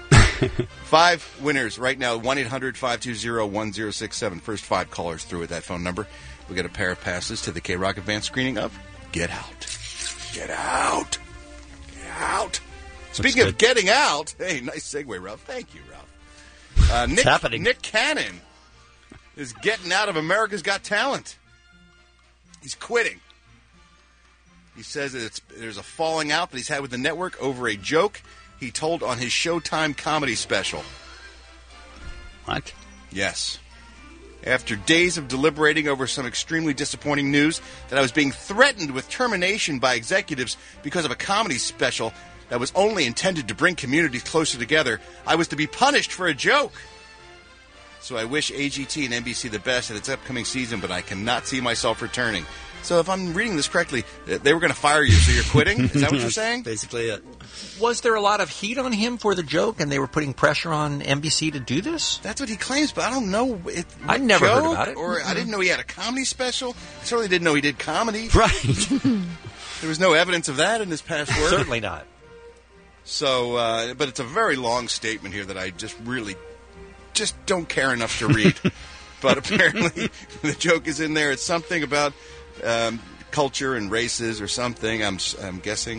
5 winners right now, 1-800-520-1067. First 5 callers through at that phone number. We get a pair of passes to the K-Rock advanced screening of Get Out. Get Out. Get Out. Speaking of getting out, hey, nice segue, Ralph. Thank you, Ralph. It's happening. Nick Cannon is getting out of America's Got Talent. He's quitting. He says that there's a falling out that he's had with the network over a joke he told on his Showtime comedy special. What? Yes. After days of deliberating over some extremely disappointing news that I was being threatened with termination by executives because of a comedy special that was only intended to bring communities closer together, I was to be punished for a joke. So I wish AGT and NBC the best at its upcoming season, but I cannot see myself returning. So if I'm reading this correctly, they were going to fire you, so you're quitting? Is that what you're saying? Basically it. Was there a lot of heat on him for the joke, and they were putting pressure on NBC to do this? That's what he claims, but I don't know. I never heard about it. Or I didn't know he had a comedy special. I certainly didn't know he did comedy. Right. There was no evidence of that in his past work. Certainly not. So, but it's a very long statement here that I just don't care enough to read. But apparently the joke is in there. It's something about culture and races or something, I'm guessing.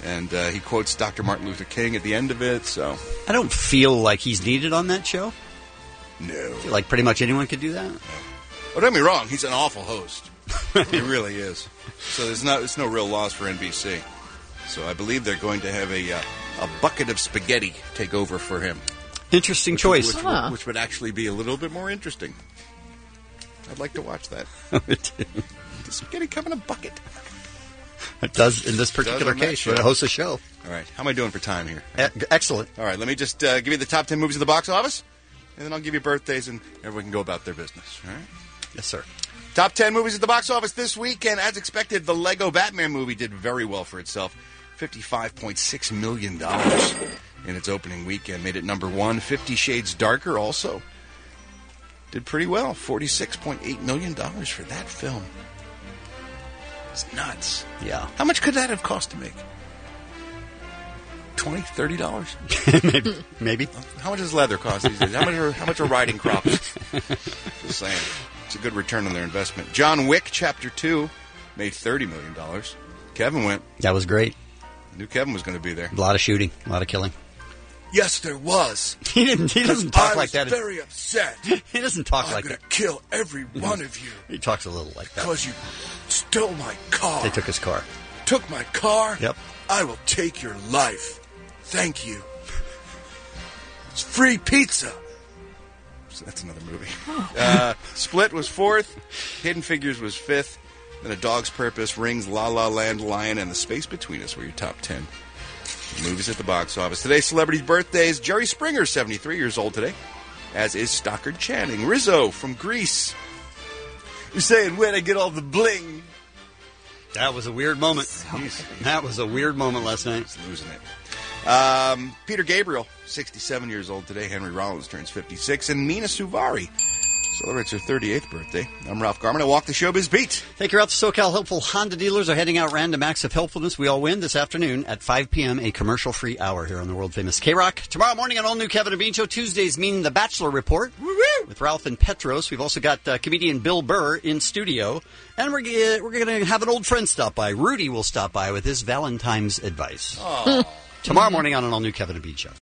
And he quotes Dr. Martin Luther King at the end of it, so... I don't feel like he's needed on that show. No. I feel like pretty much anyone could do that. No. Well, don't get me wrong, he's an awful host. He really is. So it's no real loss for NBC. So I believe they're going to have a bucket of spaghetti take over for him. Interesting choice. Which would actually be a little bit more interesting. I'd like to watch that. The spaghetti come in a bucket. It does in this particular case when it hosts a show. All right. How am I doing for time here? Excellent. All right. Let me just give you the top 10 movies at the box office, and then I'll give you birthdays, and everyone can go about their business. All right? Yes, sir. Top 10 movies at the box office this week, and as expected, the Lego Batman movie did very well for itself. $55.6 million in its opening weekend. Made it number one. 50 Shades Darker also did pretty well. $46.8 million for that film. It's nuts. Yeah. How much could that have cost to make? $20, $30? Maybe. How much does leather cost these days? How much are riding crops? Just saying. It's a good return on their investment. John Wick Chapter 2 made $30 million. Kevin went. That was great. Knew Kevin was going to be there. A lot of shooting, a lot of killing. Yes, there was. He doesn't talk like that. I was very upset. He doesn't talk like that. I'm going to kill every one of you. He talks a little like that. Because you stole my car. They took his car. Took my car? Yep. I will take your life. Thank you. It's free pizza. So that's another movie. Split was fourth. Hidden Figures was fifth. Then A Dog's Purpose, Rings, La La Land, Lion, and The Space Between Us were your top 10 movies at the box office. Today's celebrities' birthdays. Jerry Springer, 73 years old today, as is Stockard Channing. Rizzo from Greece. You're saying, where'd I get all the bling? That was a weird moment. That was a weird moment last night. He's losing it. Peter Gabriel, 67 years old today. Henry Rollins turns 56. And Mina Suvari celebrates her 38th birthday. I'm Ralph Garman. I walk the showbiz beat. Take her out. The SoCal Helpful Honda dealers are heading out random acts of helpfulness. We all win this afternoon at 5 p.m., a commercial-free hour here on the world-famous K-Rock. Tomorrow morning on All New Kevin and Bean Show. Tuesdays mean The Bachelor Report with Ralph and Petros. We've also got comedian Bill Burr in studio. And we're going to have an old friend stop by. Rudy will stop by with his Valentine's advice. Tomorrow morning on an All New Kevin and Bean Show.